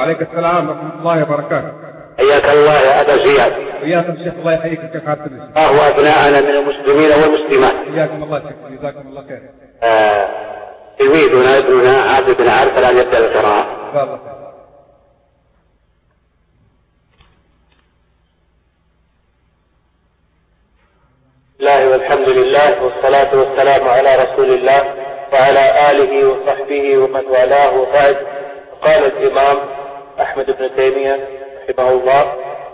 وعليك السلام ورحمة الله وبركاته. حياك الله يا أبا زياد. وياكم الشيخ، الله يحييك الشيخ عبد الرزاق. الله أبناءنا من المسلمين والمسلمات. حياكم الله شيخ، جزاكم الله خير. تلميذنا ابننا عبد بن عارف الآن يبدأ القراءة. الله. الله والحمد لله والصلاة والسلام على رسول الله وعلى آله وصحبه ومن والاه وبعد. قال الإمام أحمد بن تيمية رحمه الله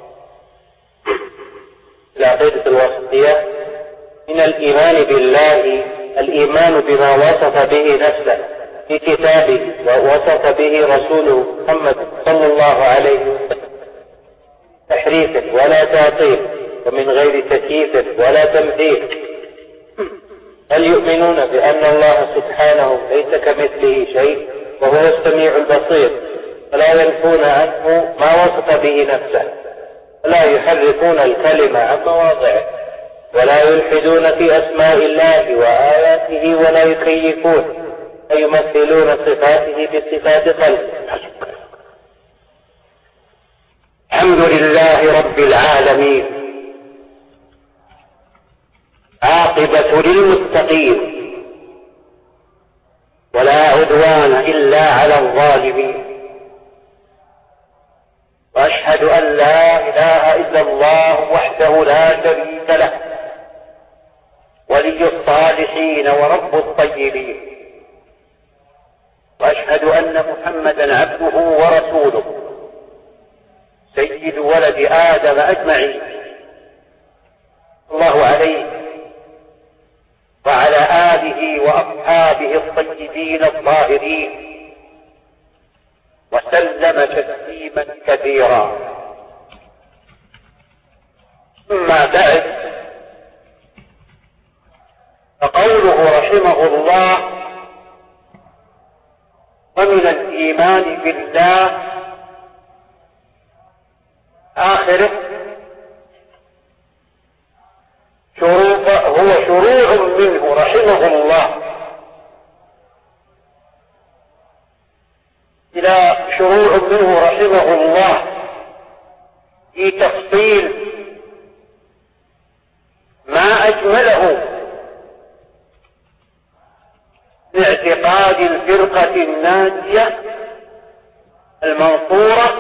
العقيدة الواسطية: من الإيمان بالله الإيمان بما وصف به نفسه في كتابه ووصف به رسوله محمد صلى الله عليه وسلم، تحريف ولا تعطيل ومن غير تكييف ولا تمثيل، بل يؤمنون بأن الله سبحانه ليس كمثله شيء وهو السميع البصير، فلا ينفون عنه ما وصف به نفسه، ولا يحرفون الكلمة عن مواضعه، ولا يلحدون في أسماء الله وآياته، ولا يكيفون أي يمثلون صفاته بصفات خلقه. الحمد لله رب العالمين، عاقبة للمتقين، ولا عدوان إلا على الظالمين، وأشهد أن لا إله إلا الله وحده لا شريك له، ولي الصالحين ورب الطيبين، وأشهد أن محمدا عبده ورسوله سيد ولد آدم أجمعين، الله عليه وعلى آله وأصحابه الطيبين الطاهرين، وسلم تسليما كثيرا. أما بعد، فقوله رحمه الله: ومن الإيمان بالله آخره هو شروع منه رحمه الله إلى شروع منه رحمه الله في تفصيل ما أجمله باعتقاد الفرقة الناجية المنصورة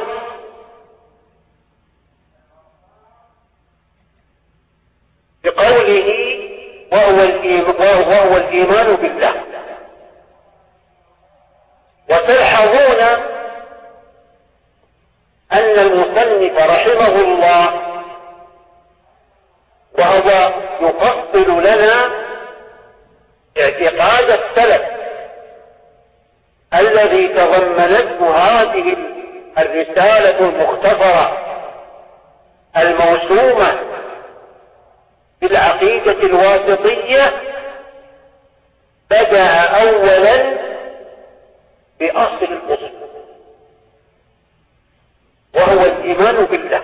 بقوله: وهو الإيمان بالله. وتلحظون أن المصنف رحمه الله وهو يفصل لنا اعتقاد السلف الذي تضمنته هذه الرسالة المختصرة الموسومة بالعقيدة الواسطية، بدأ أولا بأصل الأصول وهو الإيمان بالله،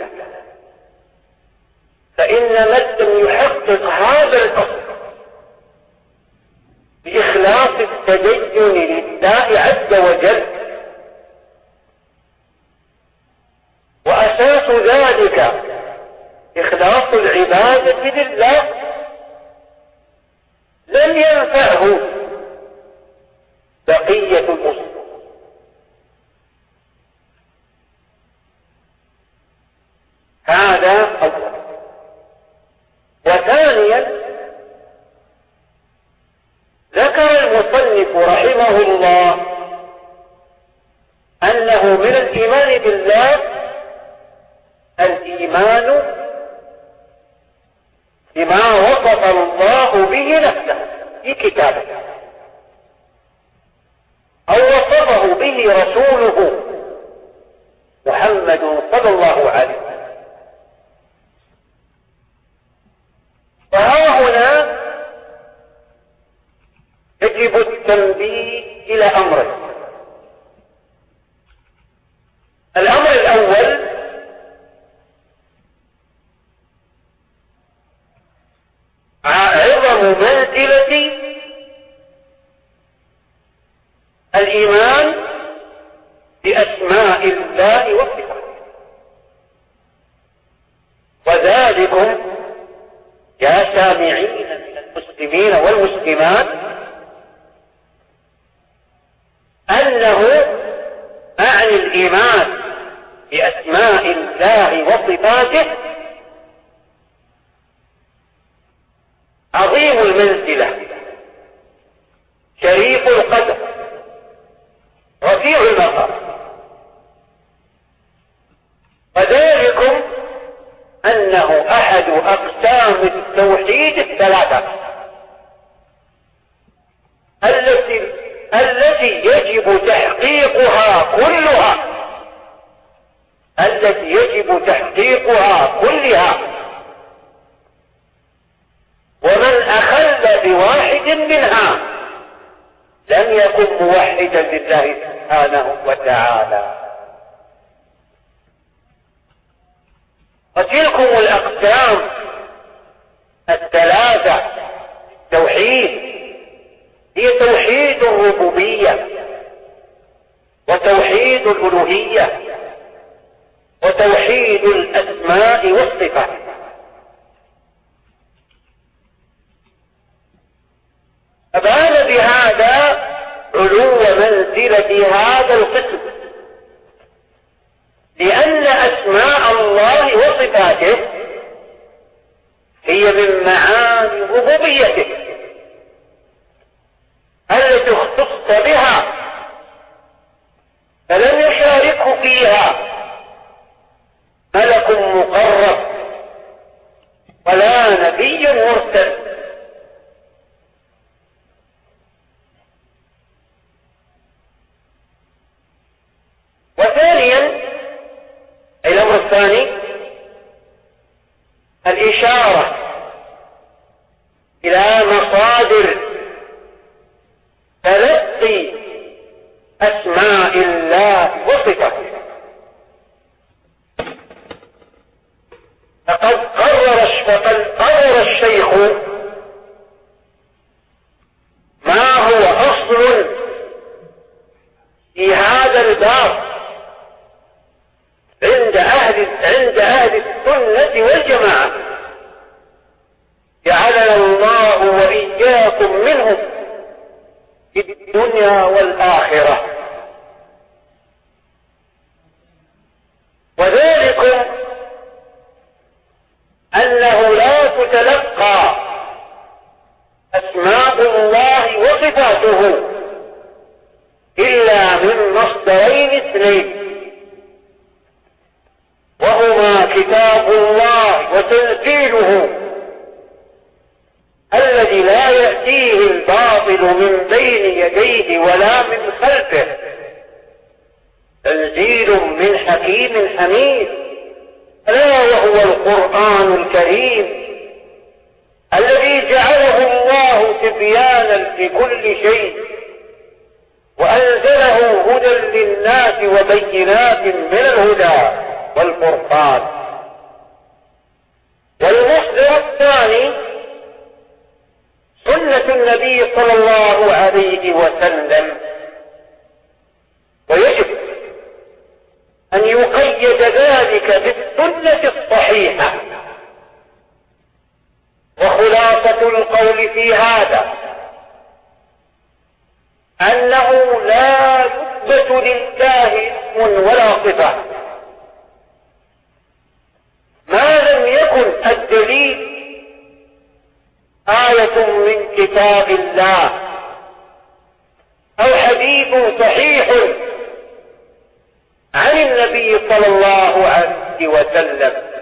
فإن من لم يحقق هذا الأصل بإخلاص التدين لله عز وجل، وأساس ذلك إخلاص العبادة لله، لن ينفعه بقية الأصول. هذا أول. وثانيا، ذكر المصنف رحمه الله أنه من الإيمان بالله الإيمان بما وصف الله به نفسه في كتابه أو وصفه به رسوله محمد صلى الله عليه وسلم. فها هنا يجب التنبيه إلى أمرين. الأمر الأول: عظم منزلة الإيمان بأسماء الله يا سامعين من المسلمين والمسلمات أنه أعني الإيمان بأسماء الله وصفاته عظيم المنزلة شريف القدر رفيع المقام، وذلكم أنه أحد أقسام التوحيد الثلاثة التي يجب تحقيقها كلها، ومن أخل بواحد منها لم يكن موحدا لله سبحانه وتعالى. وتلكم الأقسام الثلاثة التوحيد هي توحيد الربوبية، وتوحيد الألوهية، وتوحيد الأسماء والصفات. أبان بهذا علو منزلة هذا القسم، لأن أسماء الله وصفاته هي من معاني ربوبيته التي اختص بها، فلم يشاركه فيها ملك مقرب ولا نبي مرسل. وثانيا الأمر الثاني الإشارة إلى مصادر تلقي أسماء الله وصفاته. فقد قرر الشيخ ما هو أصل في هذا الباب عند أهل السنة والجماعة، جعلنا الله وإياكم منهم في الدنيا والآخرة. وذلك أنه لا تتلقى أسماء الله وصفاته إلا من مصدرين اثنين، وهما كتاب الله وتنزيله الذي لا يأتيه الباطل من بين يديه ولا من خلفه، تنزيل من حكيم حميد، ألا وهو القرآن الكريم الذي جعله الله تبيانا لكل شيء، وأنزله هدى للناس وبينات من الهدى والفرقان. والمصدر الثاني سنة النبي صلى الله عليه وسلم، ويجب أن يقيد ذلك بالسنة الصحيحة. وخلاصة القول في هذا أنه لا يثبت لله اسم ولا صفة ما لم يكن الدليل آية من كتاب الله أو حديث صحيح عن النبي صلى الله عليه وسلم.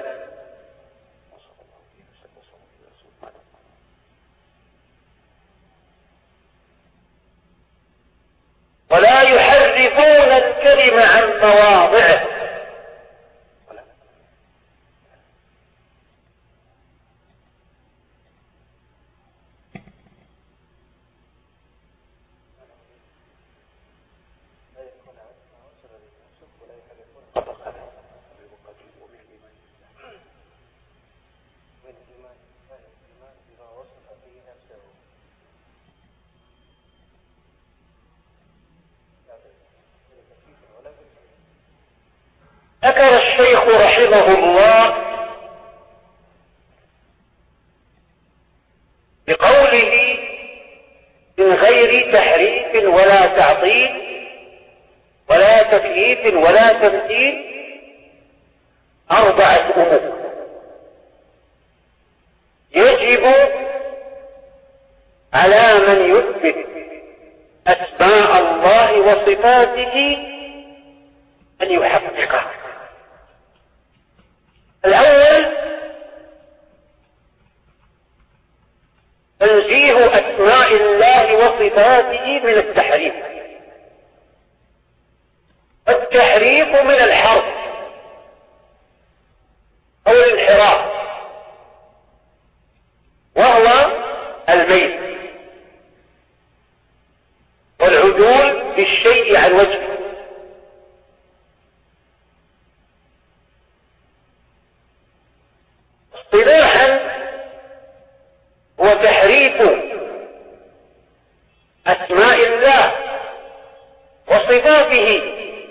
ولا يحرفون الكلم عن مواضعه، ذكر الشيخ رحمه الله 4 أمور يجب على من يثبت أسماء الله وصفاته أن يحققها. الأول تنزيه أسماء الله وصفاته من التحريف. التحريف من الحرف أو الانحراف، وهو الميل والعدول بالشيء عن وجهه. اصطلاحا هو تحريف أسماء الله وصفاته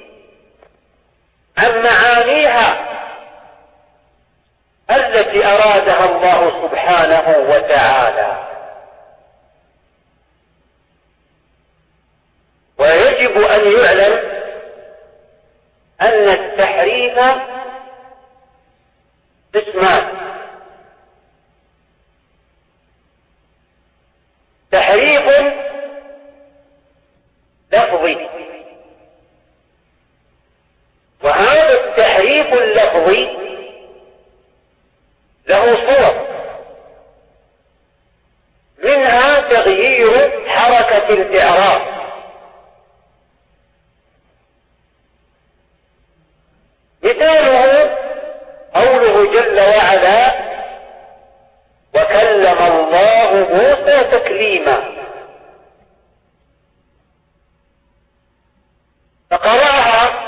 عن معانيها التي أرادها الله سبحانه وتعالى. ويجب أن يعلم أن التحريف قسمان: تحريف لفظي، وهذا التحريف اللفظي له صور، منها تغيير حركة الإعراب، مثاله قوله جل وعلا: وكلم الله موسى تكليما، فقرأها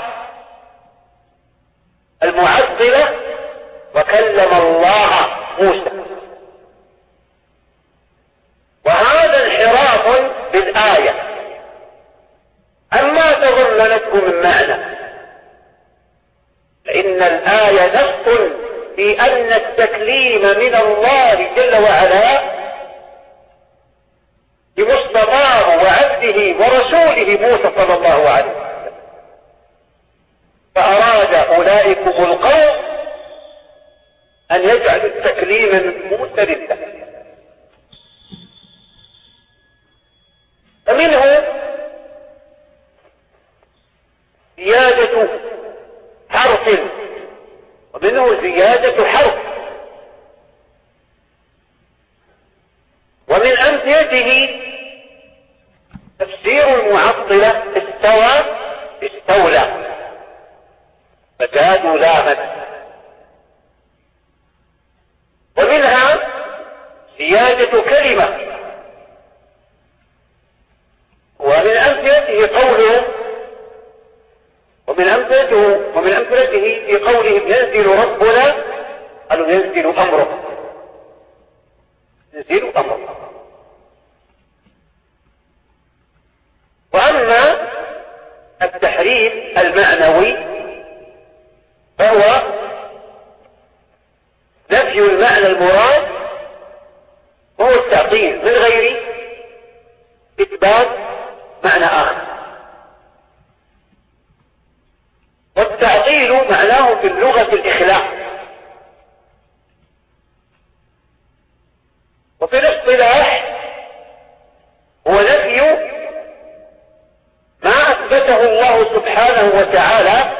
المعطلة وكلم الله موسى، وهذا انحراف بالآية عما تضمنته من معنى، فإن الآية نص في أن التكليم من الله جل وعلا بمصطفاه وعبده ورسوله موسى صلى الله عليه وسلم، فأراد أولئكم القوم أن يجعلوا التكليم من موسى لله. فمنه زيادة حرف، ومنه زيادة حرف، ومن أمثلته تفسير المعطلة: استوى استولى، فزادوا لاما. ومنها زيادة كلمة، ومن أمثلته قوله ومن أمثلته في قولهم ينزل ربنا، قالوا ينزل أمره، ينزل أمره. وأما التحريف المعنوي فهو نفي المعنى المراد، وهو التعطيل من غير إثبات معنى آخر. والتعطيل معناه في اللغة الإخلاء، وفي الاصطلاح هو نفي ما أثبته الله سبحانه وتعالى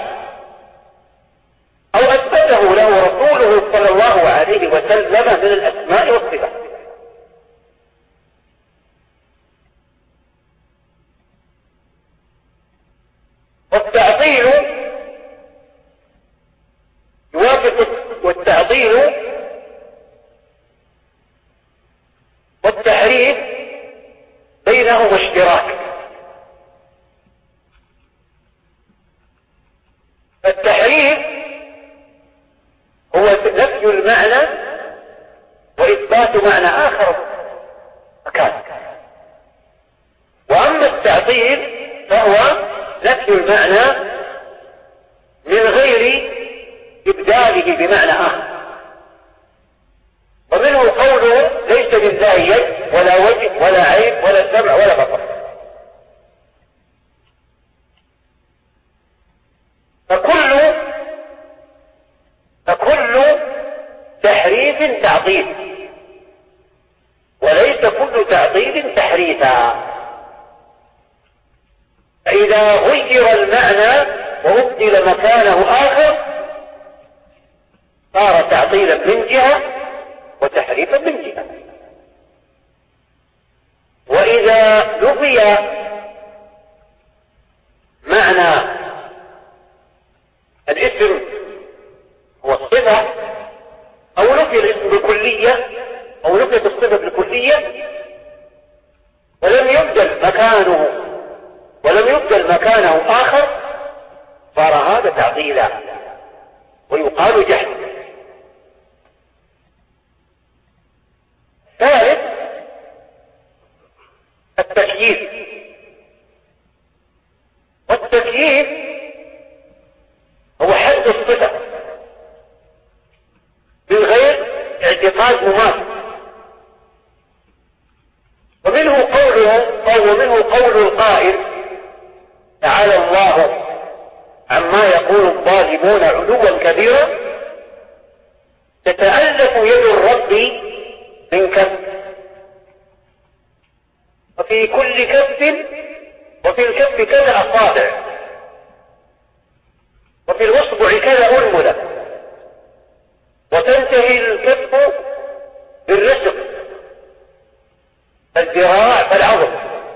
أو أثبته له رسوله صلى الله عليه وسلم من الأسماء والصفات. والتعطيل يوافق، والتعطيل والتحريف بينهما اشتراك. التحريف هو نفي المعنى وإثبات معنى آخر مكان، وأما التعطيل فهو نفي المعنى من غير إبداله بمعنى آخر. ومنه قوله ليس لله يد ولا وجه ولا عين ولا سمع ولا بصر. فكل تحريف تعطيل، وليس كل تعطيل تحريفا. فإذا غير المعنى وأبدل مكانه آخر صار تعطيلا من جهة وتحريفا من جهة. وإذا نفي معنى الاسم والصفة، أو نفي الاسم بالكلية أو نفي الصفة بالكلية ولم يبدل مكانه آخر، صار هذا تعطيلا ويقال جهل. ثالث التكييف. والتكييف هو حد الصفة من غير اعتقاد مماثل. ومنه قول القائل تعالى الله عما يقول الظالمون علوا كبيرا، تتألف يد الرب من كف، وفي كل كف وفي الكف كذا أصابع، وفي الأصبع كذا أنملة، وتنتهي الكف بالرسق، الذراع فالعظم.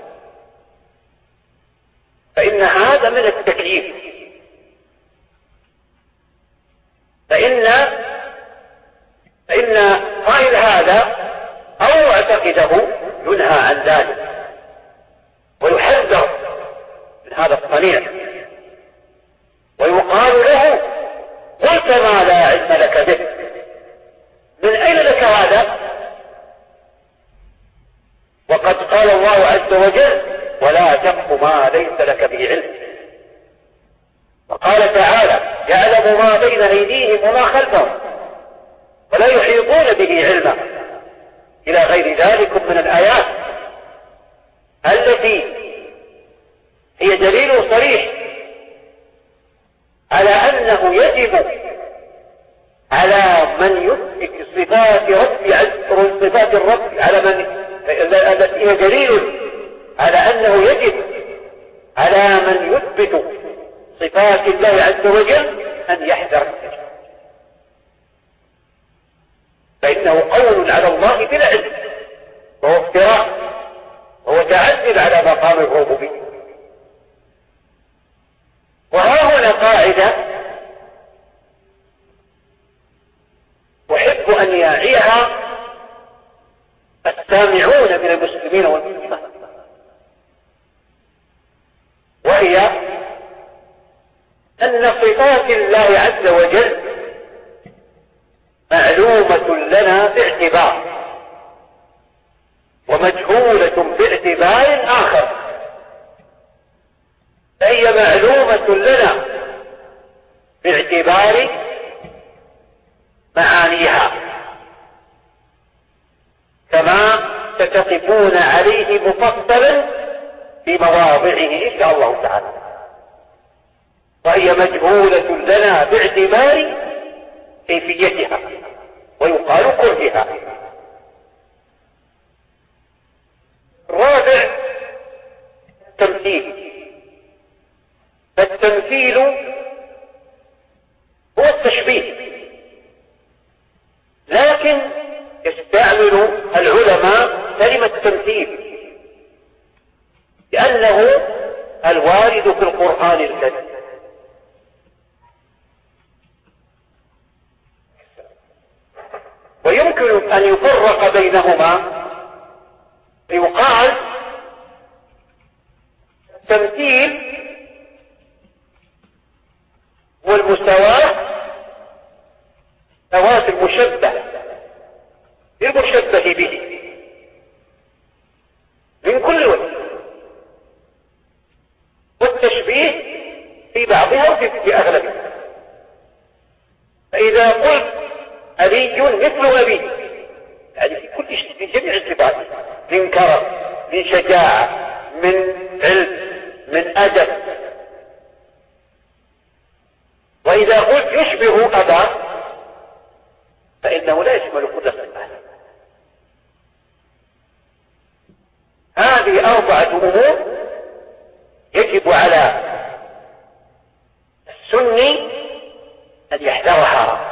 فإن هذا من التكييف. فإن قائل هذا أو اعتقده ينهى عن ذلك ويحذر من هذا الصنيع، ويقال له قلت ما لا علم لك به. من أين لك هذا؟ وقد قال الله عز وجل ولا تقف ما ليس لك به علم. وقال تعالى يعلم ما بين أيديهم وما خلفهم ولا يحيطون به علما، إلى غير ذلك من الآيات التي هي دليل صريح على أنه يجب على من يثبت صفات الرب على من التي هي دليل على أنه يجب على من يثبت صفات الله عز وجل أن يحذر، فإنه قول على الله بلا علم، وهو افتراء، وهو تعدل على مقام الربوبية. وها هنا قاعدة أحب أن يعيها السامعون من المسلمين والمسلمات، وهي أن صفات الله عز وجل معلومة لنا باعتبار ومجهولة باعتبار آخر. فهي معلومة لنا باعتبار معانيها كما ستقفون عليه مفصلا في مواضعه إن شاء الله تعالى. وهي مجهولة لنا باعتبار كيفيتها ويقال كرهها. الرابع التمثيل. فالتمثيل هو التشبيه، لكن يستعمل العلماء كلمة تمثيل لأنه الوارد في القرآن الكريم. ويمكن أن يفرق بينهما فيقال التمثيل والمساواة سواء المشبه بالمشبه به من كل وجه، والتشبيه في بعضها وفي أغلبها. فإذا قلت علي مثل أبي، يعني في كل شيء، في جميع الصفات، من كرم، من شجاعة، من علم، من أدب. وإذا قلت يشبه أبا فإنه لا يشمل كل الصفات. هذه 4 أمور يجب على السني أن يحذرها،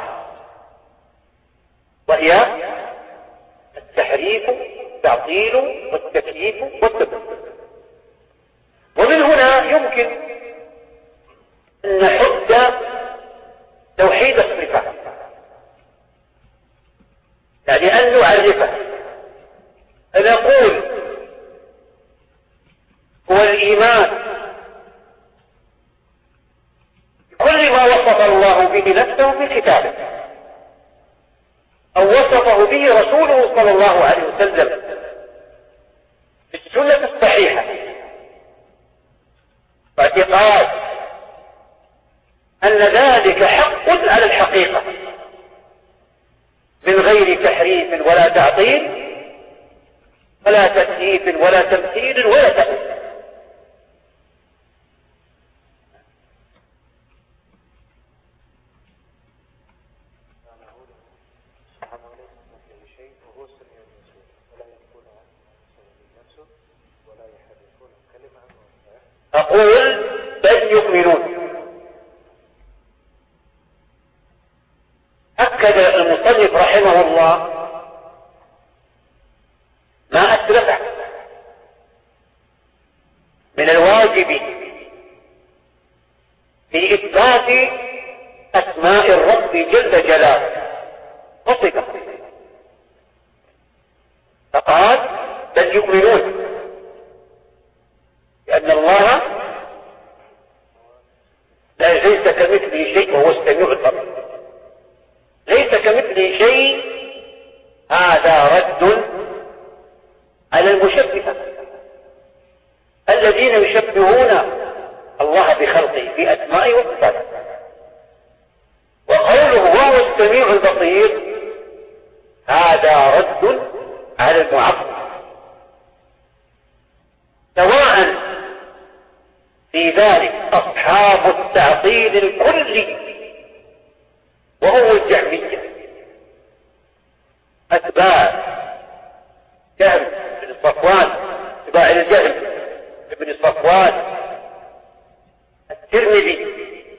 وهي التحريف والتعطيل والتكييف والتبديل. ومن هنا يمكن أن نحد توحيد الصفات، يعني أن نعرفه، أن نقول هو الإيمان بكل ما وصف الله به نفسه في كتابه أو وصفه به رسوله صلى الله عليه وسلم في السنة الصحيحة، واعتقاد أن ذلك حق على الحقيقة من غير تحريف ولا تعطيل ولا تكييف ولا تمثيل ولا تأويل. أقول بل يؤمنون. أكد المصنف رحمه الله ما أسلفه من الواجب في إثبات أسماء الرب جل جلاله وصفه، فقال بل يؤمنون، لأن الله ليس كمثله شيء وهو السميع البصير. ليس كمثله شيء، هذا رد على المشبهة الذين يشبهون الله بخلقه في أسمائه وصفاته. وقوله وهو السميع البصير هذا رد على المعطل، سواء في ذلك أصحاب التعطيل الكلي وهو الجهمية، أتباع جهم بن صفوان، أتباع الجهم بن صفوان الترمذي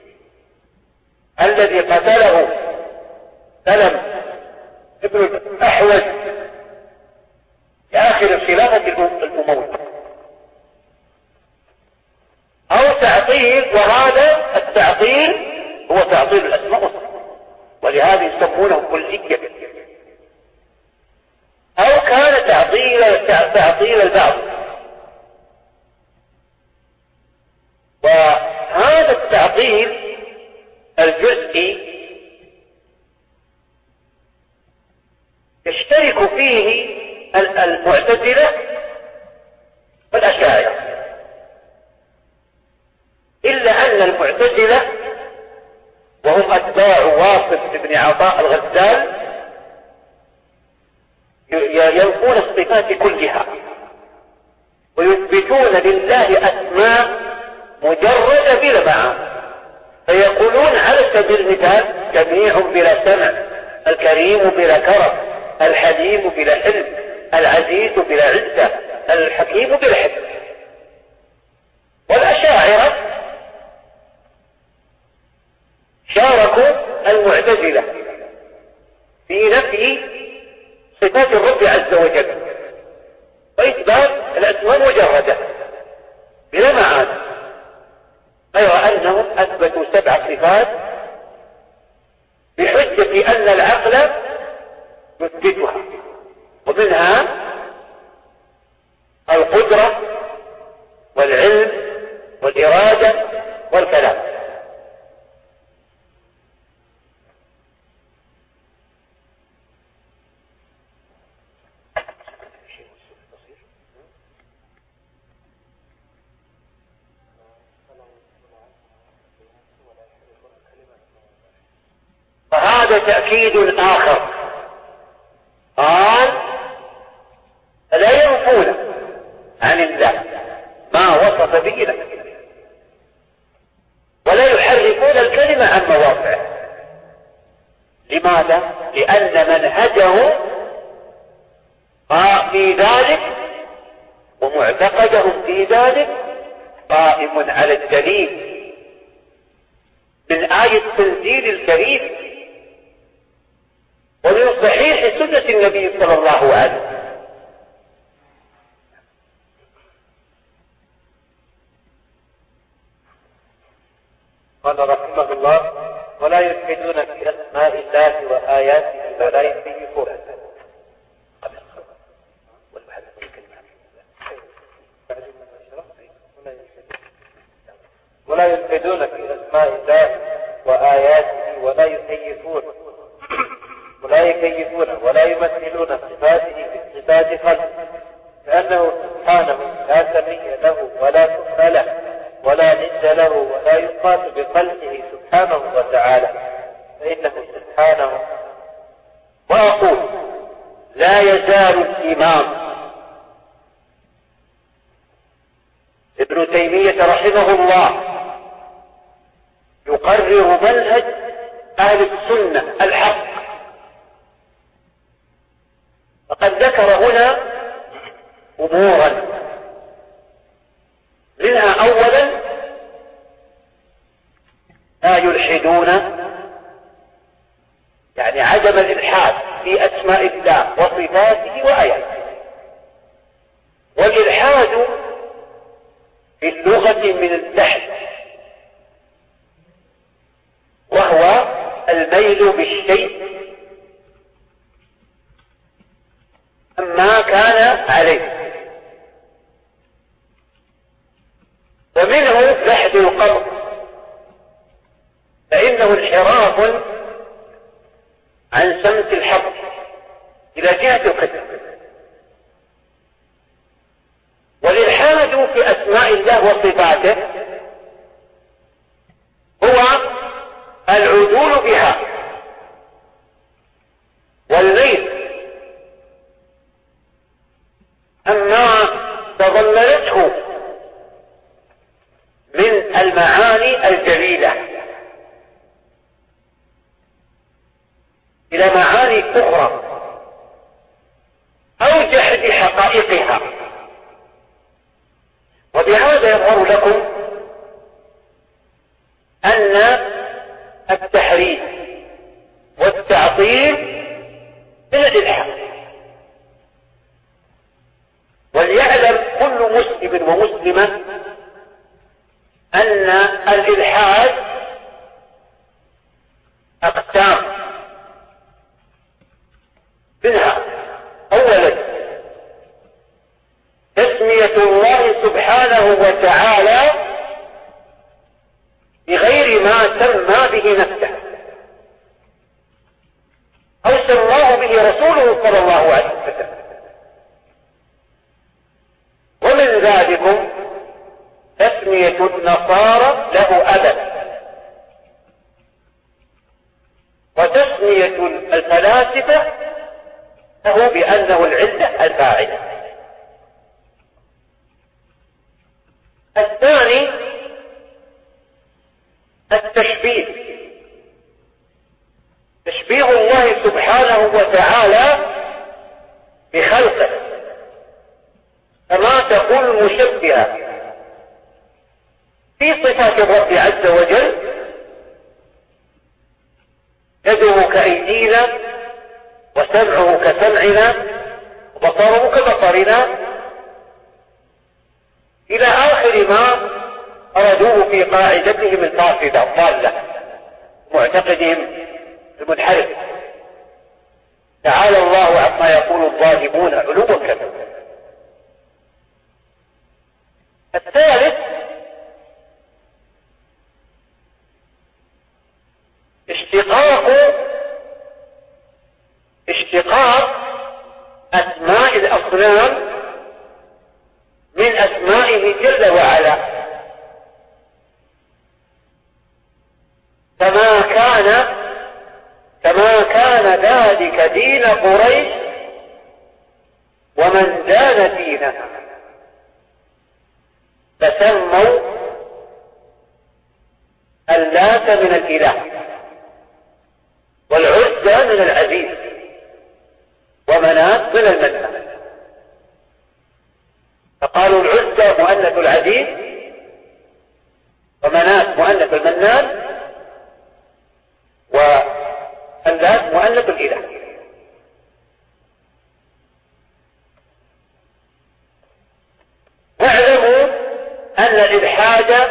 الذي قتله سلم ابن الأحوز في آخر الخلافة الأموية، أو تعطيل، وهذا التعطيل هو تعطيل الأسماء والصفات، ولهذا يسمونه كلية، أو كان تعطيل البعض. وهذا التعطيل الجزئي يشترك فيه المعتزلة والأشاعرة، إلا أن المعتزلة وهم أتباع واصف بن عطاء الغزال ينفون الصفات كلها ويثبتون لله أسماء مجردة بلا معاني، فيقولون على سبيل المثال جميع بلا سمع، الكريم بلا كرم، الحليم بلا حلم، العزيز بلا عزة، الحكيم بلا حكم. والأشاعرة شاركوا المعتزلة في نفي صفات الرب عز وجل وإثبات الأسماء مجردة بلا معاني، غير أنهم أثبتوا 7 صفات بحجة أن العقل يثبتها، ومنها القدرة والعلم والإرادة والكلام. فهذا تأكيد آخر، قال لا ينفون عن الله ما وصف به نفسه ولا يحرفون الكلمة عن مواضعه، لماذا؟ لأن منهجهم في ذلك ومعتقدهم في ذلك قائم على الدليل من آية التنزيل الكريم ومن صحيح سنة النبي صلى الله عليه وسلم. قال رحمه الله: ولا يلحدون في أسماء الله وآياته ولا يكيفون. ولا يلحدون في أسماء الله وآياته ولا يكيفون ولا يمثلون صفاته بصفات خلقه، لأنه سبحانه لا سمي له ولا كفء له ولا ند له ولا يقاس بخلقه سبحانه وتعالى، فإنه سبحانه. وأقول: لا يزال الإمام ابن تيمية رحمه الله يقرر منهج أهل السنة الحق. فقد ذكر هنا أمورا، منها أولا: لا يلحدون، يعني عدم الإلحاد في أسماء الله وصفاته وآياته. والإلحاد في اللغة من اللحد، وهو الميل بالشيء عما كان عليه، ومنه لحد القلب، فإنه انحراف عن سمت الحق إلى جهة القدر. والإلحاد في أسماء الله وصفاته هو العدول بها والميل أما تضمنته من المعاني الجليلة إلى معاني أخرى أو جحد حقائقها. وبهذا يظهر لكم أن التحريف والتعطيل من الإلحاد. وليعلم كل مسلم ومسلمة أن الإلحاد أقسام، منها أولا تسمية الله سبحانه وتعالى بغير ما سمى به نفسه أو سماه به رسوله صلى الله عليه وسلم. ومن ذلكم تسمية النصارى له أبا، وتسمية الفلاسفة له بأنه العلة الفاعلة. الثاني التشبيه، تشبيه الله سبحانه وتعالى بخلقه، كما تقول المشبهة في صفات الرب عز وجل: يده كأيدينا وسمعه كسمعنا وبصره كبصرنا، إلى آخر ما أردوه في قاعدتهم الفاسدة الضالة، معتقدهم المنحرف. تعالى الله عما يقول الظالمون علوا كبيرا. الثالث اشتقاق أسماء الأصنام من أسمائه جل وعلا، كما كان ذلك دين قريش ومن دان دينها، فسموا اللات من الإله والعزى من العزيز، ومناة من المنان. فقالوا العزى مؤنث العزيز، ومناة مؤنث المنان، واللات مؤنث الإله. واعلموا أن الإلحاد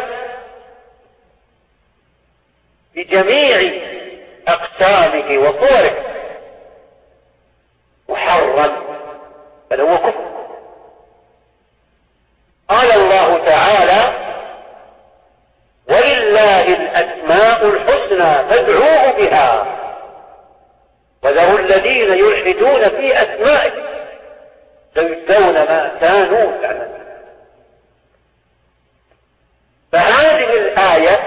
بجميع أقسامه وصوره محرم، بل هو كفر. قال الله تعالى: ولله الأسماء الحسنى فادعوه بها وذروا الذين يلحدون في أسمائه سيجزون ما كانوا يعملون. فهذه الآية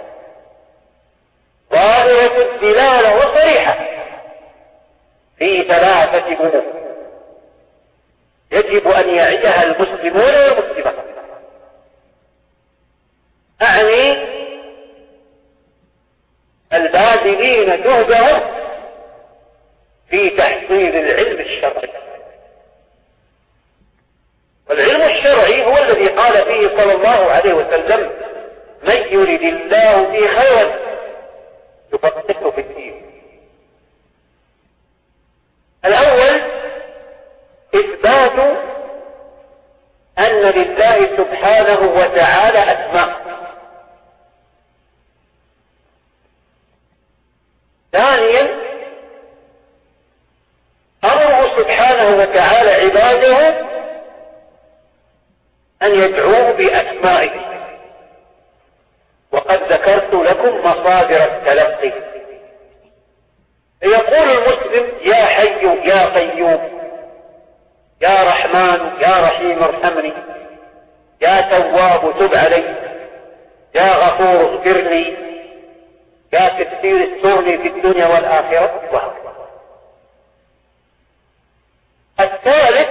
ظاهرة الدلالة وصريحة في ثلاثة أمور يجب أن يعيها المسلمون والمسلمات. أعني الباذلين جهدهم في تحصيل العلم الشرعي. والعلم الشرعي هو الذي قال فيه صلى الله عليه وسلم: من يرد الله به خيرا يفقهه في الدين. الأول إثبات أن لله سبحانه وتعالى أسماء. ثانيا أمره سبحانه وتعالى عباده أن يدعوه بأسمائه. وقد ذكرت لكم مصادر التلقي. يقول المسلم: يا حي يا قيوم، يا رحمن يا رحيم ارحمني، يا تواب تب علي، يا غفور اغفر لي، يا كثير استرني في الدنيا والآخرة، وهكذا. الثالث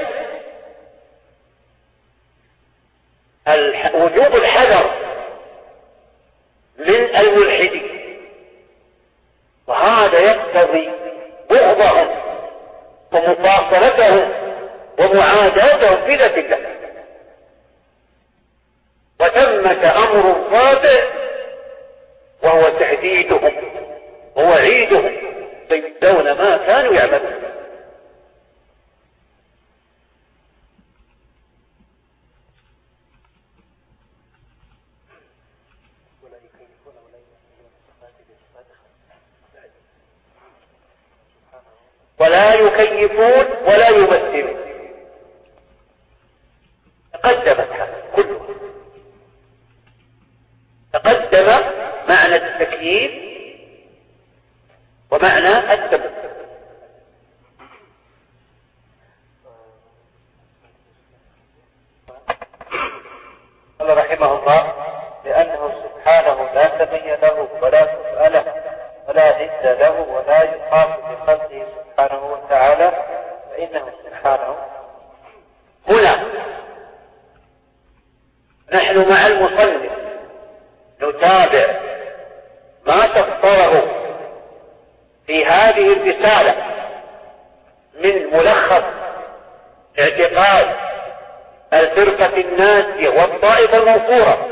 وجوب الحذر من الملحدين، وهذا يقتضي بغضهم ومفاصلتهم ومعاداتهم في ذات الله. وثمة أمر رابع وهو تهديدهم ووعيدهم سيجزون ما كانوا يعملون. ولا يكيفون ولا يمثلون. تقدمت هذا كله. تقدم معنى التكييف ومعنى التمثيل. قال رحمه الله: لأنه سبحانه لا سمي له ولا كفء له ولا ند له ولا يقاس بخلقه سبحانه وتعالى، فإنه سبحانه. هنا نحن مع المصنف نتابع ما تفطره في هذه الرسالة من ملخص اعتقاد الفرقة الناجية والطائفة المنصورة.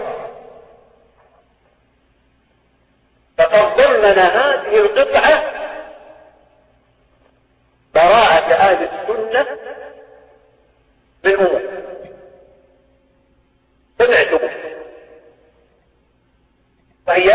فقد ضمن هذه القطعة براءة أهل السنة من أمور سمعتم، وهي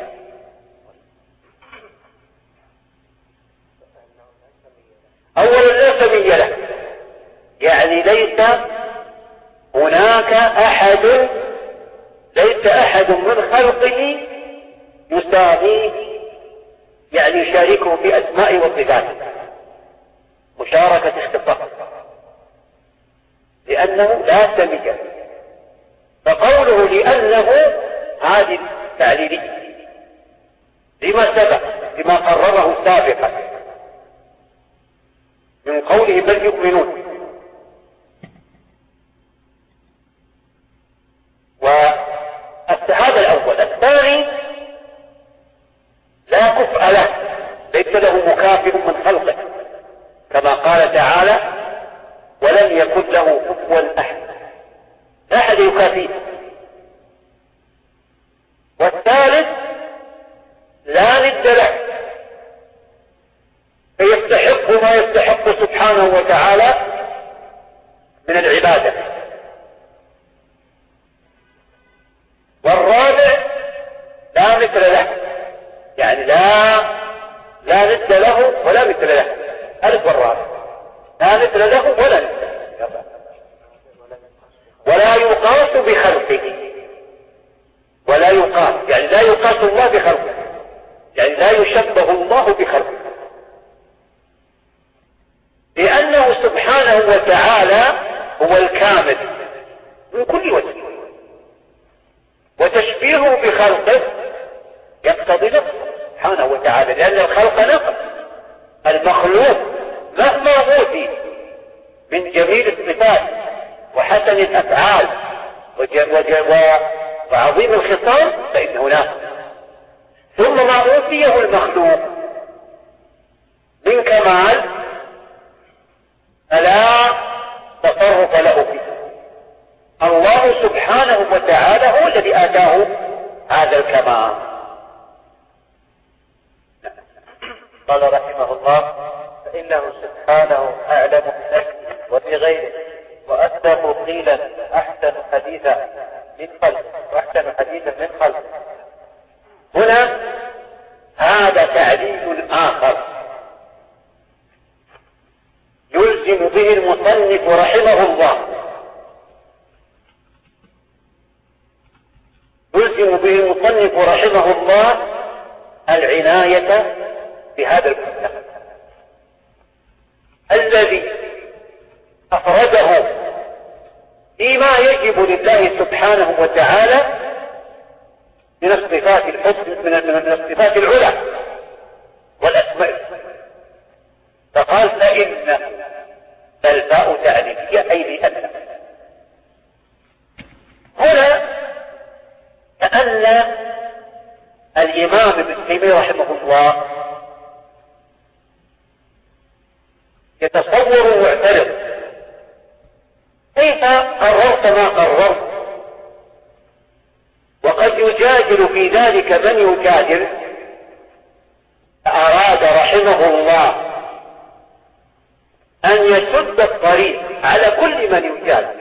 أولا لا سمي له، يعني ليس هناك أحد، ليس أحد من خلقه يساويه، يعني يشاركه في أسماء وصفاته مشاركة اختصاص، لأنه لا سمي له. فقوله لأنه هذه التعليلية لما سبق، لما قرره سابقا من قوله بل يؤمنون. وهذا الأول. الثاني لا كفء له، ليس له كما قال تعالى: ولم يكن له كفوا أحد، لا أحد يكافيه. والثالث لا ند له، فيستحق ما يستحق سبحانه وتعالى من العبادة. والرابع لا مثل له، يعني لا ند له ولا مثل له. ألف والرابع لا مثل له ولا مثل له، ولا يقاس بخلقه، ولا يقاس يعني لا يقاس الله بخلقه، يعني لا يشبه الله بخلقه، لأنه سبحانه وتعالى هو الكامل من كل وجه، وتشبيهه بخلقه يقتضي نقص سبحانه وتعالى، لأن الخلق نقص. المخلوق مهما أوتي من جميل الصفات وحسن الأفعال وعظيم الخصال فإنه ناقص. ثم ما أوتيه المخلوق من كمال فلا تصرف له فيه. الله سبحانه وتعالى هو الذي آتاه هذا الكمال. قال رحمه الله: فإنه سبحانه أعلم بنفسه وبغيره، وأصدق قيلا، أحسن حديثا من خلقه، وأحسن حديثا من خلقه. هنا هذا تعليل آخر يلزم به المصنف رحمه الله، يلزم به المصنف رحمه الله العناية بهذا المعنى الذي أفرده فيما يجب لله سبحانه وتعالى من الصفات الحسن، من الصفات العلى والأسماء. فقال: فإن الفاء تعليلية، أي لأن. هنا كأن الإمام ابن تيمية رحمه الله يتصور ويعترض: كيف قررت ما قررت وقد يجادل في ذلك من يجادل؟ أراد رحمه الله أن يسد الطريق على كل من يجادل،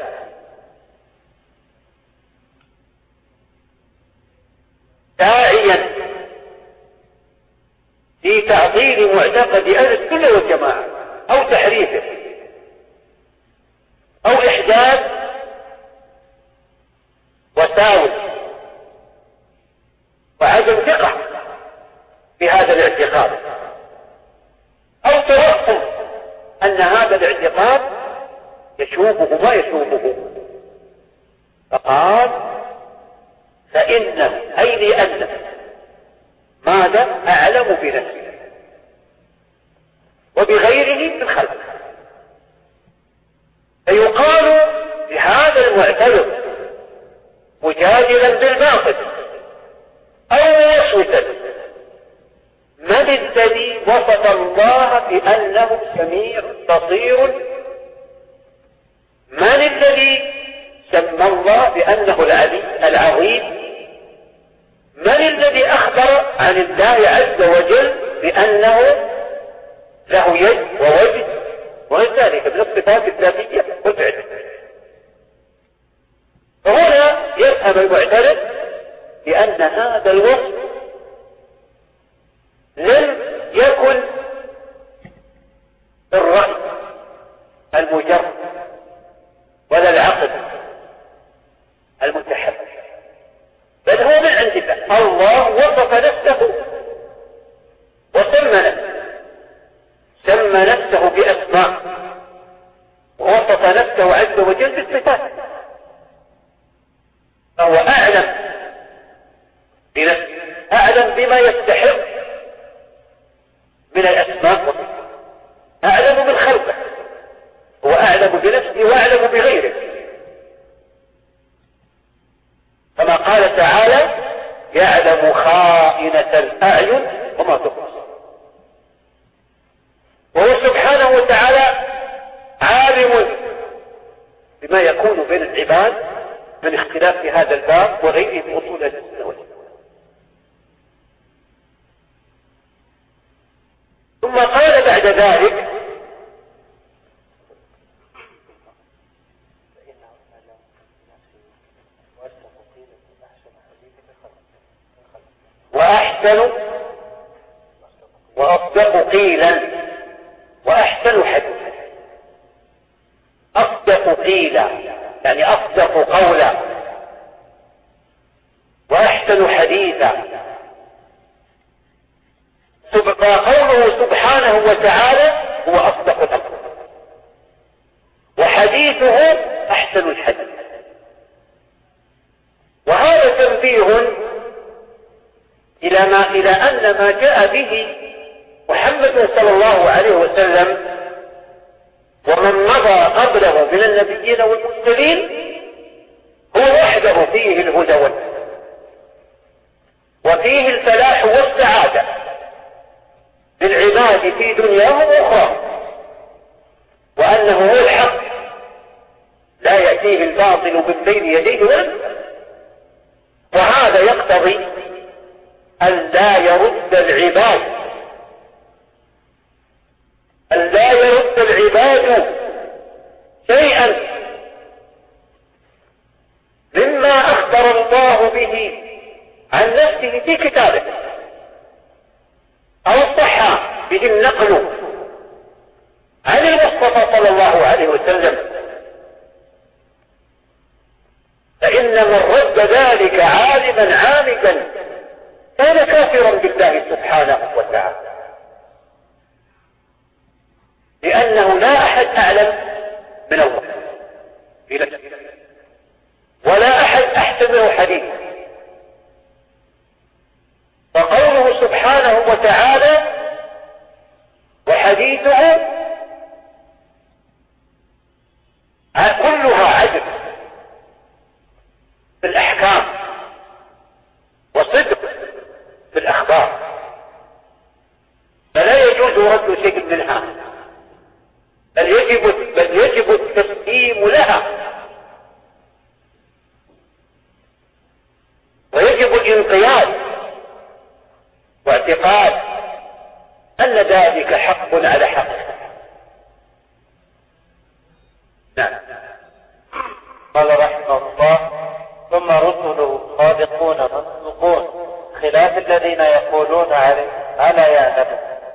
داعيا في تعطيل معتقد أهل السنة والجماعة أو تحريفه أو إحداث وساوس وعدم ثقة في هذا الاعتقاد، أو توهم أن هذا الاعتقاد يشوبه ما يشوبه. فقال: فإنه أي لأنه ماذا؟ أعلم بنفسه وبغيره من خلقه. فيقال لهذا المعترض مجادلا بالباطل أو موسوسا: من الذي وصف الله بأنه سميع بصير؟ من الذي سمى الله بأنه العلي العظيم؟ من الذي أخبر عن الله عز وجل بأنه له يد ووجه وغير ذلك من الصفات الذاتية والفعل؟ فهنا يفهم المعترض بأن هذا الوصف لم يكن بالرأي المجرد ولا العقل المتحرك، بل هو من عند الله. الله وصف نفسه وسمى نفسه، سمى نفسه بأسماء ووصف نفسه عز وجل بالصفات، فهو أعلم بنفسه، أعلم بما يستحق من الأسماء والصفات، أعلم من خلقه، هو أعلم بنفسه وأعلم بغيره، كما قال تعالى: يعلم خائنة الأعين وما تخفي. وهو سبحانه وتعالى لما يكون بين العباد من اختلاف في هذا الباب وغيره من أصول السنة والجماعة. ثم قال بعد ذلك: وأحسن وأصدق قيلا وأحسن حديثا. أصدق قيلا يعني أصدق قولا، وأحسن حديثا. قوله سبحانه وتعالى هو أصدق الأقوال، وحديثه أحسن الحديث. وهذا تنبيه إلى أن ما جاء به محمد صلى الله عليه وسلم ومن مضى قبله من النبيين والمرسلين هو وحده فيه الهدى والنور، وفيه الفلاح والسعادة للعباد في دنياهم وأخراهم، وأنه هو الحق لا يأتيه الباطل من بين يديه ولا من خلفه. وهذا يقتضي أن لا يرد العباد شيئا مما أخبر الله به عن نفسه في كتابه أو صح به النقل عن المصطفى صلى الله عليه وسلم، فإن من رد ذلك عالما عامدا كان كافرا بالله سبحانه وتعالى، لأنه لا أحد أعلم من الله ولا أحد أحسن له حديثا. فقوله سبحانه وتعالى وحديثه كلها عدل في الأحكام وصدق في الأخبار، فلا يجوز رد شيء منها، بل يجب التسليم لها، ويجب الانقياد واعتقاد أن ذلك حق على حق. نعم. قال رحمه الله: ثم رسله صادقون مصدوقون خلاف الذين يقولون على يعلمون.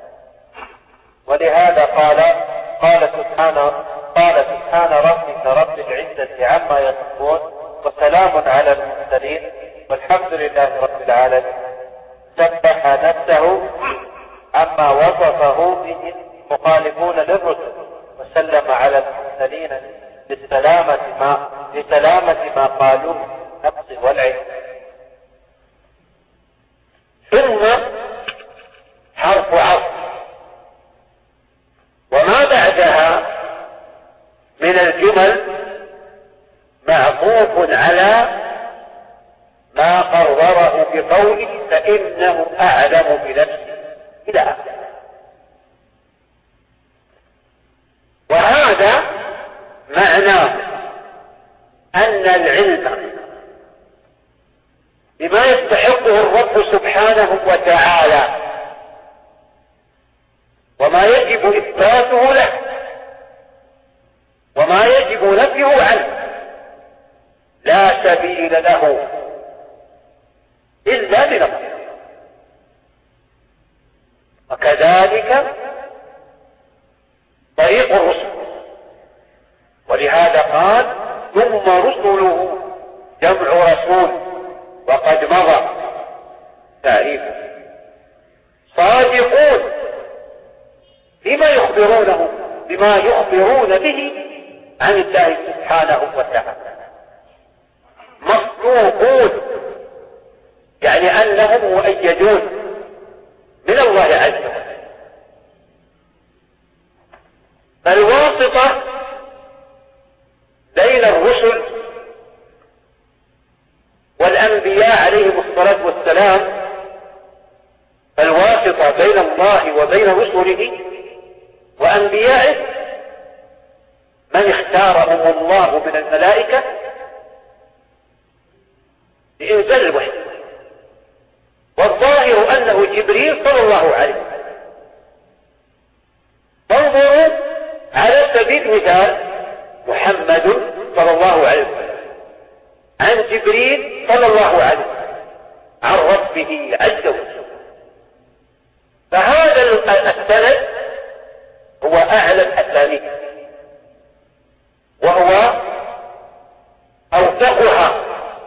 ولهذا قال سبحان ربك رب العزة عما يصفون وسلام على المرسلين والحمد لله رب العالمين. سبح نفسه عما وصفه به مخالفون للرسل وسلم على المرسلين لسلامة ما قالوه النقص والعلم. ثم حرف عطف، وما بعدها من الجمل معطوف على ما قرره بقوله فإنه أعلم بنفسه إلى آخره. وهذا معناه أن العلم بما يستحقه الرب سبحانه وتعالى وما يجب إثباته له وما يجب نفيه عنه لا سبيل له إلا من الله. وكذلك طريق الرسل، ولهذا قال ثم رسله جمع رسول وقد مضى تعريفه صادقون بما يخبرون به عن الله سبحانه وتعالى، مصدوقون يعني أنهم مؤيدون من الله عز وجل. فالواسطة بين الرسل والأنبياء عليهم الصلاة والسلام، فالواسطة بين الله وبين رسله وأنبيائه من اختارهم الله من الملائكة لإنزال الوحي، والظاهر أنه جبريل صلى الله عليه وسلم. فانظروا على سبيل المثال محمد صلى الله عليه وسلم عن جبريل صلى الله عليه وسلم عن ربه عز وجل، فهذا السند هو أعلى الأسانيد وهو أوثقها،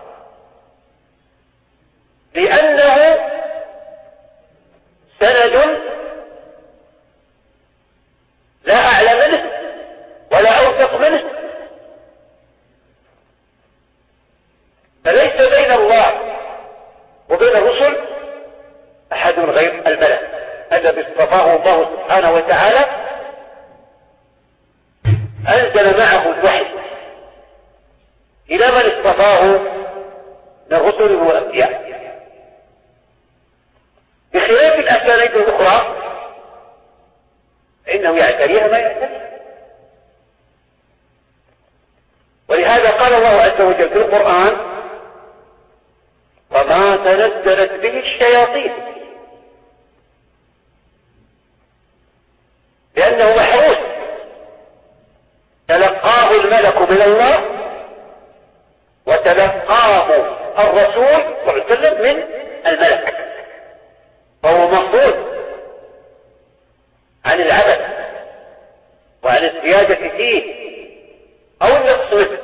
لأنه سند لا أعلى منه ولا أوثق منه، فليس بين الله وبين الرسل أحد غير الملك الذي اصطفاه الله سبحانه وتعالى، أنزل معه الوحي إلى من اصطفاه من الرسل والأنبياء، بخلاف الأسانيد الأخرى إنه يعتريها ما يعتريها. ولهذا قال الله عز وجل في القرآن: وما تنزلت به الشياطين، لأنه محروس تلقاه الملك من الله وتلقاه الرسول صلى الله عليه وسلم من الملك، فهو مفروض عن العبث وعن الزيادة فيه أو النقص منه.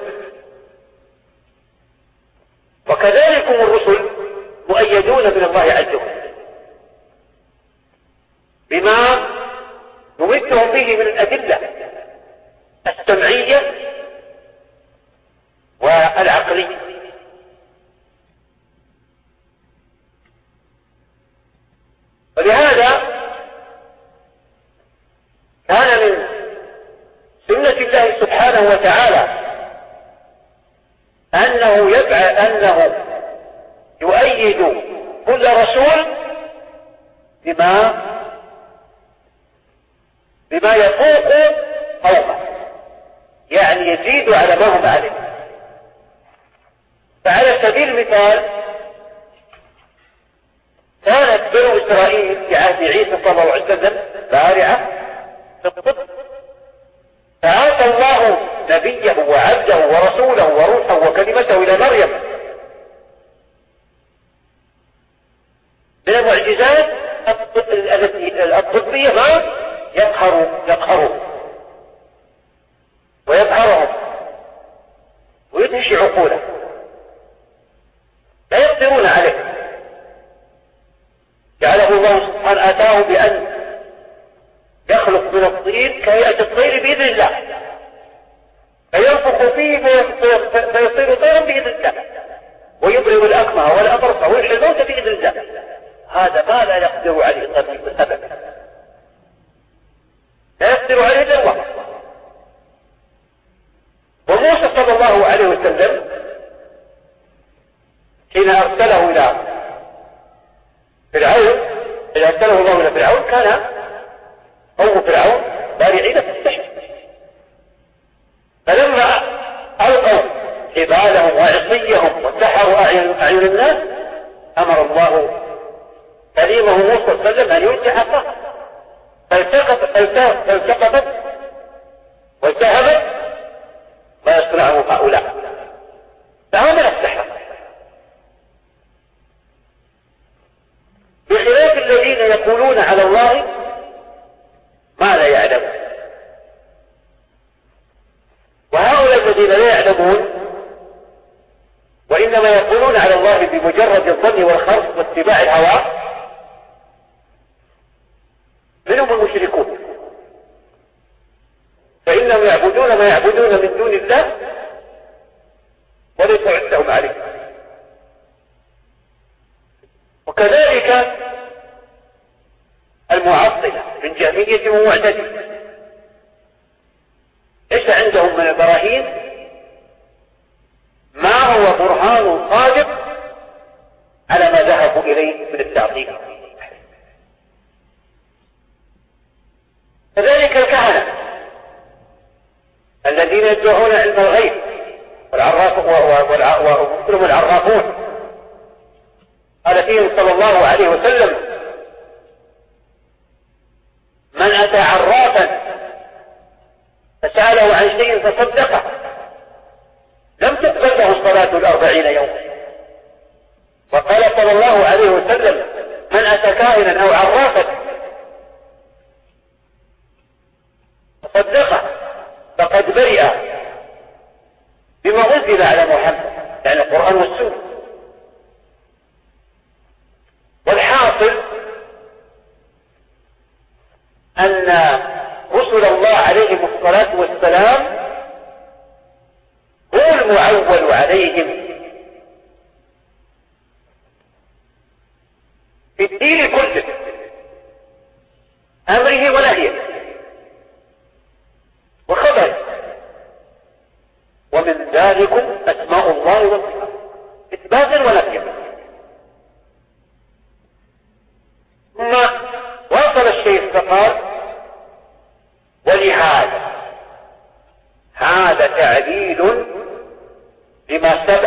وكذلك الرسل مؤيدون من الله عز وجل بما نمدهم به من الأدلة السمعية والعقلية. ولهذا كان من سنة الله سبحانه وتعالى أنه يؤيد كل رسول بما يفوق قومه، يعني يزيد على ما هم عليه. فعلى سبيل المثال كانت بنو إسرائيل في عهد عيسى صلى الله عليه وسلم بارعة في الطب، فآتى الله نبيه وعبده ورسوله وروحه وكلمته إلى مريم من المعجزات الطبية ما يقهرهم ويبهرهم ويدهش عقوله، لا يقدرون عليه. جعله الله سبحانه آتاه بأن يخلق من الطين كهيئة الطير بإذن الله، فينفخ فيه فيصير طيرا بإذن الله، ويبرئ الأكمه والأبرص ويحيي الموت بإذن الله. هذا ما لا يقدر عليه طبيب أبدا، لا يقدر عليه إلا الله. وموسى صلى الله عليه وسلم حين أرسله إلى فرعون، إذا أرسله الله إلى فرعون كان قوم فرعون بارعين في السحر، فلما ألقوا حبالهم وعصيهم وسحروا أعين الناس أمر الله كليمه موسى صلى الله عليه وسلم أن يلقي عصاه، فالتقطت والتهبت ما يصنعه هؤلاء، فهذا من السحر. بخلاف الذين يقولون على الله ما لا يعلمون، وهؤلاء الذين لا يعلمون وإنما يقولون على الله بمجرد الظن والخرص واتباع الهوى، منهم المشركون، فإنهم يعبدون ما يعبدون من دون الله وليس عندهم عليه. وكذلك المعطلة من جهمية ومعتزلة ليس عندهم من البراهين ما هو برهان صادق على ما ذهبوا إليه من التعطيل. كذلك الكهنة الذين الذين يدعون علم الغيب وهم العرافون. قال فيهم صلى الله عليه وسلم: من أتى عرافا فسأله عن شيء فصدقه لم تقبل له الصلاة 40 يوما. وقال صلى الله عليه وسلم: من أتى كاهنا أو عرافا فصدقه فقد برئ بما أنزل على محمد، يعني القرآن والسنة. والحاصل أن رسل الله عليهم الصلاة والسلام هو المعول عليهم في الدين كله، أمره ونهيه وخبره، ومن ذلكم أسماء الله وصفاته إثباتا ونفيا. ثم واصل الشيخ فقال: ولهذا هذا تعديل لما سبق،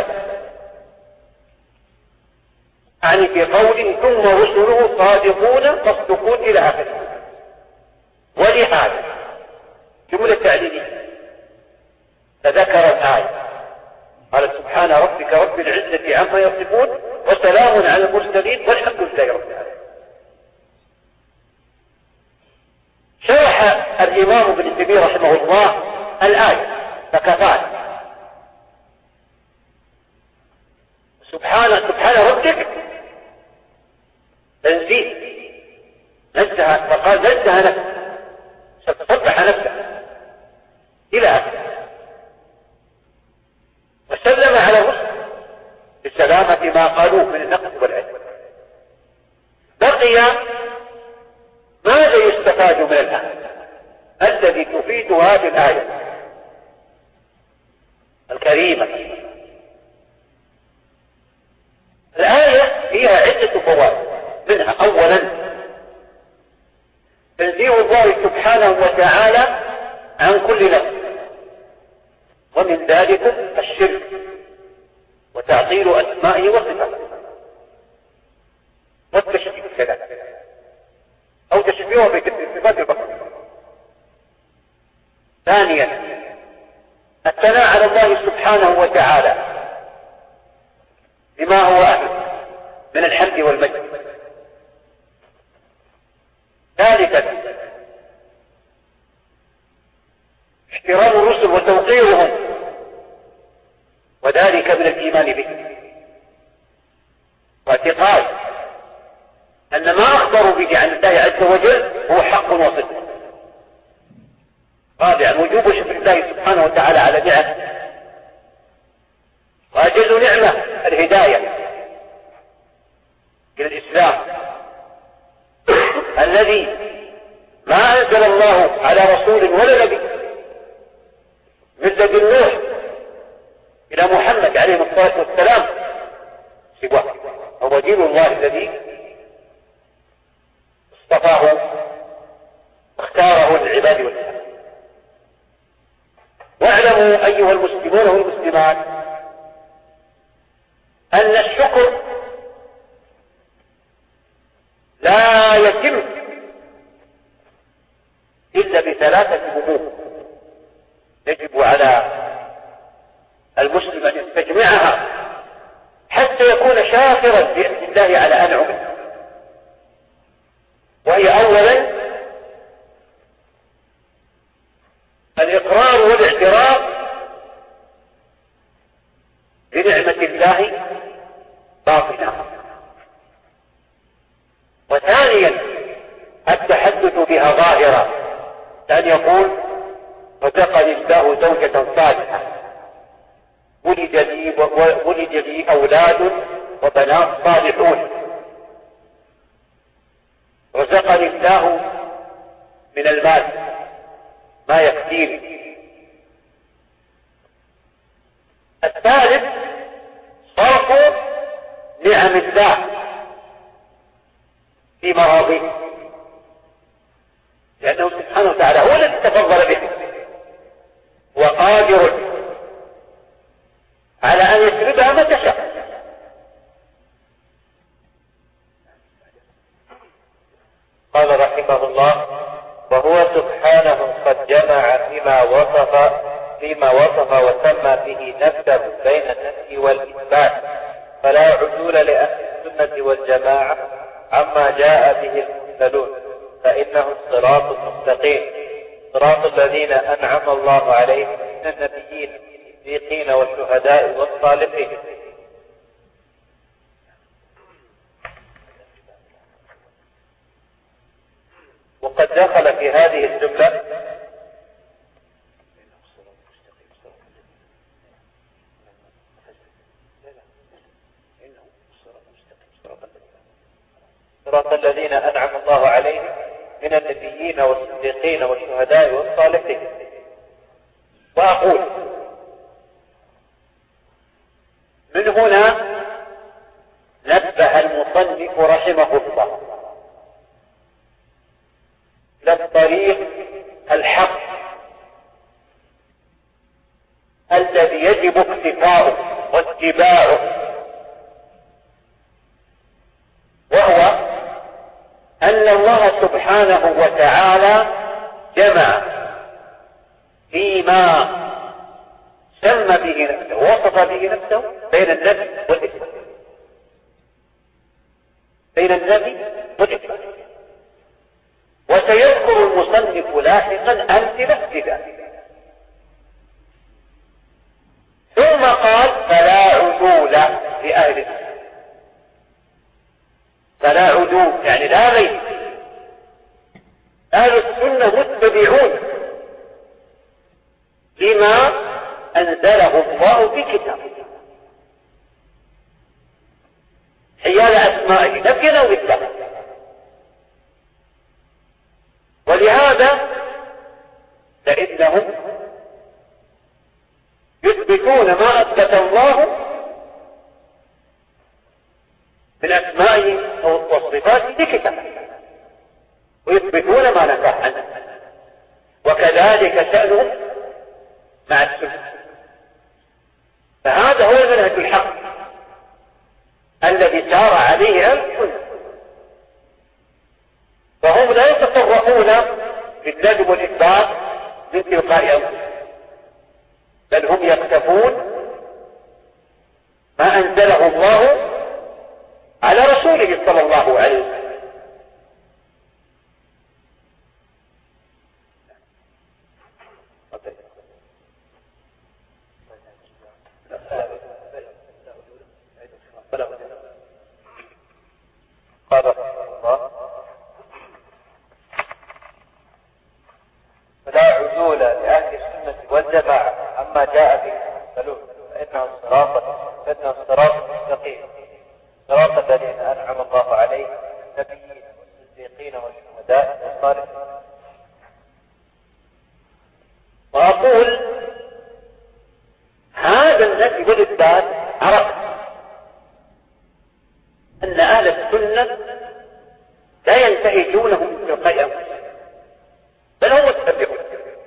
يعني في قول ثم رسله صادقون مصدقون إلى آخره. ولهذا جملة تعديلية فذكر الآية قال: سبحان ربك رب العزة عما يصفون وسلام على المرسلين والحمد لله رب العالمين. شرح الإمام ابن تيمية رحمه الله الآية فكفاها: سبحان ربك تنزيه، نزه، فقال نزه نفسه، سبح نفسه إلى آخره. وسلم على الرسل بسلامة ما قالوه من النقص والعلم. بقي ماذا يستفاد من الآية الذي تفيد هذه الآية الكريمة؟ الآية فيها عدة فوائد، منها أولا تنزيه الله سبحانه وتعالى عن كل نفس، ومن ذلك الشرك وتعطيل أسمائه وصفاته والتشبيه كذلك أو تشبيهه بصفات البشر. ثانيا الثناء على الله سبحانه وتعالى بما هو أهل من الحمد والمجد. ثالثا احترام الرسل وتوقيرهم، وذلك من الإيمان به، واعتقاد أن ما أخبروا به عن الله عز وجل هو حق وصدق. رابعا وجوب شكر الله سبحانه وتعالى على نعمه، وأجل نعمة الهداية إلى الإسلام الذي ما أنزل الله على رسول ولا نبي من لدن نوح إلى محمد عليه الصلاة والسلام سواه، هو دين الله الذي اصطفاه واختاره للعباد والإسلام. واعلموا أيها المسلمون والمسلمات أن الشكر لا يتم إلا بثلاثة أمور يجب على المسلم أن يستجمعها حتى يكون شاكرا لله على أنعمه. وهي أولا الإقرار والاعتراف بنعمة الله باطنة، وثانيا التحدث بها ظاهرا، كأن يقول رزقني الله زوجة صالحة ولد لي أولاد وبنات صالحون، رزقني الله من المال ما يكفيني. الثالث صرف نعم الله في مراضيه، لأنه سبحانه وتعالى هو الذي تفضل به وقادر وجمع فيما وصف وسمى به نفسه بين النفي والإثبات، فلا عدول لأهل السنة والجماعة عما جاء به المرسلون، فإنه الصراط المستقيم، صراط الذين أنعم الله عليهم من النبيين والصديقين والشهداء والصالحين. وقد دخل في هذه الجملة صراط الذين أنعم الله عليهم من النبيين والصديقين والشهداء والصالحين. وأقول من هنا نبه المصنف رحمه الله للطريق الحق الذي يجب اقتفاؤه واتباعه، وهو أن الله سبحانه وتعالى جمع فيما سمى به نفسه ووصف به نفسه بين النفي والإثبات، بين النفي والإثبات. وسيذكر المصنف لاحقا أمثلة لذلك. ثم قال فلا عدول لأهل السنة، فلا عدول يعني لا غير، أهل السنة متبعون لما أنزله الله في كتابه حيال أسمائه نفيا أو إثباتا. ولهذا فإنهم يثبتون ما أثبت الله من أسمائه والصفات في كتابه، ويثبتون ما نفى عنه. وكذلك شأنهم مع السنة. فهذا هو المنهج الحق الذي سار عليه أهل السنة، فهم لا يتصرفون في الندب والإثبات من تلقاء أنفسهم، بل هم يقتفون ما أنزله الله على رسوله صلى الله عليه وسلم. قال رحمه الله فلا عدول لأهل السنة والجماعة عما جاء به المرسلون، فإنه الصراط المستقيم، صراط الذين أنعم الله عليهم من النبيين والصديقين والشهداء والصالحين. وأقول هذا النفي والإثبات عرفت أن أهل السنة لا ينتهجونه من تلقاء أنفسهم، بل هم متبعون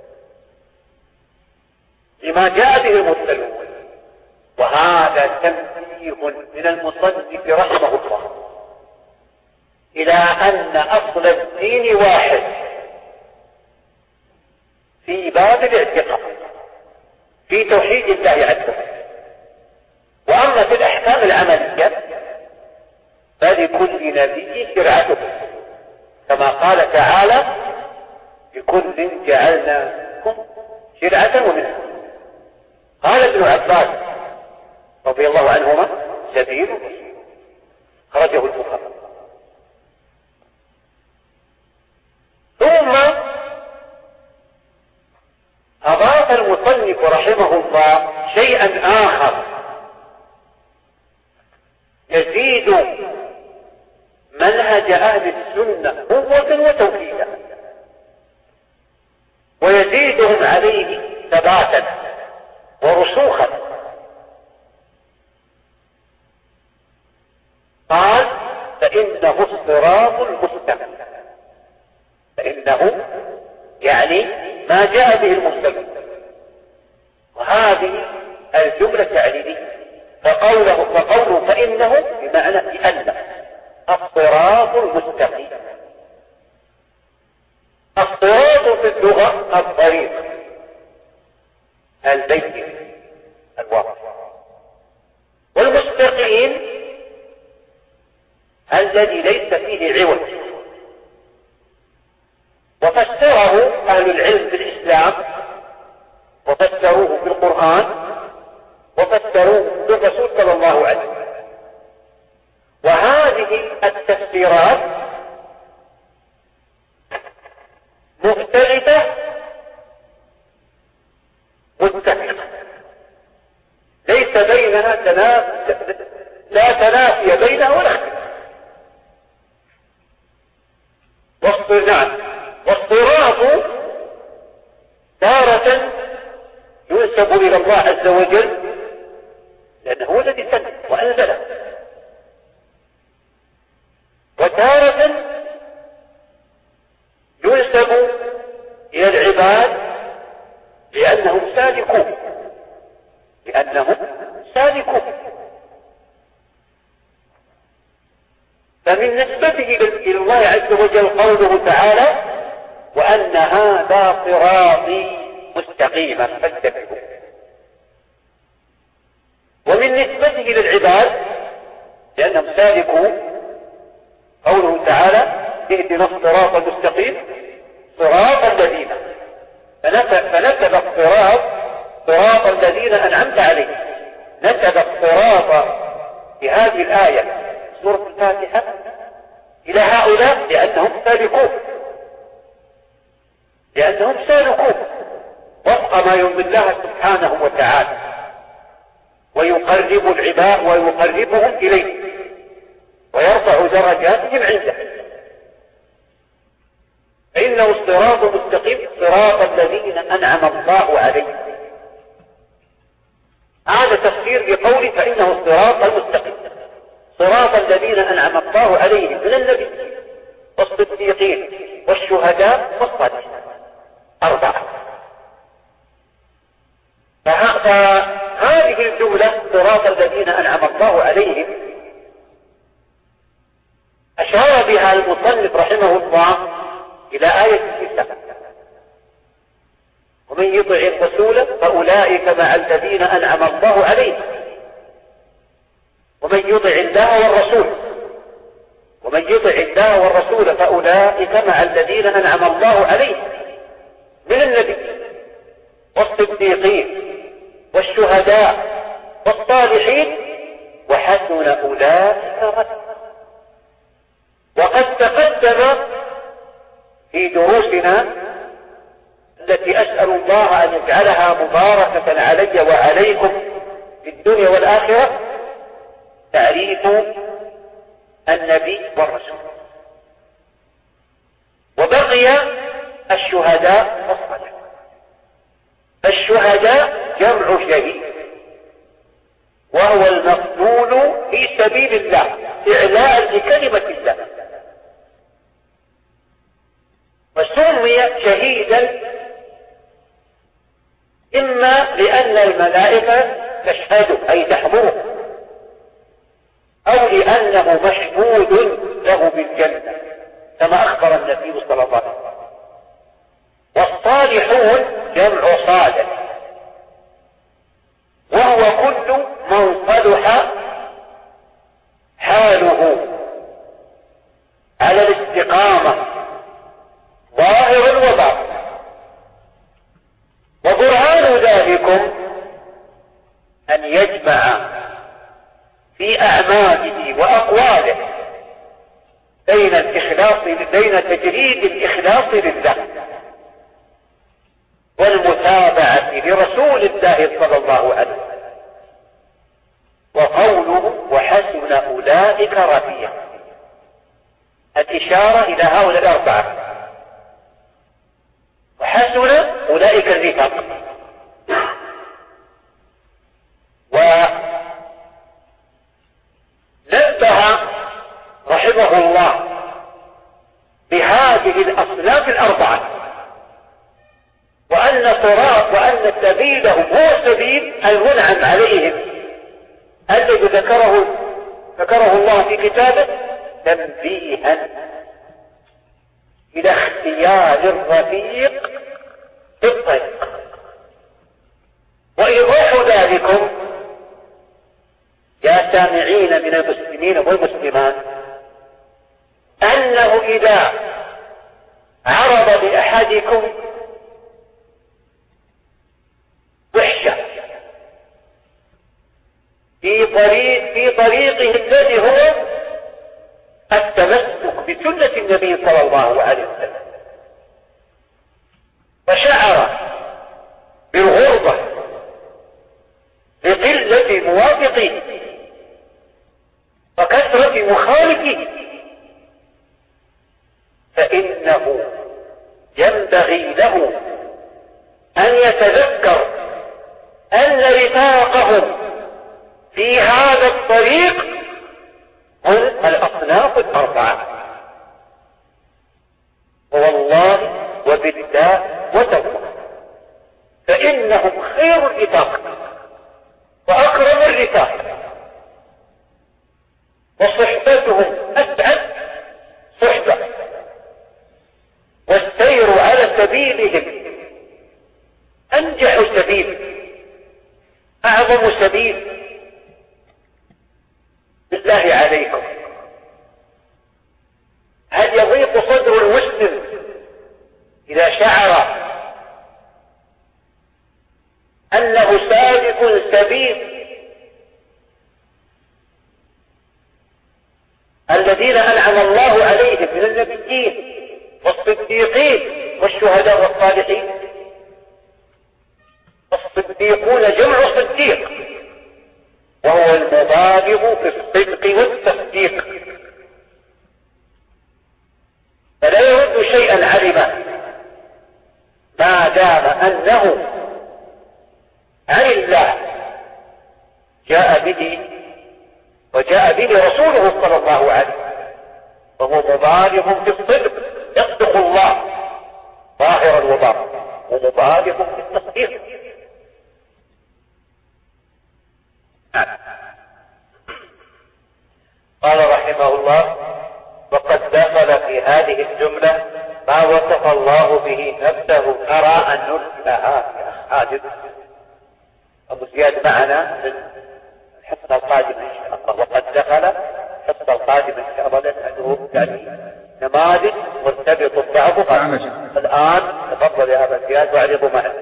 لما جاء به المرسلون. وهذا تنبيه من المصنف رحمه الله إلى أن أصل الدين واحد في باب الاعتقاد في توحيد الله عز وجل. وأما في الأحكام العملية فلكل نبي شرعته، كما قال تعالى لكل جعلناكم شرعة ومنهجا. قال ابن عباس رضي الله عنهما سبيل الرسول، خرجه البخاري. ثم أضاف المصنف رحمه الله شيئا آخر يزيد منهج أهل السنة قوة وتوحيدا، ويزيدهم عليه ثباتا ورسوخا. قال فإنه الصراط المستقيم، فإنه يعني ما جاء به المرسلون. وهذه الجملة تعليلية، فقوله فإنه بمعنى لأنه الصراط المستقيم. الصراط في اللغة الطريق البين الواضح، والمستقيم الذي ليس فيه عوج. وفسره أهل العلم بالإسلام، وفسروه في القرآن، وفسروه بالرسول صلى الله عليه وسلم. وهذه التفسيرات مختلفة متفقة، ليس بينها لا تنافي بينها ولا اختلاف. والصراط تارة ينسب إلى الله عز وجل لأنه هو الذي سن وأنزله، وتارة ينسب إلى العباد لأنهم سالكون، فمن نسبته إلى الله عز وجل قوله تعالى: وأن هذا صراطي مستقيما فاتبعوه. ومن نسبته للعباد لأنهم سالكون قوله تعالى: اهدنا الصراط المستقيم صراط الذين، فنسب الصراط صراط الذين أنعمت عليهم، نسب الصراط في هذه الآية سورة الفاتحة إلى هؤلاء لأنهم سالكون وفق ما يرضي الله سبحانه وتعالى، ويقرب العباد ويقربهم إليه ويرفع درجاتهم عنده. فإنه الصراط المستقيم صراط الذين أنعم الله عليهم. هذا تفسير لقوله فإنه الصراط المستقيم، صراط الذين أنعم الله عليهم من النبيين والصديقين والشهداء والصالحين، 4. فهذه الجملة صراط الذين أنعم الله عليهم أشار بها المصنف رحمه الله إلى آية الكتاب: ومن يطع الرسول فأولئك مع الذين أنعم الله عليهم، ومن يطع الله والرسول فأولئك مع الذين أنعم الله عليهم من النبيين والصديقين والشهداء والصالحين وحسن أولئك رفيقا. وقد تقدم في دروسنا التي أسأل الله أن يجعلها مباركة علي وعليكم في الدنيا والآخرة تعريف النبي والرسول، وبقي الشهداء والصالحين. الشهداء جمع شهيد، وهو المقتول في سبيل الله إعلاء لكلمة الله، وسمي شهيدا إما لأن الملائكة تشهده أي تحضره، أو لأنه مشهود له بالجنة كما أخبر النبي صلى الله عليه وسلم. والصالحون جمع صالح، وهو كل من صلح حاله على الاستقامة ظاهر وباطن. وبرهان ذلكم أن يجمع في أعماله وأقواله بين تجريد الإخلاص لله والمتابعة لرسول الله صلى الله عليه وسلم، وقوله وحسن أولئك رفيقا، الإشارة إلى هؤلاء 4. وحسن أولئك الرفاق. ونبه رحمه الله بهذه الأصناف 4، وأن سبيلهم هو سبيل المنعم عليهم الذي ذكره الله في كتابه تنبيها إلى اختيار الرفيق في الطريق. وإيضاح ذلكم يا سامعين من المسلمين والمسلمات أنه إذا عرض لأحدكم وحشة في طريقه الذي هو التمسك بسنة النبي صلى الله عليه وسلم، وشعر بالغربة لقلة موافقه وكثرة مخالفه، فإنه ينبغي له أن يتذكر أن رفاقه في هذا الطريق هم الأصناف الأربعة، والله وبالله وتوبه، فإنهم خير الرفاق وأكرم الرفاق، وصحبتهم أسعد صحبة، والسير على سبيلهم أنجح سبيل، أعظم سبيل. بالله عليكم، هل يضيق صدر المسلم إذا شعر أنه سالك سبيل الذين أنعم الله عليهم من النبيين والصديقين والشهداء والصالحين؟ الصديقون جمع صديق، وهو المبالغ في الصدق والتصديق، فلا يرد شيئا علما ما دام أنه عن الله جاء به وجاء به رسوله صلى الله عليه وسلم، وهو مبالغ في الصدق، يصدق الله ظاهرا وباطنا، ومبالغ في التصديق. قال رحمه الله: وقد دخل في هذه الجملة ما وصف الله به نفسه. نرى أن نرسلها في أحاديث أبو زياد معنا من الحصة القادمة إن شاء الله. وقد دخل الحصة القادمة إن شاء الله نسأله يعني نماذج مرتبط بعضها. الآن تفضل يا أبا زياد واعرضوا معنا.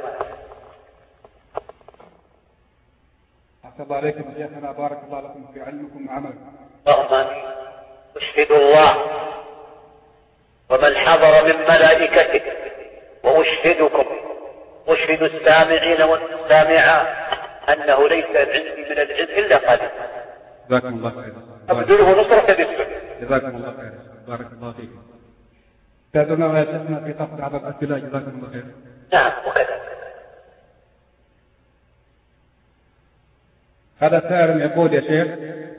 أحسن الله عليكم شيخنا، بارك الله لكم في علمكم وعملكم. اللهم أشهد الله ومن حضر من ملائكته، وأشهدكم أشهد السامعين والسامعات أنه ليس عندي من العلم إلا قليل. جزاكم الله خير. أبذله نصرة بالسنة. جزاكم الله خير، بارك الله فيكم. استاذنا يا شيخنا في قصد على الأسئلة، جزاكم الله خير. نعم وكذا. هذا سائل يقول: يا شيخ،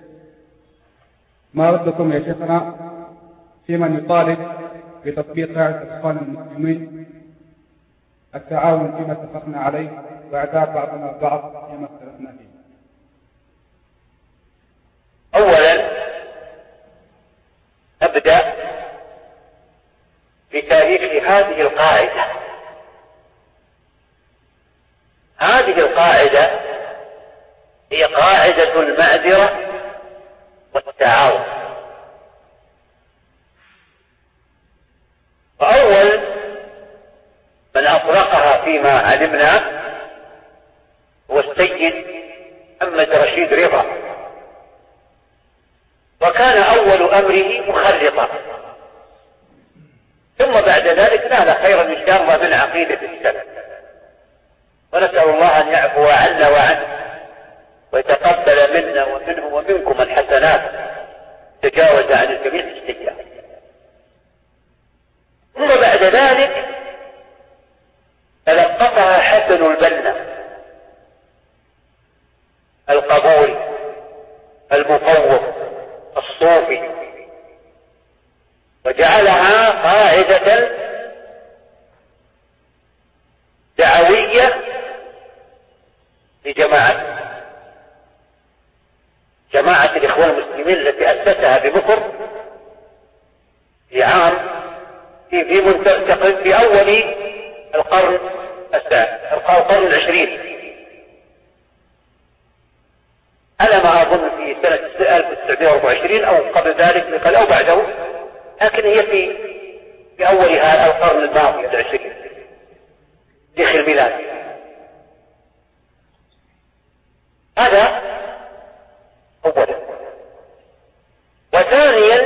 ما ردكم يا شيخنا في من يطالب بتطبيق قاعدة إخوان المسلمين التعاون فيما اتفقنا عليه وإعذار بعضنا البعض فيما اختلفنا فيه؟ أولا أبدأ بتاريخ هذه القاعدة. هذه القاعدة هي قاعدة المعذرة والتعاون. وأول من أطلقها فيما علمنا هو السيد محمد رشيد رضا، وكان أول أمره مخلطا، ثم بعد ذلك نال خيرا إن شاء الله من عقيدة السلف، ونسأل الله أن يعفو عنا وعنه ويتقبل منا ومنه ومنكم الحسنات، تجاوز عن الجميع السيئات. ثم بعد ذلك تلقفها حسن البنا القبول المفوض الصوفي، وجعلها قاعدة دعوية لجماعة الإخوان المسلمين التي أسسها بمصر في عام في أول القرن القرن العشرين، على ما أظن في سنة 1924 أو قبل ذلك بقليل أو بعده، لكن هي في أول هذا القرن الماضي العشرين تاريخ الميلاد. هذا أولا. وثانيا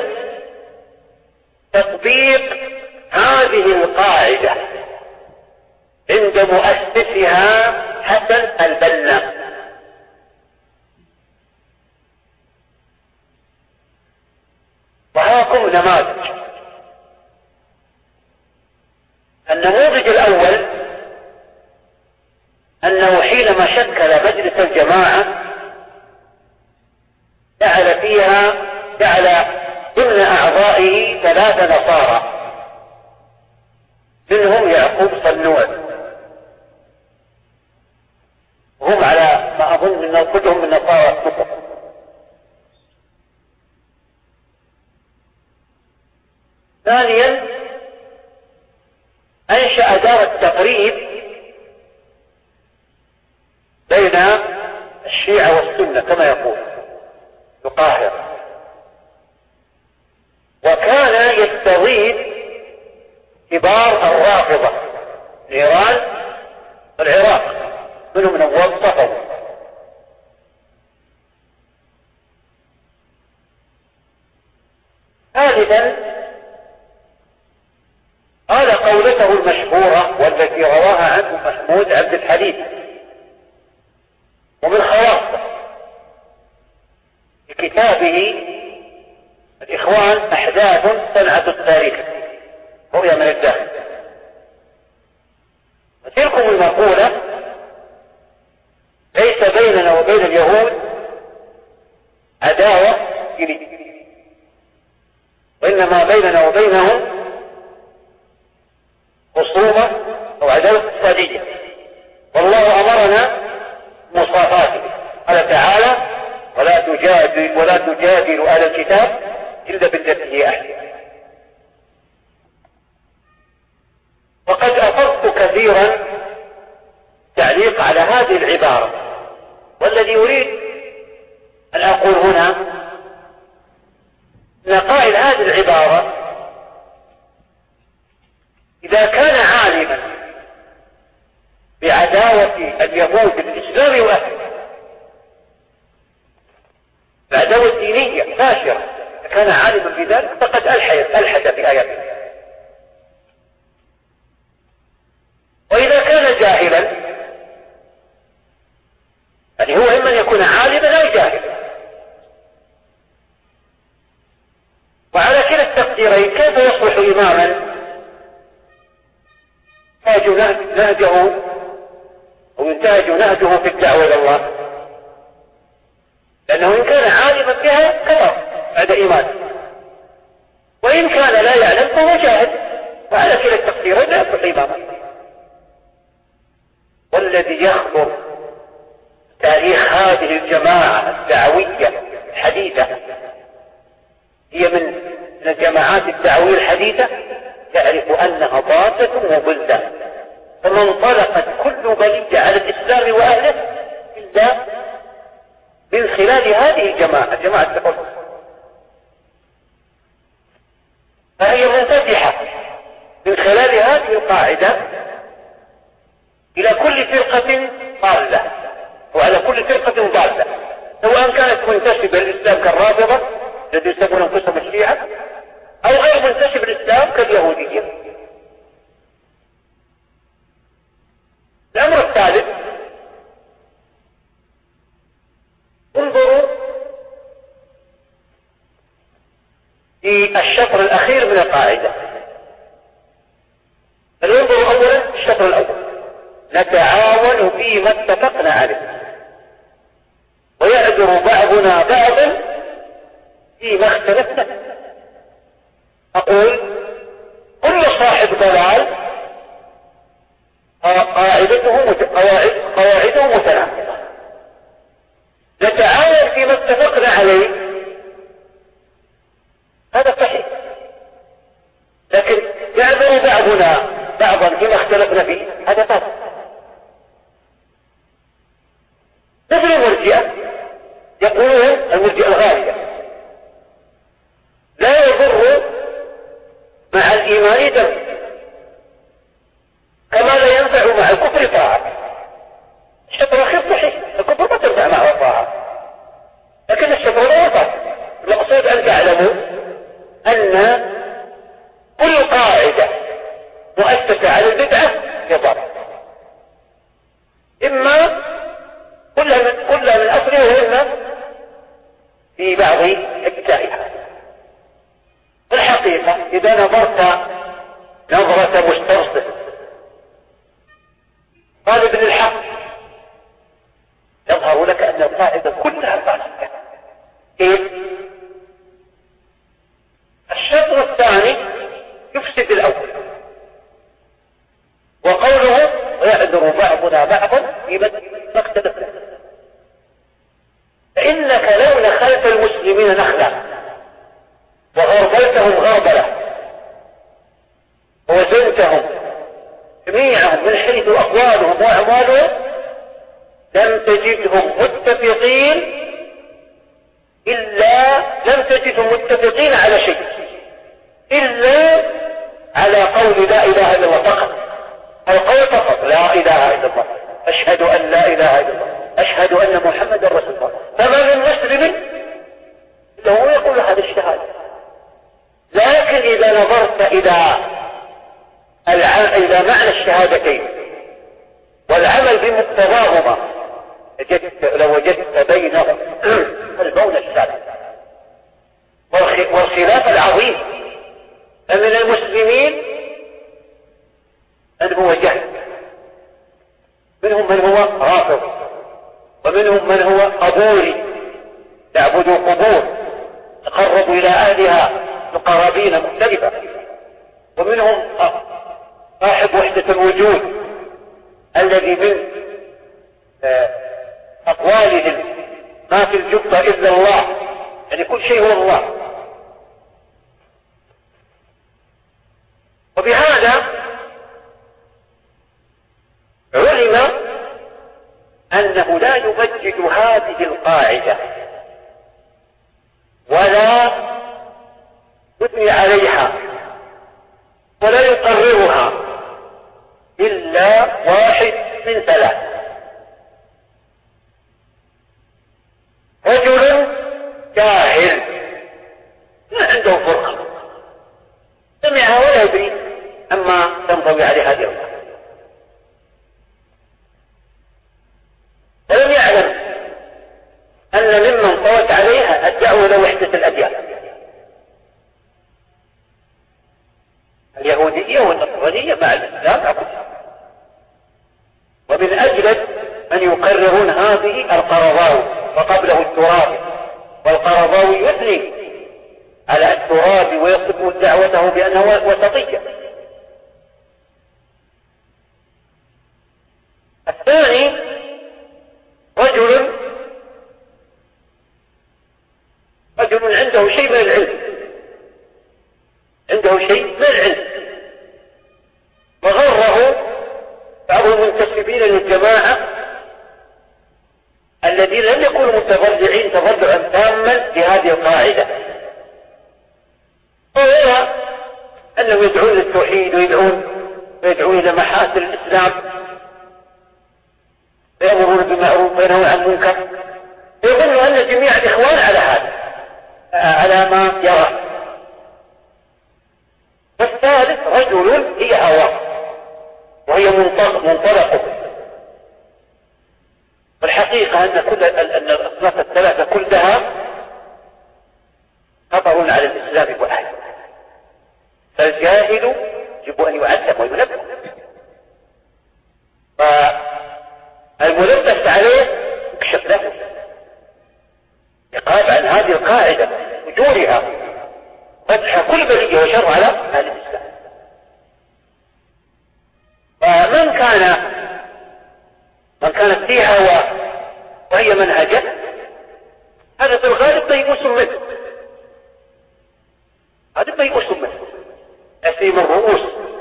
تطبيق هذه القاعدة عند مؤسسها حسن البنا، وهاكم نماذج. النموذج الأول أنه حينما شكل مجلس الجماعة جعل ضمن أعضائه 3 نصارى، منهم يعقوب صنوع، وهم على ما أظن كلهم من نصارى الكفر. ثانيا أنشأ دار التقريب بين الشيعة والسنة كما يقول في القاهرة، وكان يستضيف كبار الرافضة من إيران والعراق، منهم نواف صفوي. ثالثا قال قولته المشهورة والتي رواها عنه محمود عبد الحليم ومن خواصه في كتابه الإخوان أحداث صنعة التاريخ رؤية من الداخل. وتلكم المقولة ليس بيننا وبين اليهود عداوة دينية، وإنما بيننا وبينهم خصومة أو عداوة اقتصادية، والله أمرنا مصافاته. قال تعالى: ولا تجادل أهل الكتاب إلا بالتي هي أحسن. وقد أفضت كثيرا تعليق على هذه العبارة، والذي أريد أن أقول هنا أن قائل هذه العبارة إذا كان عالما بعداوة اليهود بالإسلام وأهله، العداوة الدينية باشرة، إذا كان عالما بذلك فقد ألحد في آياته. وإذا كان جاهلا، يعني هو إما أن يكون عالما أو جاهلا، وعلى كلا التقديرين كيف يصبح إماما نهجه أو ينتهج نهجه في الدعوة إلى الله؟ لأنه إن كان عالما بها كفر بعد إيمانه، وإن كان لا يعلم فهو جاهل، وعلى كلا التقديرين لا يصبح إماما. والذي يخبر تاريخ هذه الجماعة الدعوية الحديثة، هي من الجماعات الدعوية الحديثة، تعرف أنها ضالة وضلة، فما انطلقت كل بلية على الإسلام وأهله إلا من خلال هذه الجماعة، جماعة التقوى. فهي منفتحة من خلال هذه القاعدة إلى كل فرقة ضالة، وعلى كل فرقة ضالة، سواء كانت منتسبة للإسلام كالرافضة الذي يسمون أنفسهم الشيعة، أو غير منتسب للإسلام كاليهودية. الأمر الثالث، انظروا في الشطر الأخير من القاعدة. فلينظروا أولا الشطر الأول: نتعاون فيما اتفقنا عليه، ويعذر بعضنا بعضا فيما اختلفنا. أقول كل صاحب ضلال قواعده متناقضة. نتعاون فيما اتفقنا عليه، هذا صحيح، لكن يعذر يقولون المرجئة الغالية لا يضر مع الإيمان دم، كما لا ينفع مع الكفر طاعة. الشطر خير صحيح، الكفر ما تنفع معه طاعة، لكن الشطر لا ينفع. المقصود أن تعلموا أن كل قاعدة مؤسسة على البدعة يضر، إما كلها من أصله وإما في بعض أجزائها. الحقيقة إذا نظرت نظرة مسترسل طالب للحق يظهر لك أن القاعدة كلها فاسدة. كيف؟ الشطر الثاني يفسد الأول، وقوله ويعذر بعضنا بعضا فيما اختلف. فإنك لو نخلت المسلمين نخلا وغربلتهم غربلة ووزنتهم جميعهم من حيث أقوالهم وأعمالهم لم تجدهم متفقين على شيء إلا على قول لا إله إلا الله فقط، القول فقط لا إله إلا الله، أشهد أن لا إله إلا الله، أشهد أن محمد رسول الله. فما من مسلم إلا هو يقول هذا الشهادة. لكن إذا نظرت إلى معنى الشهادتين والعمل بمقتضاهما لوجدت بينهم البون السابق والخلاف العظيم. فمن المسلمين من هو جهل، منهم من هو رافض، ومنهم من هو قبوري يعبدوا قبور تقربوا إلى أهلها بقرابين مختلفة، ومنهم صاحب وحدة الوجود الذي من أقوالهم ما في الجبة إلا الله، يعني كل شيء هو الله. وبهذا علم أنه لا يمجد هذه القاعدة ولا يثني عليها ولا يقررها إلا واحد من ثلاث: رجل جاهل ما عنده فرقة سمعها ولا يدري أما تنطوي عليه هذه الأمر، ولم يعلم أن ممن طوت عليها الدعوة إلى وحدة الأديان اليهودية والنصرانية مع الإسلام عقدها. ومن أجل أن يقررون هذه القرضاوي وقبله الترابي، والقرضاوي يثني على الترابي ويصف دعوته بأنه وسطية. الثاني رجل عنده شيء من العلم، وغره بعض المنتسبين للجماعة الذين لم يكونوا متبرعين تبرعا تاما بهذه القاعدة، وهو أنهم يدعون للتوحيد ويدعون إلى محاسن الإسلام ويأمرون بالمعروف وينهون عن المنكر، ويظن أن جميع الإخوان على هذا على ما يرى. والثالث رجل هي هواه وهي منطلقه. والحقيقة أن الأصناف الثلاثة كلها خطر على الإسلام وأهله، فالجاهل يجب أن يعلم وينبه، فالملبس عليه يكشف له يقاب عن هذه القاعدة وجورها فتح كل بلية وشر على أهل الإسلام. فمن كانت فيها وهي منهجة هذا في الغالب ميؤوس منه، أسيم الرؤوس،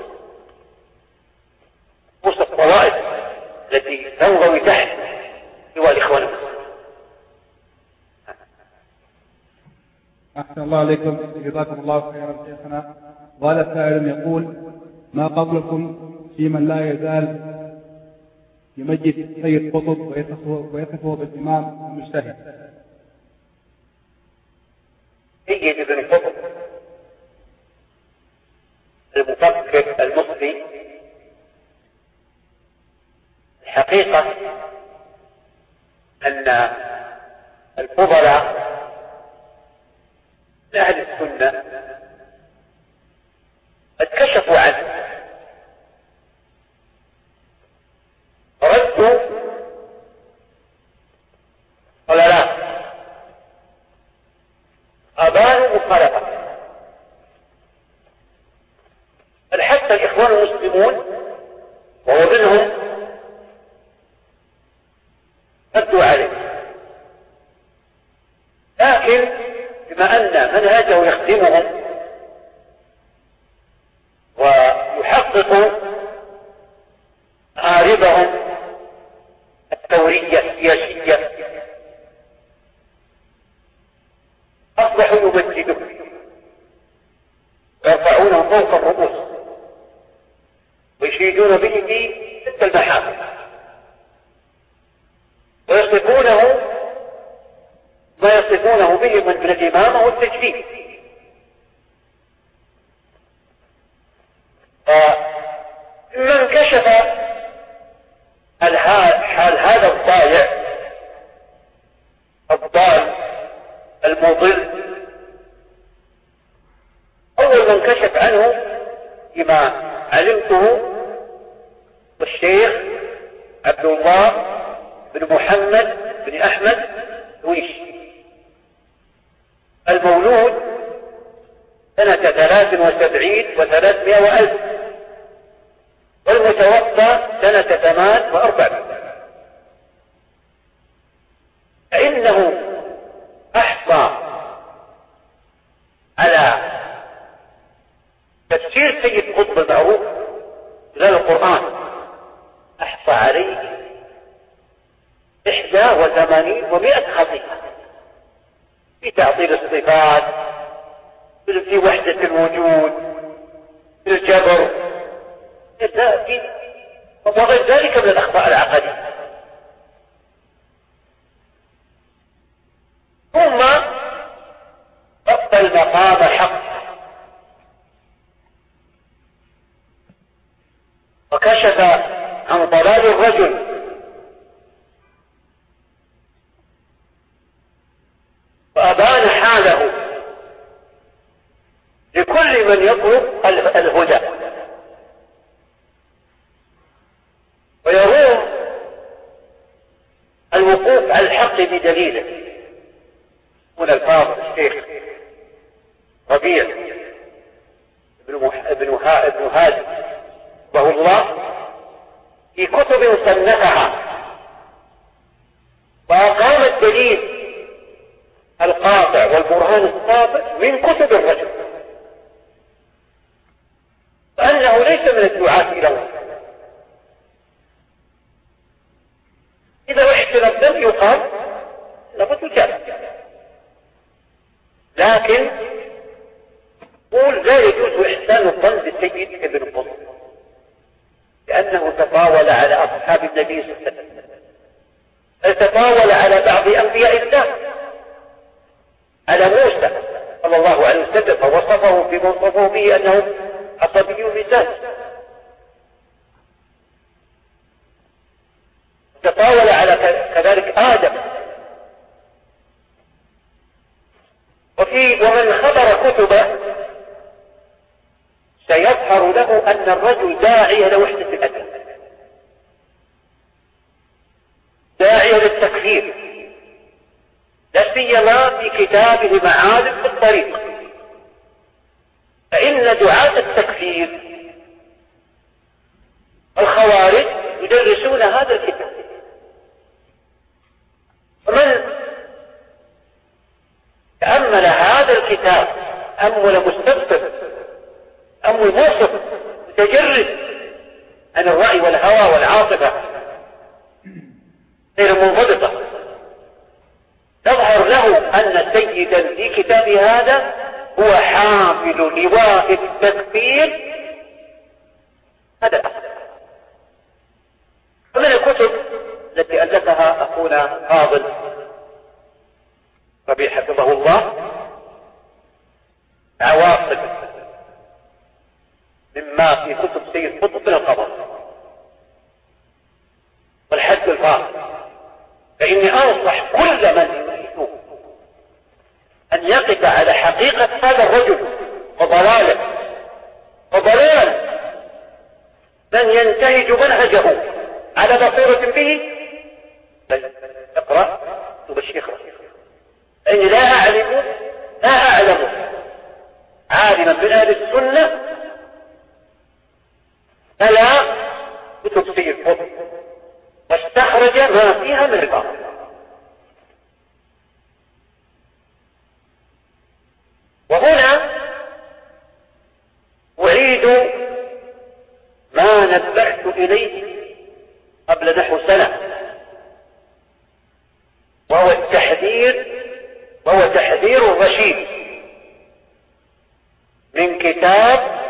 رؤوس الطوائف التي تنضوي تحت سوى الإخوان المسلمين. أحسن الله عليكم، جزاكم الله خيرا شيخنا. وهذا سائل يقول: ما قولكم في من لا يزال يمجد سيد قطب ويصفه بالإمام المجتهد؟ سيد ابن قطب المفكر المصري الحقيقة أن الفضلاء من أهل السنة قد كشفوا عنه، ردوا ضلالات، أبانوا مخالفة، بل حتى الإخوان المسلمون وهو منهم ردوا عليه، لكن بما أن منهجه يخدمهم ويحقق مآربهم الثورية السياسية أصبحوا يمجدون ويرفعونه فوق الرؤوس ويشيدون به في تلك المحافل ويصفونه ما يصفونه به من الإمامة والتجديد. فمن كشف حال هذا الضائع الضال المضل، أول من كشف عنه بما علمته والشيخ عبد الله بن محمد بن أحمد ويش، المولود سنة 73 و300 وألف، والمتوفى سنة 48، فإنه أحصى على تفسير سيد قطب المعروف خلال القرآن، أحصى عليه 81 و100 خطيئة في تعطيل الصفات، في وحدة الوجود، في الجبر، في وغير ذلك من الأخطاء العقدية. ثم ربط المقام حق وكشف عن ضلال الرجل وأبان حاله لكل من يطلب الهدى ويروم الوقوف على الحق بدليله. من الفاضل الشيخ ربيع ابن هادي رحمه الله في كتب صنفها وأقام الدليل القاطع والبرهان السابق من كتب الرجل، فأنه ليس من الدعاة إلى الله. إذا احتل الدم يقال لابد يجاب، لكن قول لا يجوز إحسان الظن بالسيد ابن قطب لأنه تطاول على أصحاب النبي صلى الله عليه وسلم، تطاول على بعض أنبياء الله، على موسى صلى الله عليه وسلم فوصفه بما وصفه به أنه عصبي مثال، تطاول على كذلك آدم. ومن خبر كتبه سيظهر له أن الرجل داعي لوحدة الأدب، داعي للتكفير، لا سيما في كتابه معالم في الطريق، فإن دعاة التكفير الخوارج يدرسون هذا الكتاب. ومن تأمل هذا الكتاب تأمل مستبصر، تأمل موصف متجرد عن الرأي والهوى والعاطفة غير منضبطة، تظهر له أن السيد جيدا في كتاب هذا هو حامل لواء التكفير. هذا الأصل. ومن الكتب التي ألفها أخونا فاضل ربيع حفظه الله عواصم مما في كتب سيد قطب من القمر والحد الفاصل. فإني أنصح كل من يريد أن يقف على حقيقة هذا الرجل وضلاله وضلال من ينتهج منهجه على بصيرة به اقرأ كتب الشيخ إني لا أعلم عالما من أهل السنة ألا كتب سيد قطب واستخرج ما فيها من الباطل. وهنا أعيد ما نبهت إليه قبل نحو سنة، وهو تحذير الرشيد من كتاب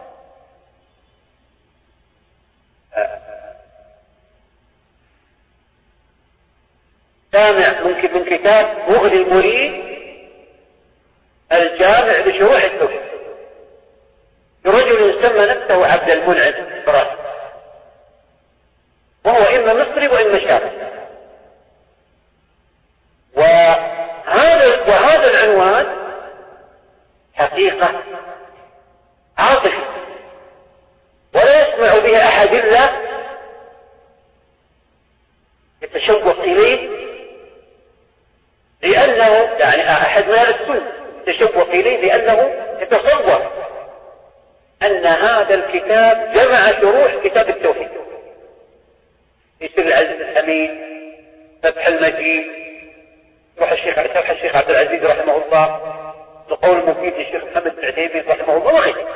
سامع ممكن من كتاب مغني المريد الجامع لشروح التوحيد لرجل سمى نفسه عبد المنعم براسي، وهو إما مصري وإما شامي. وهذا العنوان حقيقة عاطفي ولا يسمع به أحد إلا يتشوق إليه، لأنه يعني أحد من السنة يتشوق إليه لأنه يتصور أن هذا الكتاب جمع شروح كتاب التوحيد، يسر العزيز الحميد، فتح المجيد، شرح الشيخ عبد العزيز رحمه الله، القول المفيد للشيخ محمد بن عثيمين رحمه الله وغيره.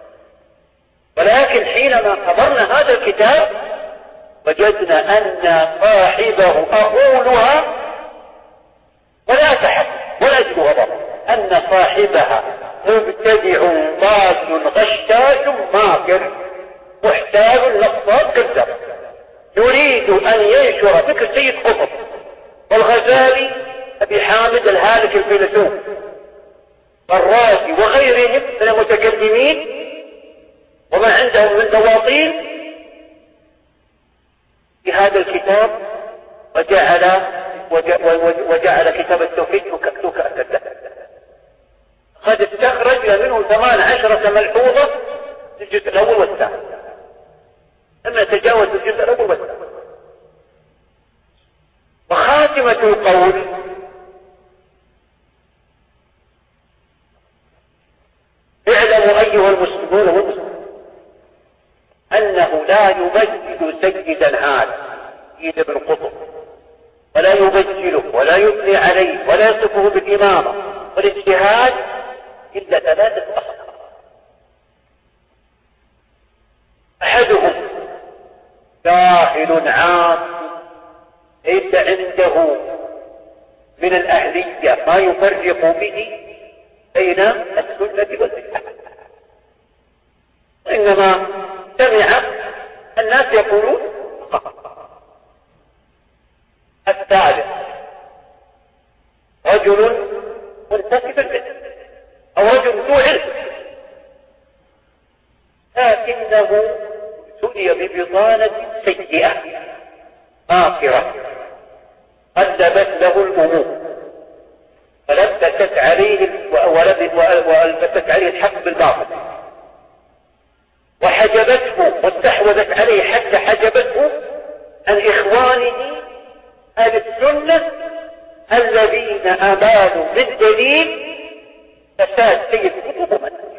ولكن حينما قبرنا هذا الكتاب وجدنا أن صاحبه أقولها ولا تحت ولا أجد غضب أن صاحبها مبتدع ضال غشاش ماكر محتال نصاب كذاب يريد أن ينشر فكر سيد قطب والغزالي أبي حامد الهالك الفيلسوف والرازي وغيرهم من المتكلمين وما عندهم من دواطين في هذا الكتاب، وجعل كتاب التوحيد كأكده. قد استخرج منه 18 ملحوظة في الجزء الأول والثاني، أما تجاوز الجزء الأول والثاني. وخاتمة القول اعلموا أيها المسلمون والمسلمون أنه لا يمجد سيدا هذا سيد بن قطب ولا يبجله ولا يثني عليه ولا يصفه بالإمامة والاجتهاد إلا 3 أصناف. أحدهم جاهل عام ليس عنده من الأهلية ما يفرق به بين السنة والبدعة، وإنما سمع الناس يقولون الثالث رجل منتسب البدع أو رجل ذو علم لكنه ابتلي ببطانة سيئة آخرة قلبت له الأمور فلبست عليه والبست عليه الحق بالباطل وحجبته واستحوذت عليه حتى حجبته عن إخوانه أهل السنة الذين أبانوا بالدليل فساد سيد قطب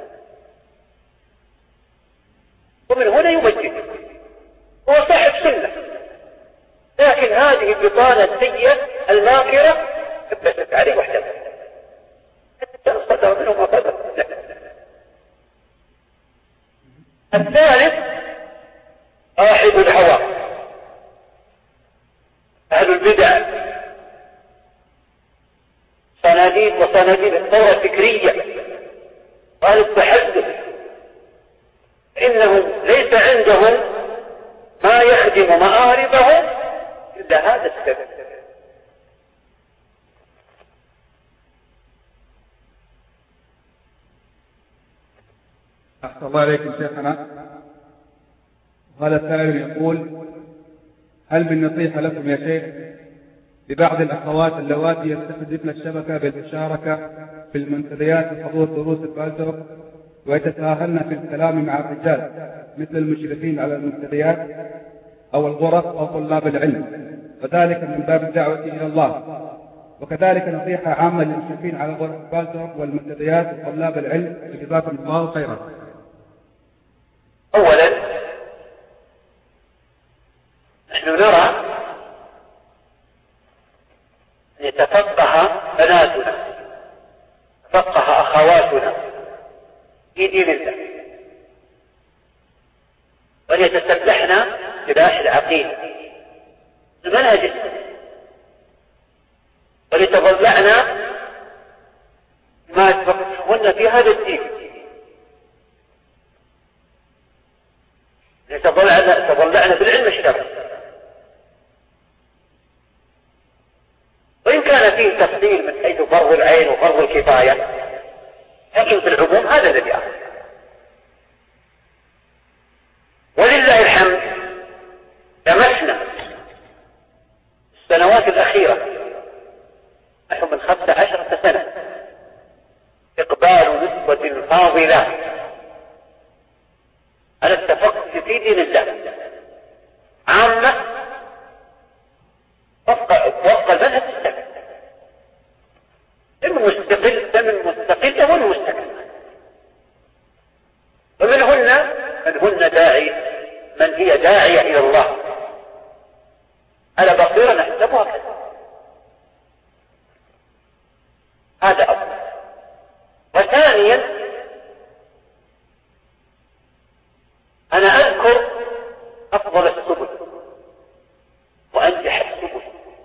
ومن هنا يمجد هو صاحب سنة، لكن هذه البطانة السيئة الماكرة لبست عليه وحدها حتى صدر منهم وقدر. الثالث صاحب الهوى أهل البدع صناديد أساليب وصناديق الثورة الفكرية وهذا التحدث، إنه ليس عندهم ما يخدم مآربهم إلا هذا السبب. أحسن الله عليكم شيخنا. هذا السائل يقول: هل من نصيحة لكم يا شيخ لبعض الأخوات اللواتي يستخدمن الشبكة بالمشاركة في المنتديات وحضور دروس الفلسفة ويتساهلن في الكلام مع الرجال مثل المشرفين على المنتديات أو الغرف أو طلاب العلم، وذلك من باب الدعوة إلى الله؟ وكذلك نصيحة عامة للمشرفين على غرف الفلسفة والمنتديات وطلاب العلم، جزاكم الله خيرا. أولا نحن نرى أن يتفقه بناتنا، تفقه أخواتنا في دين الله، وأن يتسلحن سلاح العقيدة المنهج السلمي، ولتضلعن ما تفقهن في هذا الدين، تضلعن بالعلم الشرعي، وإن كان فيه تفصيل من حيث فرض العين وفرض الكفاية، لكن في العموم هذا الذي أخذ. ولله الحمد لمسنا السنوات الأخيرة نحن من 15 سنة إقبال نسبة فاضلة على التفقه في دين الله عامة وفق المنهج السلمي، من مستقل والمستقل، من هي داعية إلى الله على بصيرة نحسبها كذا. هذا أول. وثانيا أنا أذكر أفضل السبل وأنجح السبل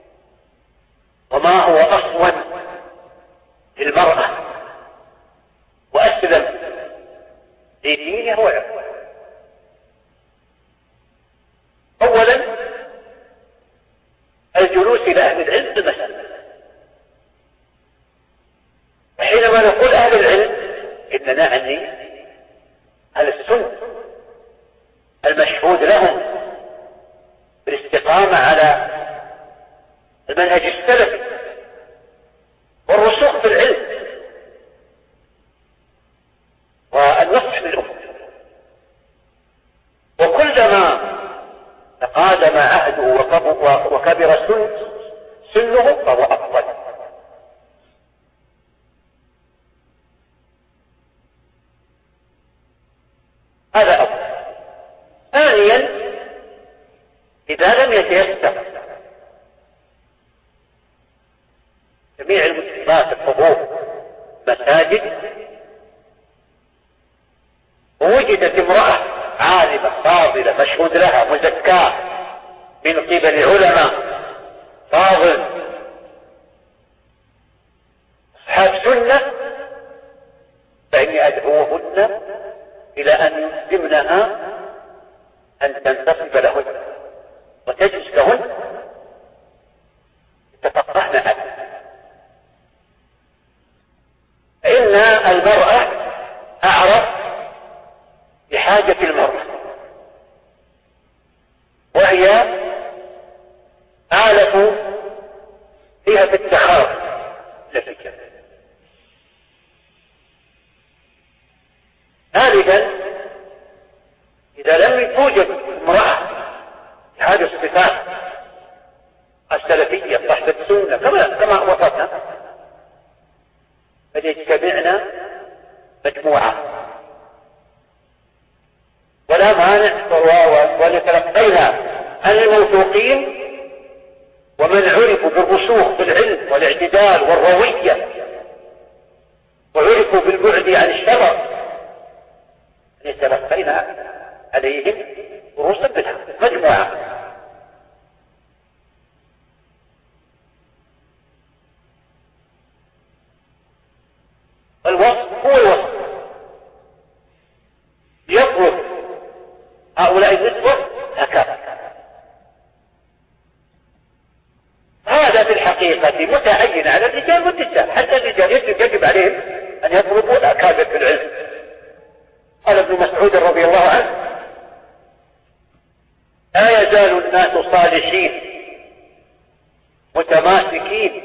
وما هو أصون للمرأة وأسلم لدينها وعرضها. أولا الجلوس إلى أهل العلم في المسألة، وحينما نقول أهل العلم إننا نعني أهل السنة المشهود لهم بالاستقامة على المنهج السلفي والرسوخ في العلم والنصح للأمة، وكلما تقادم عهده وكبر سنه فهو أفضل. هذا أفضل. ثانيا إذا لم يتيسر جميع المسلمات الحضور مساجد ووجدت امرأة عالمة فاضلة مشهود لها مزكاة من قبل علماء فاضل أصحاب سنة، فإني أدعوهن إلى أن يلزمنها أن تنتصب لهن وتجلس لهن يتفقهن عنه. إن المرأة أعرف بحاجة المرأة، وهي آلة فيها في التخاف للرجال. ثالثا إذا لم توجد امرأة بهذه الصفات السلفية صاحبة السنة كما وصفنا، فليجتمعنا مجموعة ولا مانع وليتلقينا الموثوقين ومن عرفوا بالرسوخ في العلم والاعتدال والروية وعرفوا بالبعد عن الشر ليتلقينا عليهم رسلا بالحق مجموعة. هؤلاء النسوة هكذا. هذا في الحقيقة متعين على الرجال والنساء، حتى الرجال يجب عليهم أن يطلبوا الأكابر في العلم. قال ابن مسعود رضي الله عنه: لا يزال الناس صالحين متماسكين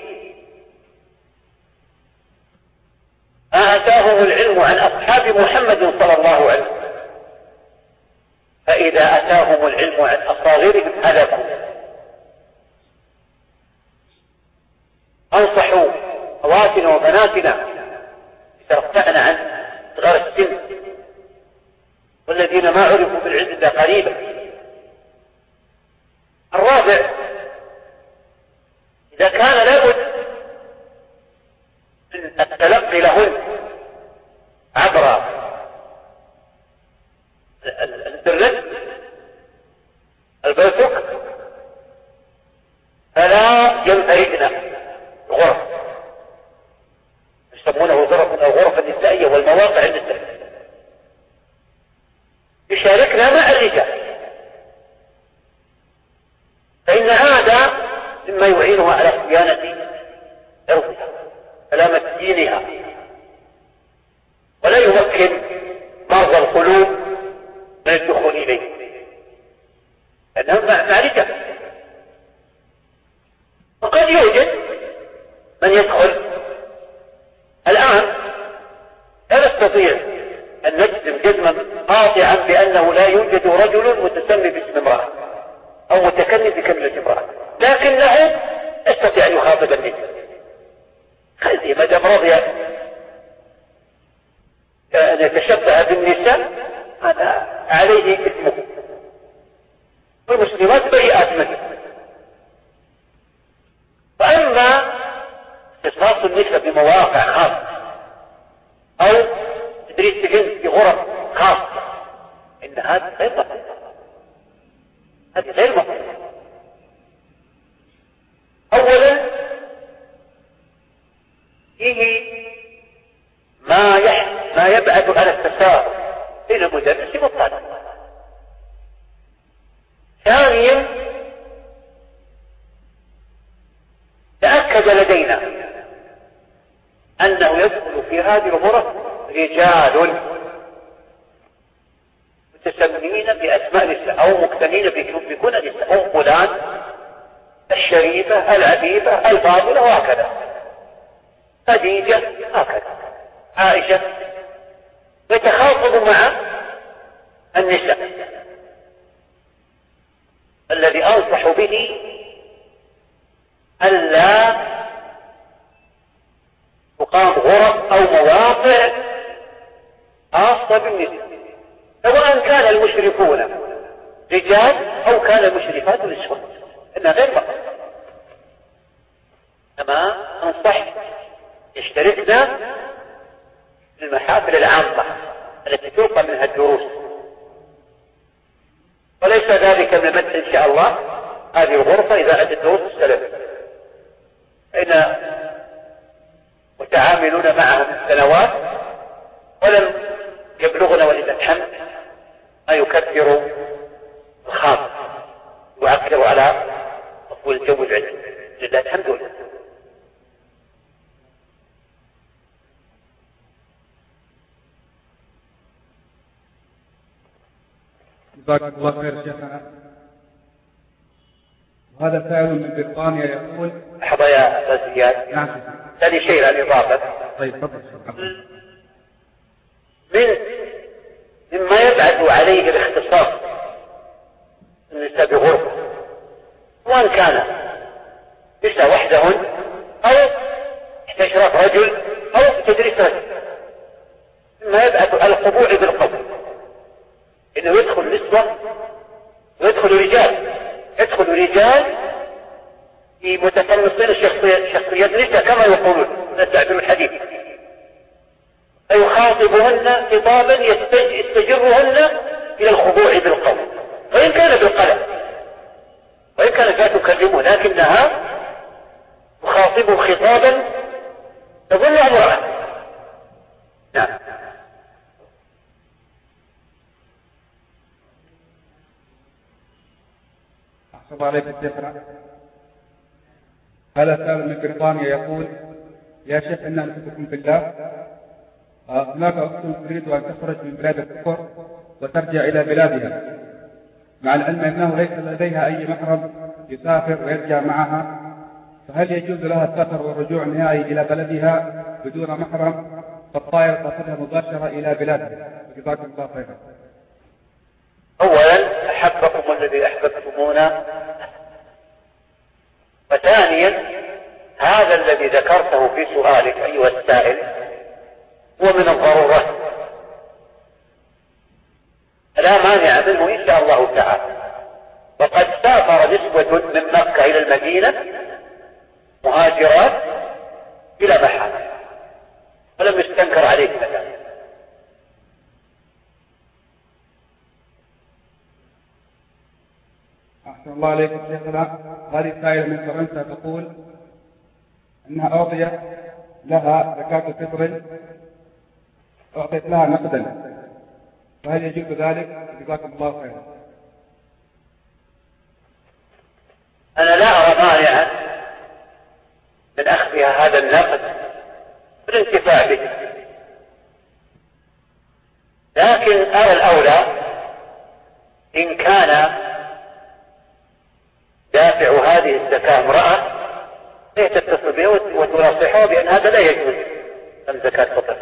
ما أتاهم العلم عن أصحاب محمد صلى الله عليه وسلم، فإذا أتاهم العلم عن أصاغرهم هلكوا. أنصحوا أخواتنا وبناتنا ترفعن عن صغار السن والذين ما عرفوا بالعلم إلا قريبا. الرابع: إذا كان لابد من التلقي لهن عبر الانترنت الفيسبوك فلا ينفردن غرف يسمونه غرف النسائية والمواقع النسائية، يشاركنا مع الرجال، فإن هذا مما يعينها على صيانة عرضها سلامة دينها، ولا يمكن مرضى القلوب من الدخول إليه لأنهم معرفة. وقد يوجد من يدخل الآن لا نستطيع أن نجزم جزما قاطعا بأنه لا يوجد رجل متسمي باسم امرأة أو متكلم بكلمة امرأة، لكنه يستطيع أن يخاطب النساء. هذه ما دام رضي أن يتشبه بالنساء هذا عليه اسمه، والمسلمات بريئات منه. فأما اختصاص النساء بمواقع خاصة أو تدريس سجن في غرف خاصة إن هذا غير مقبول، هذه غير مقبول. أولا فيه ما يبعد على التساؤل بين المدرس والطالب. ثانيا تأكد لدينا أنه يدخل في هذه الغرف رجال متسمين بأسماء نساء أو مقتنين بكون نساء، أو فلان الشريفة العفيفة الفاضلة وهكذا، خديجة هكذا، عائشة، يتخاطب مع النساء. الذي أنصح به ألا تقام غرف أو مواقع خاصة بالنساء، سواء كان المشرفون رجال أو كان المشرفات نسوة، إنها غير مقبول. كما أنصح يشتركنا في المحافل العامة التي تلقى منها الدروس، وليس ذلك من المدح إن شاء الله هذه الغرفة إذا أتت دروس السلف، فإن متعاملون معهم سنوات ولم يبلغنا ولله الحمد ما يكثر الخاص يعكر على مقبول الجو العلمي، لله الحمد لله. جزاك الله خير شيخنا. وهذا سائل من بريطانيا يقول لحظة يا أستاذ زياد. نعم. ثاني شيء عن إضافة. طيب تفضل. مما يبعث عليه الاختصاص النساء بغرفة، وان كان نساء وحدهن او استشراف رجل او تدريس رجل، مما يبعث على الخضوع بالقبول انه يدخل نسوة ويدخل رجال، يدخل رجال في متقمصين شخصيات النساء كما يقولون نستعمل الحديث، فيخاطبهن خطابا يستجرهن الى الخضوع بالقول، وان كان بالقلم وان كانت لا تكلمه لكنها تخاطبه خطابا تظل امرأة. نعم. الله عليك شيخنا. هذا سائل من بريطانيا يقول: يا شيخ إنا نحبكم في الله. هناك أخت تريد أن تخرج من بلاد الكفر وترجع إلى بلادها، مع العلم أنه ليس لديها أي محرم يسافر ويرجع معها، فهل يجوز لها السفر والرجوع النهائي إلى بلدها بدون محرم، فالطائرة تصلها مباشرة إلى بلادها؟ جزاكم الله خيرا. أولا أحبكم الذي أحببتمونا، وثانيا هذا الذي ذكرته في سؤالك أيها السائل هو من الضرورات لا مانع منه إن شاء الله تعالى. وقد سافر نسوة من مكة إلى المدينة مهاجرات إلى محل ولم يستنكر عليه ذلك. أحسن الله عليك شيخنا. هذه سائلة من فرنسا تقول أنها أعطيت لها زكاة الفطر، أعطيت لها نقدا، فهل يجوز ذلك؟ جزاكم الله خيرا. أنا لا أرى مانعا من أخذها هذا النقد والانتفاع به، لكن أرى الأولى إن كان دافع هذه الزكاة امرأة هي تتصل به وتناصحه بأن هذا لا يجوز من زكاة فطر،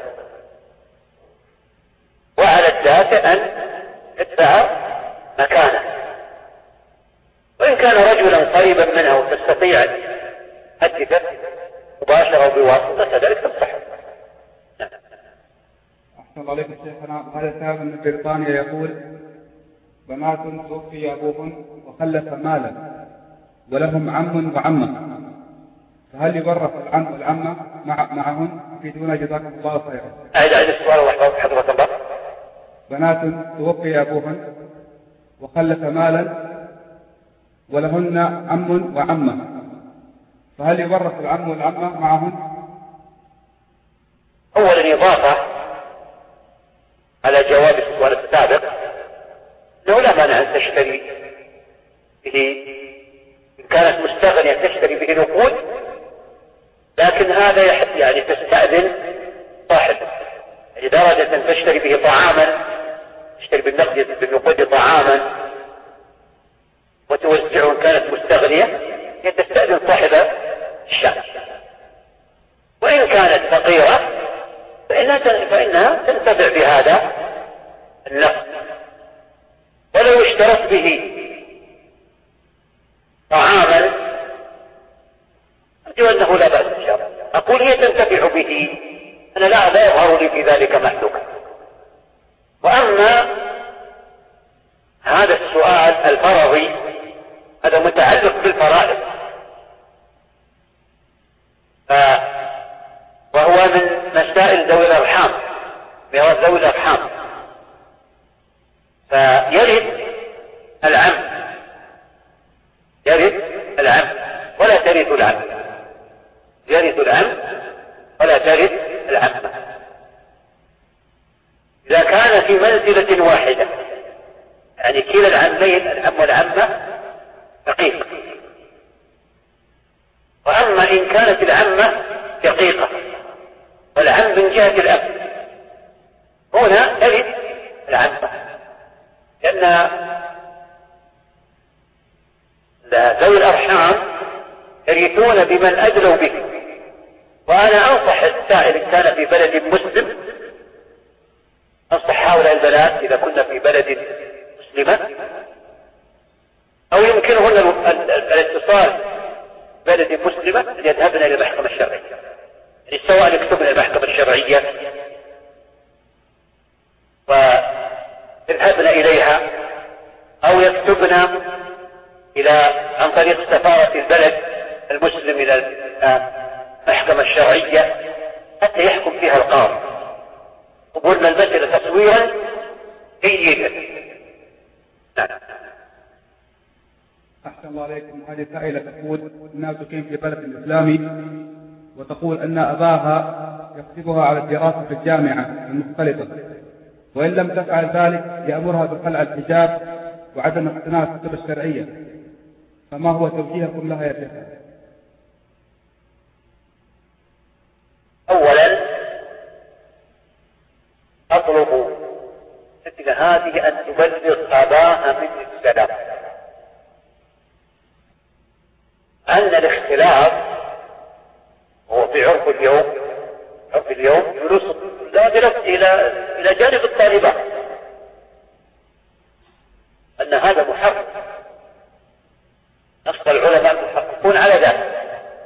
وعلى الدافع أن يدفع مكانه. وإن كان رجلا قريبا منها وتستطيع الدفع مباشرة بواسطة كذلك تصح. أحسن الله عليكم شيخنا. هذا سائل من بريطانيا يقول: بنات توفي أبوهن وخلف مالا ولهم عم وعمة، فهل يورث العم والعمة معهن؟ يفيدون جزاكم الله خيرا. أعيد السؤال واحد حضرة الله. بنات توفي أبوهن وخلف مالا ولهن عم وعمة، فهل يورث العم والعمة معهن؟ أولا إضافة على جواب السؤال السابق، أنه لا مانع أن تشتري به إن كانت مستغنية تشتري به نقود، لكن هذا يعني تستأذن صاحبه لدرجة أن تشتري به طعاما، تشتري بالنقود طعاما وتوزعه إن كانت مستغنية، هي تستأذن صاحب الشأن. وإن كانت فقيرة فإنها تنتفع بهذا النقد، ولو اشترت به طعاما أرجو أنه لا بأس إن شاء الله. أقول هي تنتفع به، أنا لا يظهر لي في ذلك محلوكا. وأما هذا السؤال الفرضي هذا متعلق بالفرائض، وهو من مسائل ذوي الأرحام، ميراث ذوي الأرحام. فيرث العم، يرث العم ولا ترث العم، يرث العم ولا ترث العمة إذا كان في منزلة واحدة، يعني كلا العمين العم والعمة دقيقة. وأما إن كانت العمة دقيقة والعم من جهة الأب، هنا ترث العمة، لأن ذوي الأرحام يرثون بمن أدلوا به. وأنا أنصح السائل إن كان في بلد مسلم، أنصح هؤلاء البنات إذا كنا في بلد مسلمة أو يمكنهن الاتصال بلد مسلمة أن يذهبن إلى المحكمة الشرعية، يعني سواء يكتبن المحكمة الشرعية ويذهبن إليها أو يكتبن عن طريق سفارة البلد المسلم إلى المحكمة الشرعية حتى يحكم فيها القاضي. قبولنا المسألة تصويرا جيدا. نعم. أحسن الله عليكم. هذه سائلة تقول الناس تقيم في بلد إسلامي وتقول أن أباها يكتبها على الدراسة في الجامعة المختلطة، وإن لم تفعل ذلك يأمرها بخلع الحجاب وعدم اقتناء الكتب الشرعية، فما هو توجيهكم لها يا شيخ؟ أولا أطلب مثل هذه أن تبلغ أباها مني السلام أن الاختلاف هو في عرف اليوم جلوس الطلاب إلى جانب الطالبات، أن هذا محرم، نص العلماء محققون على ذلك،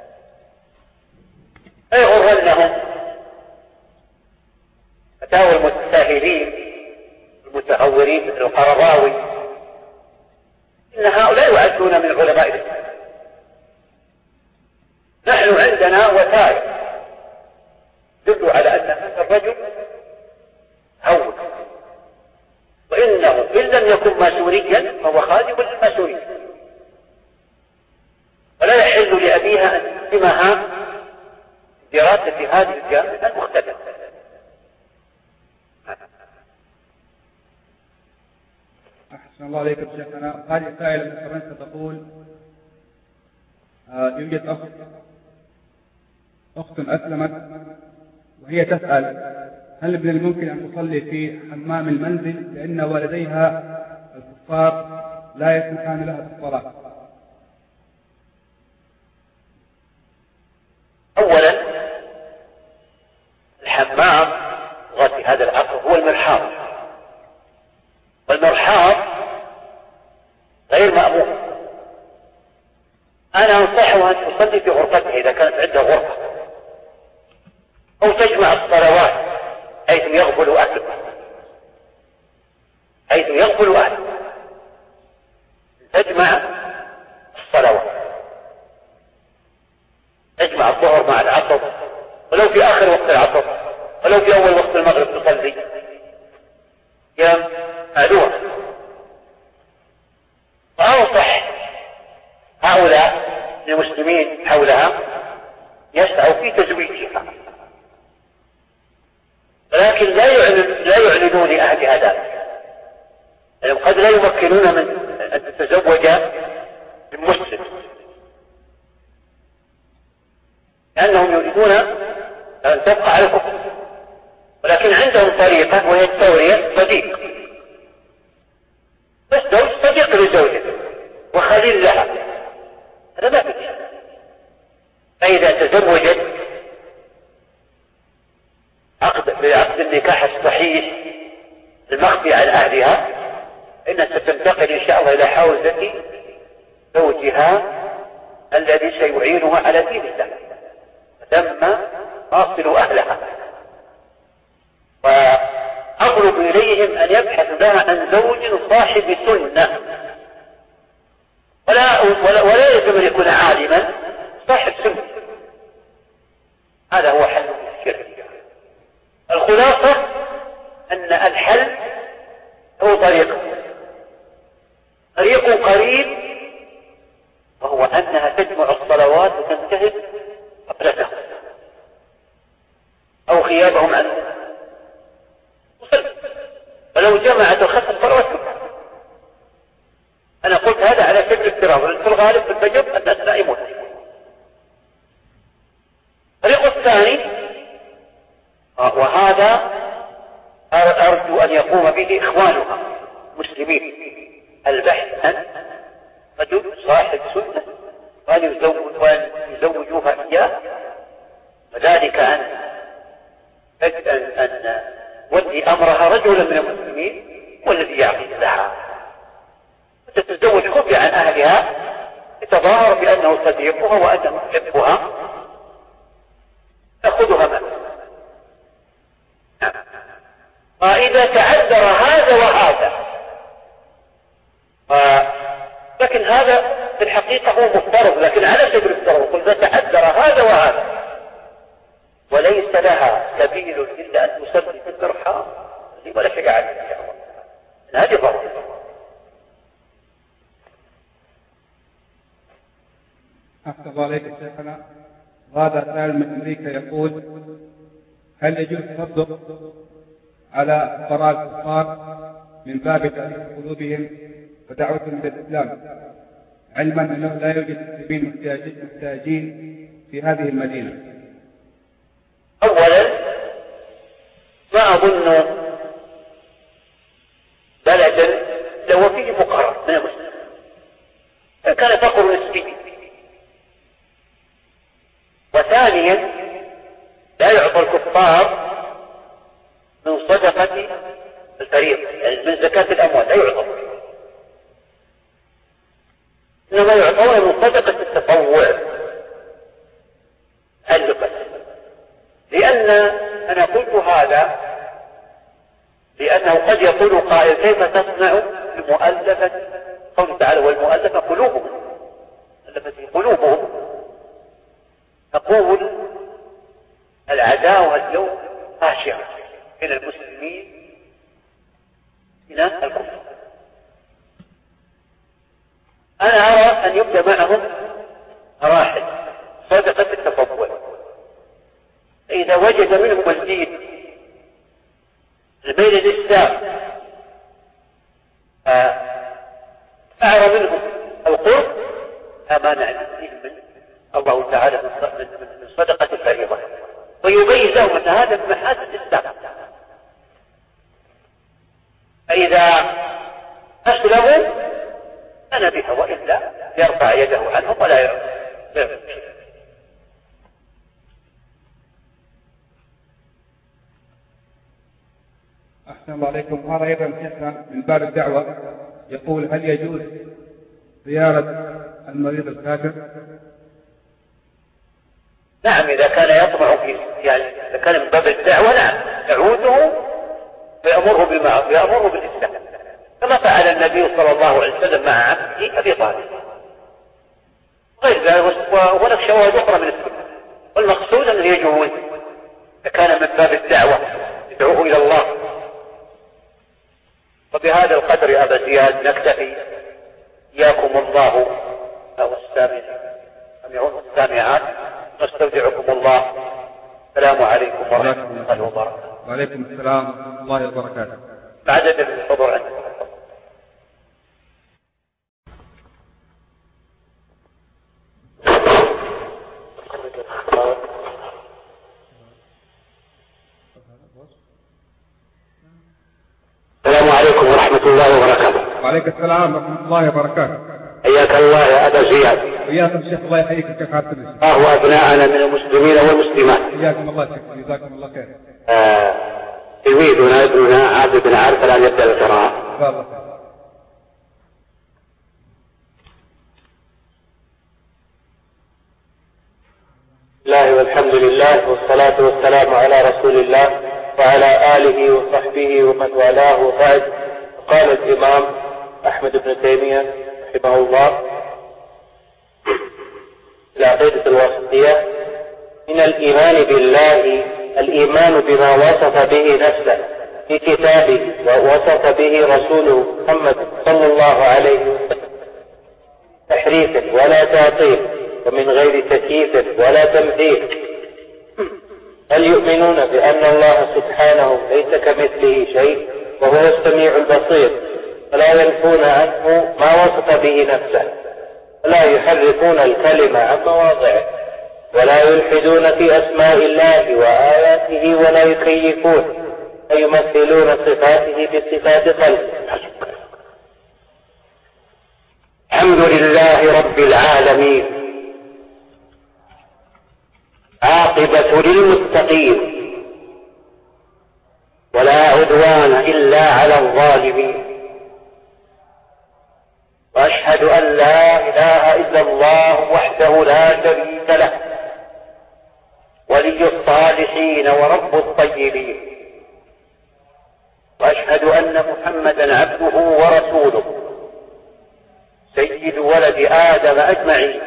لا يغرنهم فتاوى المتساهلين المتهورين مثل القرضاوي، إن هؤلاء يعدون من علماء الإسلام. نحن عندنا وسائل تدل على أن هذا الرجل هول، وإنه إن لم يكن ماسونيا فهو خادم للماسونية، ولا يحل لأبيها أن تسلمها دراسة هذه الجامعة المختلفة. أحسن الله عليكم شيخنا. هذه سائلة من فرنسا تقول يوجد أخت أسلمت وهي تسأل هل من الممكن أن تصلي في حمام المنزل لأن والديها الكفار لا يسمحان لها بالصلاة؟ أولا الحمام في هذا العصر هو المرحاض، والمرحاض غير مأمون. أنا أنصحها أن تصلي في غرفتها إذا كانت عندها غرفة، أو تجمع الصلوات حيث يغفل أهلها، تجمع الصلوات، تجمع الظهر مع العصر، ولو في آخر وقت العصر، ولو في أول وقت المغرب تصلي يوم أعلوها. وأنصح هؤلاء المسلمين حولها يسعوا في تزويجها، ولكن لا يعلنون لأهلها ذلك، لأنهم قد لا يمكنون من أن تتزوج بمسلم، لأنهم يريدون أن تبقى على الكفر، ولكن عندهم طريقة وهي التورية صديق، بس زوج صديق لزوجته وخليل لها، هذا ما في. فإذا تزوجت بعقد النكاح الصحيح المخفي عن أهلها، إنها ستنتقل إن شاء الله إلى حوزة زوجها الذي سيعينها على دين الله، ثم واصل أهلها. وأطلب إليهم أن يبحثوا لها عن زوج صاحب سنة، ولا يجب أن يكون عالما، صاحب سنة، هذا هو حل المشكلة. الخلاصة أن الحل هو طريق قريب، وهو أنها تجمع الصلوات وتنتهز غفلتهم أو غيابهم عنه، فلو جمعت الخمس صلوات كلها. أنا قلت هذا على سبيل الافتراض، لأن في الغالب في الفجر الناس نائمون. الطريق الثاني، وهذا أرجو أن يقوم به إخوانها مسلمين، البحث عن رجل صاحب سنة وأن يزوجوها إياه، وذلك أن ولي أمرها رجلا من المسلمين والذي يعقد لها، تتزوج خفية عن أهلها، يتظاهر بأنه صديقها وأنه يحبها، تأخذها منه. إذا تعذر هذا وهذا، لكن هذا في الحقيقة هو مفترض، لكن على سبيل الافتراض، إذا تعذر هذا وهذا وليس لها سبيل إلا أن تصلي في المرحاض ولا شيء عليه إن شاء الله، هذه ضرورة. أحسن الله عليك شيخنا. هذا سائل من أمريكا يقول هل يجوز التصدق على فقراء الكفار من باب تأليف قلوبهم ودعوتهم إلى الإسلام؟ علما أنه لا يوجد مسلمين محتاجين في هذه المدينة؟ أولا ما أظن بلدا لو فيه فقراء من المسلمين كان فقر نسبي. وثانيا لا يعطى الكفار من صدقة الفريضة، يعني من زكاة الأموال لا يعطى، إنما يعطون من صدقة التطوع اللقة. لأن أنا قلت هذا لأنه قد يقول قائل كيف تصنع المؤلفة، قوله تعالى والمؤلفة قلوبهم، التي قلوبهم، تقول العداوة اليوم خاشعة من المسلمين إلى الكفر. أنا أرى أن يبدأ معهم مراحل صدقة التفضل. إذا وجد منهم الدين بين الإسلام أعرى منهم القرب أمانة الدين من الله تعالى من صدقة الفريضة، ويبين لهم أن هذا من محاسن الإسلام. فإذا أسلموا أنا بها، وإلا يرفع يده عنهم ولا يرفع شيء. أحسن الله عليكم. هذا أيضا شيخنا من باب الدعوة يقول هل يجوز زيارة المريض الكافر؟ نعم، إذا كان يطمع في، يعني إذا كان من باب الدعوة نعم يعوده ويأمره بالمعروف ويأمره بالإسلام، كما فعل النبي صلى الله عليه وسلم مع عمه أبي طالب غير ذلك. وهناك شواهد أخرى من السنة، والمقصود أنه يجوز إذا كان من باب الدعوة يدعوه إلى الله. وبهذا القدر يا أبا زياد نكتفي. إياكم الله أو السامعون السامعات، نستودعكم الله. السلام عليكم ورحمة الله وبركاته. وعليكم السلام ورحمة الله وبركاته. بعد الحضور عندكم. السلام عليكم ورحمة الله وبركاته. وعليكم السلام ورحمة الله وبركاته. حياك الله يا أبا زياد. وياكم الشيخ، الله يحييك الشيخ عبد الله. وأبناءنا من المسلمين والمسلمات. حياكم الله شيخ، جزاكم الله خير. تلميذنا ابننا عبد بن عارف الآن يبدأ القراءة. تفضل. الله والحمد لله والصلاة والسلام على رسول الله وعلى آله وصحبه ومن والاه، وبعد. قال الإمام أحمد بن تيمية رحمه الله العقيدة الواسطية: من الإيمان بالله الإيمان بما وصف به نفسه في كتابه ووصف به رسوله محمد صلى الله عليه وسلم، تحريف ولا تعطيل، ومن غير تكييف ولا تمثيل. بل يؤمنون بأن الله سبحانه ليس كمثله شيء وهو السميع البصير، فلا ينفون عنه ما وصف به نفسه، ولا يحرفون الكلمة عن مواضعه، ولا يلحدون في أسماء الله وآياته، ولا يكيفون فيمثلون صفاته بصفات خلقه. الحمد لله رب العالمين، عاقبة للمتقين، ولا عدوان إلا على الظالمين. وأشهد أن لا إله إلا الله وحده لا شريك له، ولي الصالحين ورب الطيبين. وأشهد أن محمدا عبده ورسوله، سيد ولد آدم أجمعين،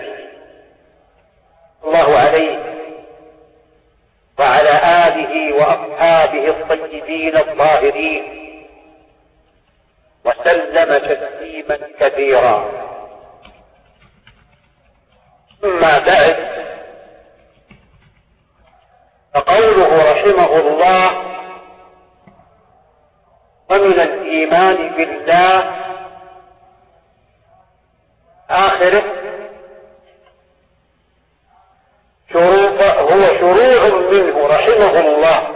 الله عليه وعلى آله وأصحابه الطيبين الطاهرين، وسلم تسليما كثيرا. أما بعد، فقوله رحمه الله: ومن الإيمان بالله، آخر آخره هو شروع منه رحمه الله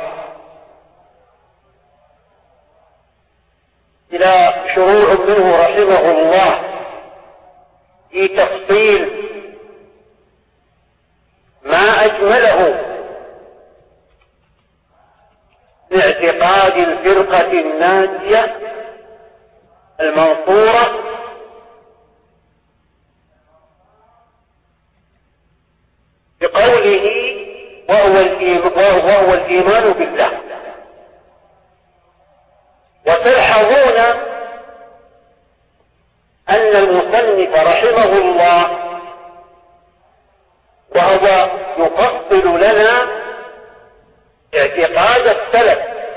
إلى شروع منه رحمه الله في تفصيل ما أجمله باعتقاد الفرقة الناجية المنصورة بقوله وهو الإيمان بالله. وتلحظون أن المصنف رحمه الله وهو يفصل لنا اعتقاد السلف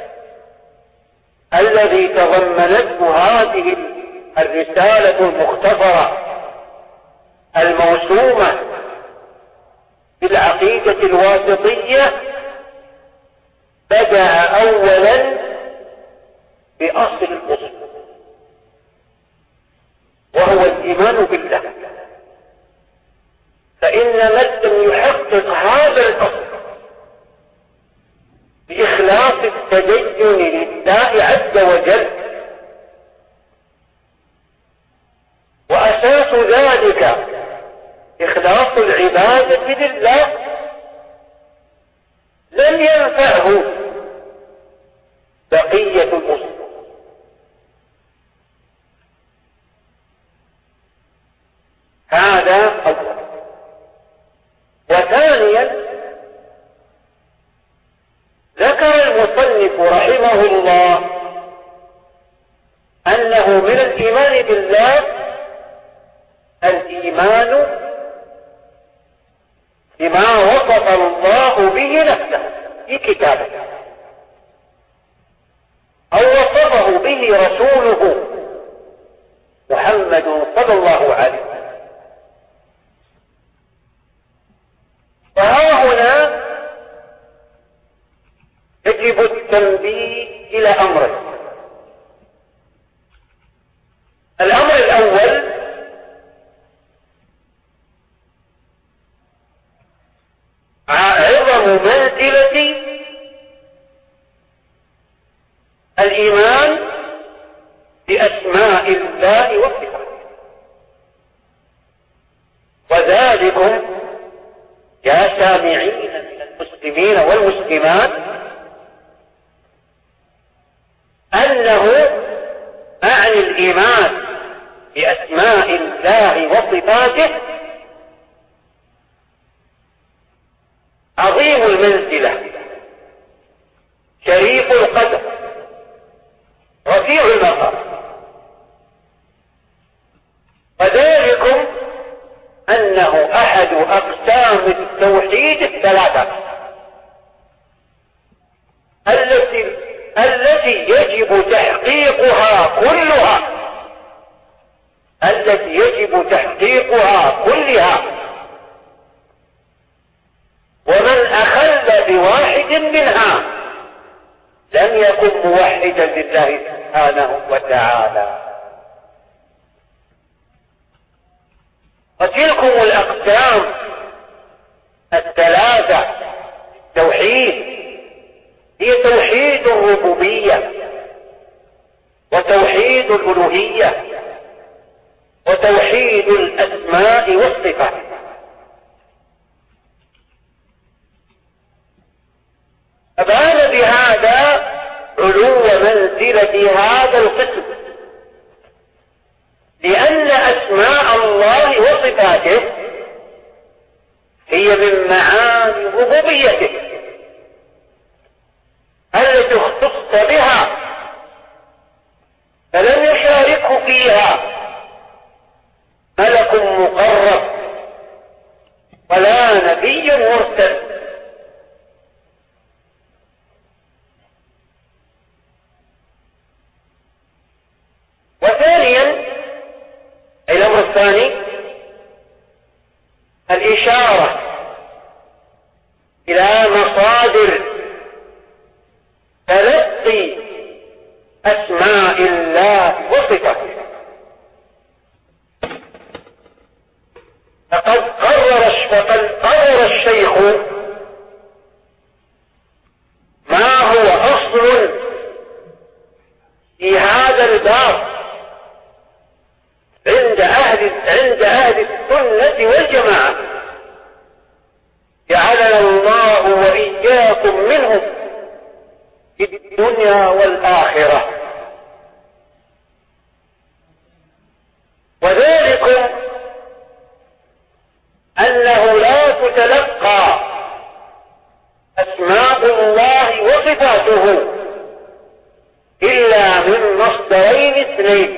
الذي تضمنته هذه الرسالة المختصرة الموسومة بالعقيدة الواسطية، بدأ أولا بأصل الأصول وهو الإيمان بالله. فإن من لم يحقق هذا الأصل بإخلاص التدين لله عز وجل، وأساس ذلك إخلاص العبادة لله، لن ينفعه بقية الأصول. هذا أول. وثانيا ذكر المصنف رحمه الله أنه من الإيمان بالله الإيمان بما وصف الله به نفسه في كتابه أو وصفه به رسوله محمد صلى الله عليه وسلم. فها هنا يجب التنبيه إلى أمرين. الأمر الأول عظم منزلة الإيمان بأسماء الله وصفاته، وذلكم يا سامعين من المسلمين والمسلمات أنه أعني الإيمان بأسماء الله وصفاته عظيم المنزلة، شريف القدر، رفيع المقام. وذلكم أنه أحد أقسام التوحيد الثلاثة التي يجب تحقيقها كلها، ومن أخل بواحد منها لم يكن موحدا لله سبحانه وتعالى. وتلكم الأقسام الثلاثة توحيد هي توحيد الربوبية، وتوحيد الألوهية، وتوحيد الأسماء والصفات. أبان بهذا علو منزلة هذا القسم، لأن أسماء الله وصفاته هي من معاني ربوبيته التي اختص بها، فلم يشاركه فيها ملك مقرب ولا نبي مرسل. وثانيا الأمر الثاني الإشارة إلى مصادر تلقي أسماء الله وصفاته. معه ما هو أصل في هذا الباب عند أهل السنة والجماعة، جعلنا الله وإياكم منهم في الدنيا والآخرة. وذلك أنه لا تتلقى أسماء الله وصفاته إلا من مصدرين اثنين،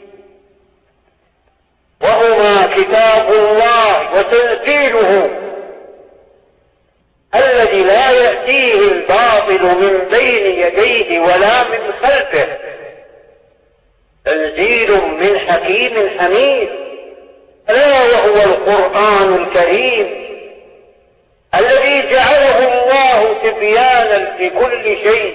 وهما كتاب الله وتنزيله الذي لا يأتيه الباطل من بين يديه ولا من خلفه، تنزيل من حكيم حميد، ألا وهو القرآن الكريم الذي جعله الله تبيانا لكل شيء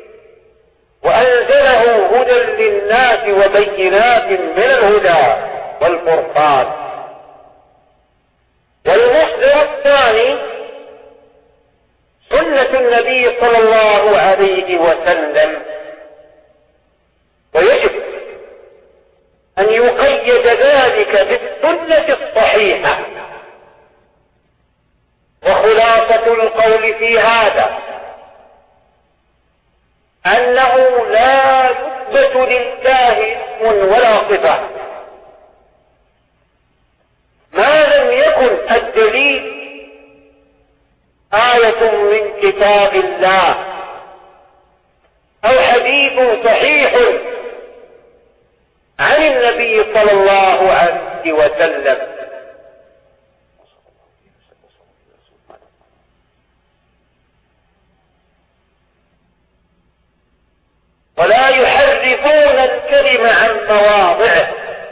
وأنزله هدى للناس وبينات من الهدى والفرقان. والمصدر الثاني سنة النبي صلى الله عليه وسلم، ويجب أن يقيد ذلك بالسنة الصحيحة. وخلاصة القول في هذا أنه لا يثبت لله اسم ولا صفة ما لم يكن الدليل آية من كتاب الله أو حديث صحيح عن النبي صلى الله عليه وسلم. ولا يحرفون الكلم عن مواضعه،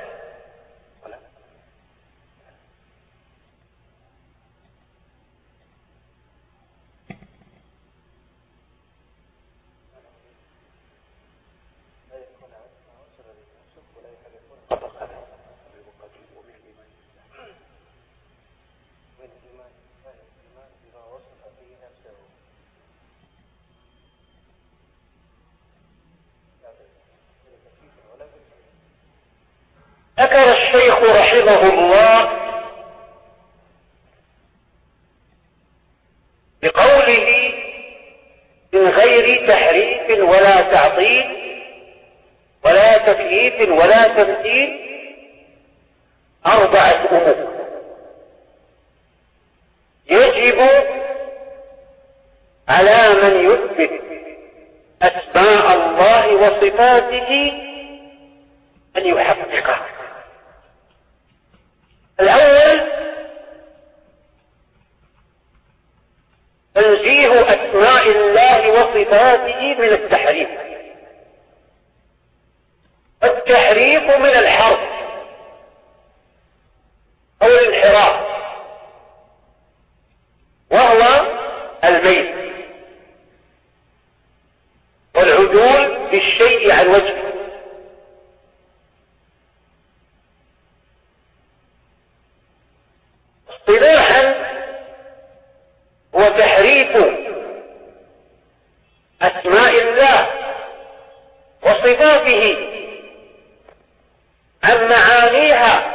ذكر الشيخ رحمه الله بقوله من غير تحريف ولا تعطيل ولا تكييف ولا تمثيل 4 أمور يجب على من يثبت أسماء الله وصفاته أن يحققها. الأول تنزيه أسماء الله وصفاته من التحريف. التحريف من الحرف أو الانحراف، وهو الميل والعدول بالشيء عن وجهه. اصطلاحا هو تحريف أسماء الله وصفاته عن معانيها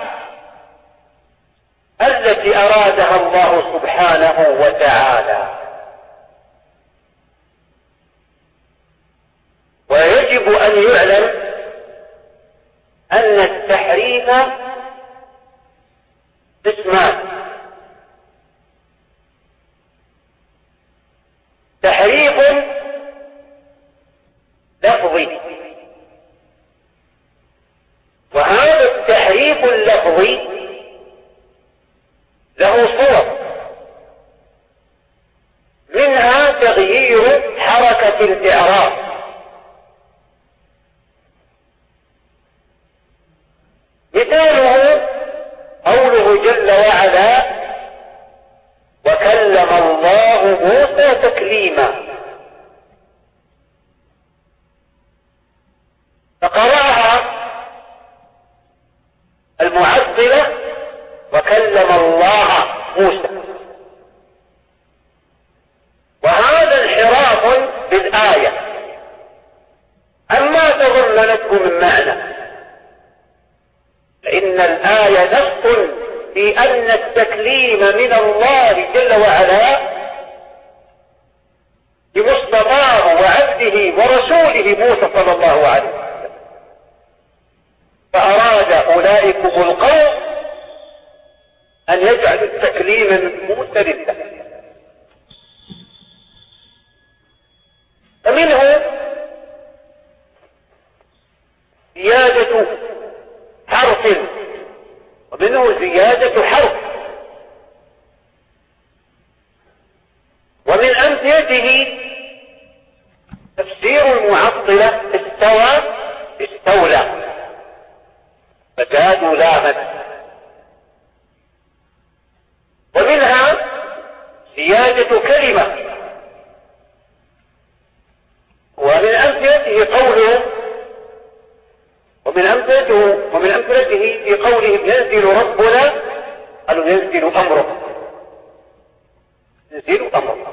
التي أرادها الله سبحانه وتعالى. ويجب أن يعلم أن التحريف قسمان: تحريف لفظي، وهذا التحريف اللفظي له صور، منها تغيير حركة الإعراب، مثاله قوله جل وعلا: وكلم الله موسى تكليما، فقرأها المعطلة وكلم الله موسى، التكريم من الله جل وعلا بمصطفاه وعبده ورسوله موسى صلى الله عليه وسلم، فأراد أولئكم القوم أن يجعلوا التكريم من موسى لله. فمنه زيادة حرف ومنه زيادة حرف، ومن أمثلته تفسير المعطلة استوى استولى فزادوا لاما، ومنها زيادة كلمة، ومن أمثلته قوله ومن أمثلته في قولهم ينزل ربنا، قالوا ينزل أمره، ينزل أمره.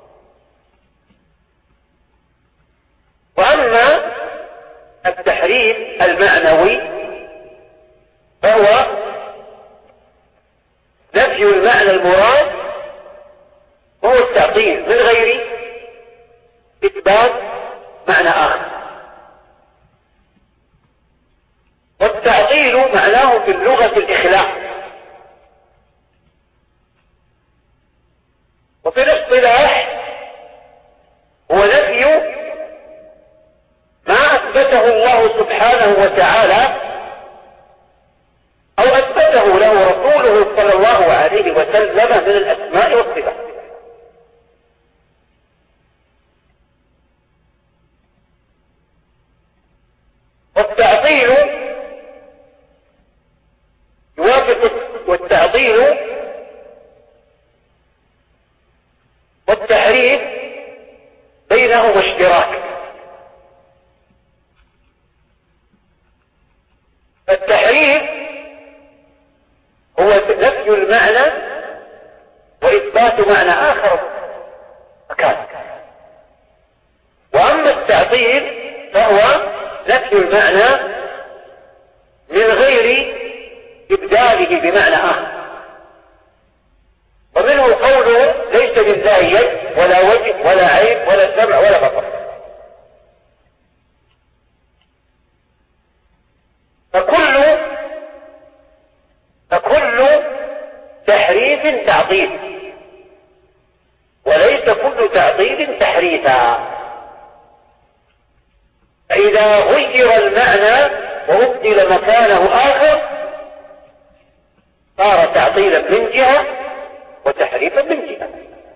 وأما التحريف المعنوي فهو نفي المعنى المراد، وهو التعطيل من غير إثبات معنى آخر. والتعطيل معناه في اللغة الإخلاء، وفي الاصطلاح هو نفي ما أثبته الله سبحانه وتعالى أو أثبته له رسوله صلى الله عليه وسلم من الأسماء والصفات. والتعطيل والتحريف بينهما اشتراك. التحريف هو نفي المعنى وإثبات معنى آخر مكان، وأما التعطيل فهو نفي المعنى من غير إبداله بمعنى آخر. ومنه قوله ليس لله يد ولا وجه ولا عين ولا سمع ولا بصر. فكل تحريف تعطيل، وليس كل تعطيل تحريفا. فإذا غير المعنى وأبدل مكانه آخر صار تعطيلا من جهة وتحريفا من جهة.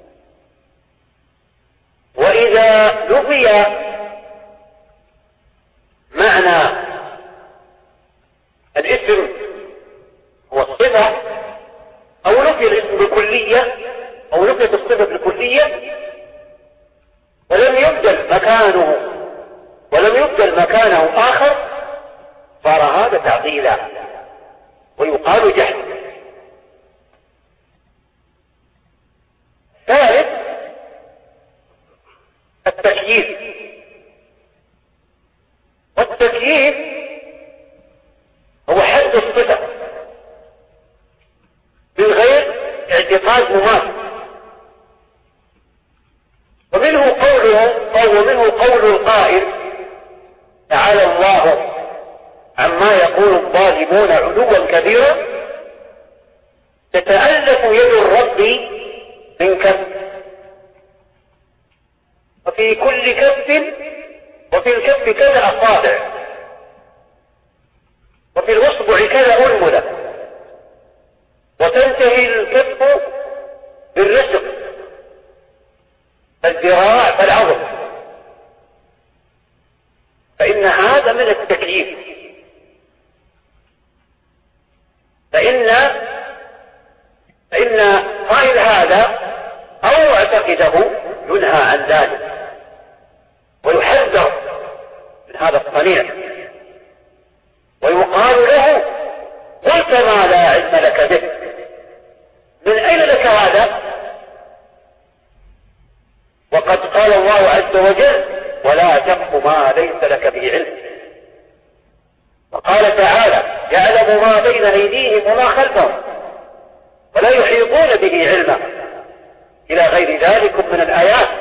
وإذا نفي معنى الاسم والصفة أو نفي الاسم بالكلية أو نفي الصفة بالكلية ولم يبدل مكانه آخر صار هذا تعطيلا ويقال جهل. ثالث التكييف. والتكييف هو حد الصفة من غير اعتقاد مماثل. ومنه قول القائل تعالى الله عما يقول الظالمون علوا كبيرا تتألف يد الرب من كف، وفي كل كف وفي الكف كذا أصابع، وفي الأصبع كذا أنملة، وتنتهي الكف بالرسق، الذراع فالعظم. فإن هذا من التكييف. فإن قائل هذا أو اعتقده ينهى عن ذلك ويحذر من هذا الصنيع، ويقال له قلت ما لا علم لك به. من أين لك هذا؟ وقد قال الله عز وجل ولا تقف ما ليس لك به علم. وقال تعالى يعلم ما بين أيديهم وما خلفهم ولا يحيطون به علما، إلى غير ذلك من الآيات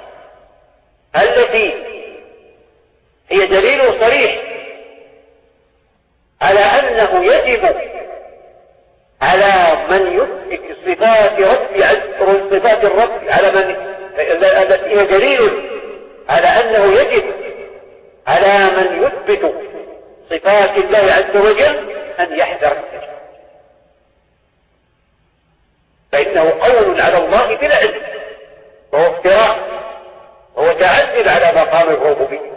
التي هي دليل صريح على أنه يجب على من يثبت صفات الرب على من التي هي دليل على أنه يجب على من يثبت صفات الله عز وجل أن يحذر الشرك، فإنه قول على الله بلا علم، وهو افتراء، وهو تعدل على مقام الربوبية.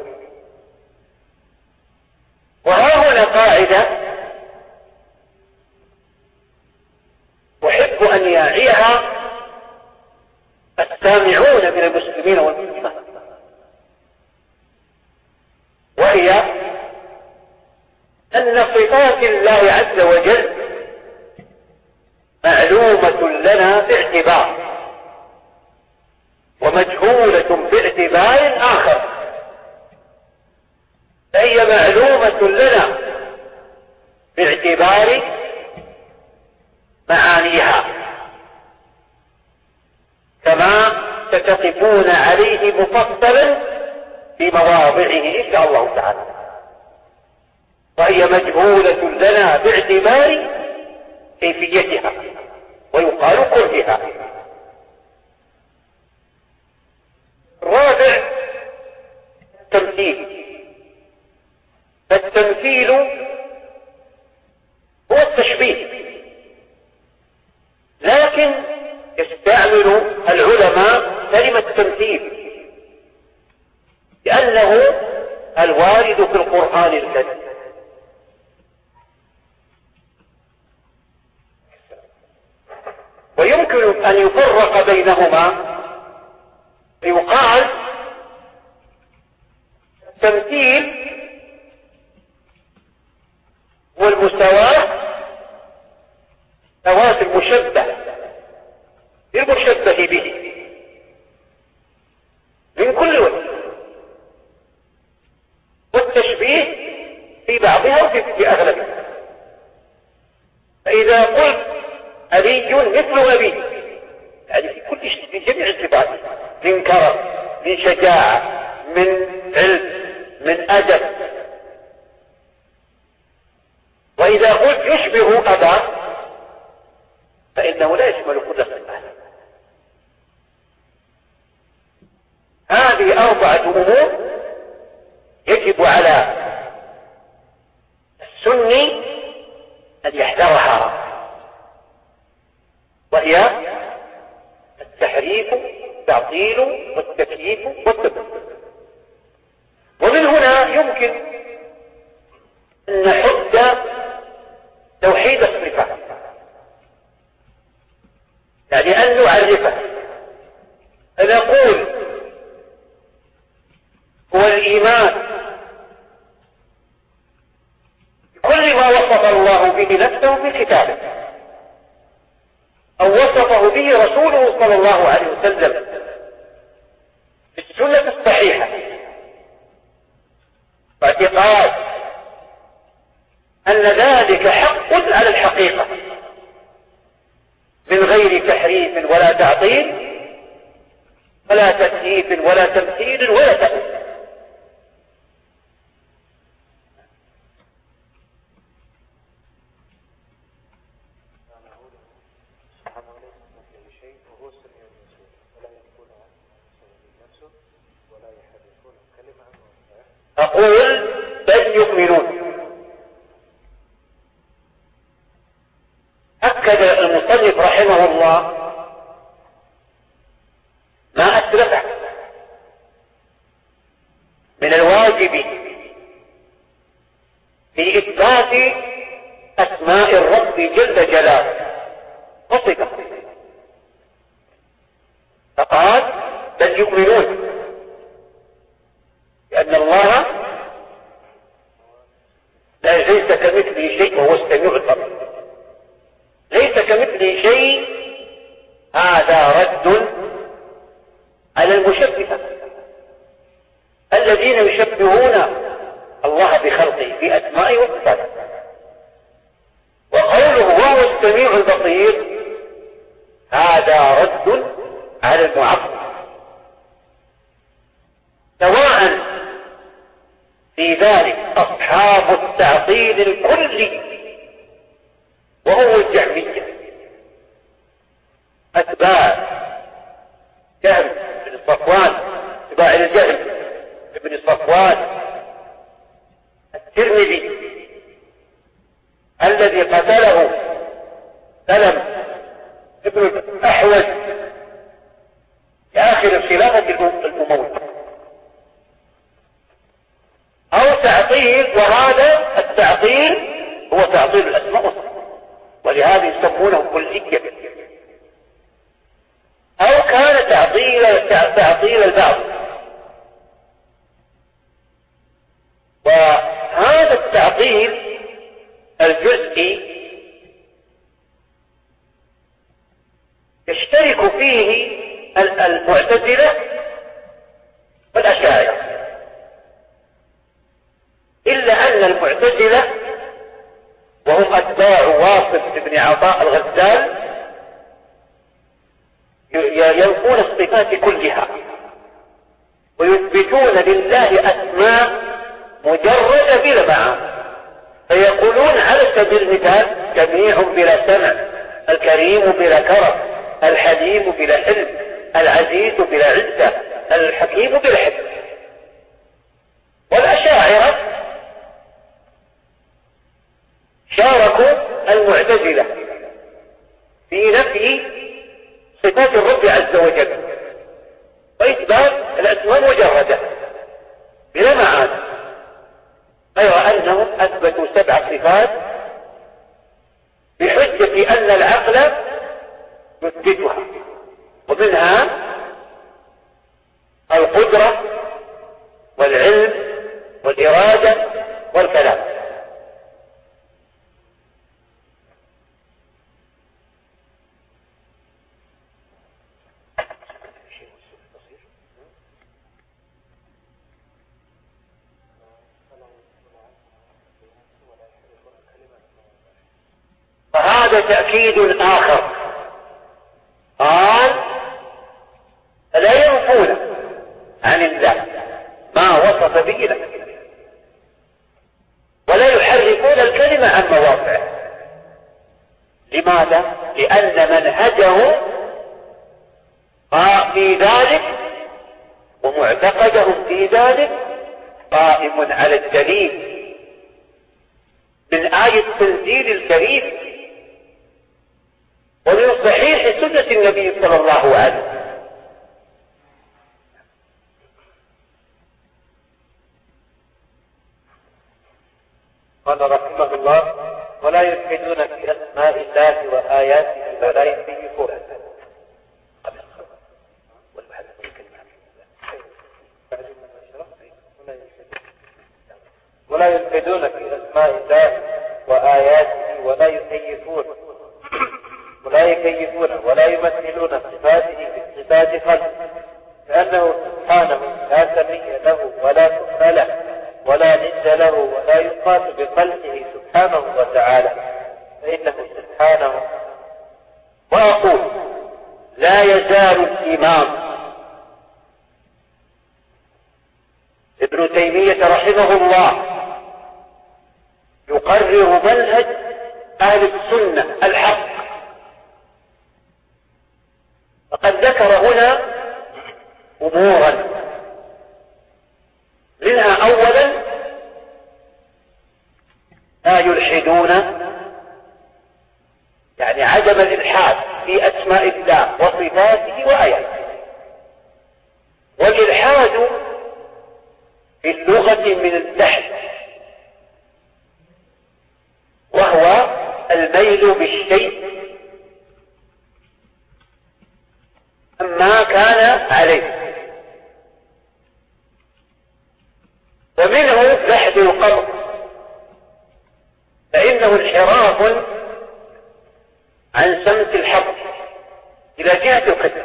وها هنا قاعدة أحب أن يعيها السامعون من المسلمين والمسلمات، وهي أن صفات الله عز وجل معلومة لنا باعتبار، ومجهولة باعتبار آخر. فهي معلومة لنا باعتبار معانيها، كما ستقفون عليه مفصلا في مواضعه إن شاء الله تعالى. وهي مجهولة لنا باعتبار كيفيتها، ويقال كرهها. الرابع التمثيل. التمثيل هو التشبيه، لكن يستعمل العلماء كلمة تمثيل لأنه الوارد في القرآن الكريم. ويمكن أن يفرق بينهما، فيقال التمثيل والمساواة سواء المشبه بالمشبه به من كل وجه، والتشبيه في بعضها وفي أغلبها. فإذا قلت علي مثل أبي، يعني في كل شيء، في جميع الصفات، من كرم، من شجاعة، من علم، من أدب. وإذا قلت يشبه أبا فإنه لا يشمل كل الصفات. هذه أربعة أمور يجب على السني أن يحذرها، وهي التحريف والتعطيل والتكييف والتبديل. ومن هنا يمكن أن نحد توحيد الصفات، يعني أن نعرفه، أن نقول هو الإيمان بكل ما وصف الله به نفسه في كتابه، أو وصفه به رسوله صلى الله عليه وسلم في السنة الصحيحة، واعتقاد أن ذلك حق على الحقيقة من غير تحريف ولا تعطيل ولا تكييف ولا تمثيل ولا تأويل. أقول بل يؤمنون. أكد المصنف رحمه الله ما أسلفه من الواجب في إثبات أسماء الرب جل جلاله وصفه، فقال بل يؤمنون، لأن الله ليس كمثله شيء وهو السميع البصير. ليس كمثله شيء، هذا رد على المشبهة الذين يشبهون الله بخلقه في أسمائه وصفاته. وقوله وهو السميع البصير هذا رد على المعطل، سواء في ذلك أصحاب التعطيل الكلي وهو الجهمية أتباع جهم بن صفوان، أتباع الجهم بن صفوان الترمذي الذي قتله سلم ابن الأحوز في آخر الخلافة الأموية، أو تعطيل، وهذا التعطيل هو تعطيل الأسماء والصفات، ولهذا يسمونه كلية، أو كان تعطيل البعض. وهذا التعطيل الجزئي يشترك فيه المعتزلة والأشاعرة، إلا أن المعتزلة وهم أتباع واصف بن عطاء الغزال ينفون الصفات كلها ويثبتون لله أسماء مجردة بلا معاني، فيقولون على سبيل المثال: جميع بلا سمع، الكريم بلا كرم، الحليم بلا حلم، العزيز بلا عزة، الحكيم بلا حكم. والأشاعرة شاركوا المعتزلة في نفي صفات الرب عز وجل وإثبات الأسماء مجردة بلا معاني، غير أنهم أثبتوا 7 صفات بحجة أن العقل يثبتها، ومنها القدرة والعلم والإرادة والكلام. فهذا تأكيد آخر، قال: لا ينفون عن الله ما وصف به نفسه، ولا يحرفون الكلمة عن مواضعه. لماذا؟ لأن منهجه في ذلك ومعتقدهم في ذلك قائم على الدليل من آية التنزيل الكريم ومن صحيح سنة النبي صلى الله عليه وسلم. قال رحمه الله: ولا يلحدون في أسماء الله وآياته ولا يكيفون. ولا يلحدون في أسماء الله وآياته ولا يكيفون ولا يمثلون صفاته بصفات خلقه، لأنه سبحانه لا سمي له ولا كفء له ولا ند له ولا يقاس بخلقه سبحانه وتعالى، فإنه سبحانه. وأقول: لا يزال الإمام ابن تيمية رحمه الله يقرر منهج أهل السنة الحق، فقد ذكر هنا أمورا، منها أولا: لا يلحدون، يعني عدم الإلحاد في أسماء الله وصفاته وآياته. والإلحاد في اللغة من اللحد، وهو الميل بالشيء عما كان عليه، ومنه لحد القلب، فإنه انحراف عن سمت الحق إلى جهة القدر.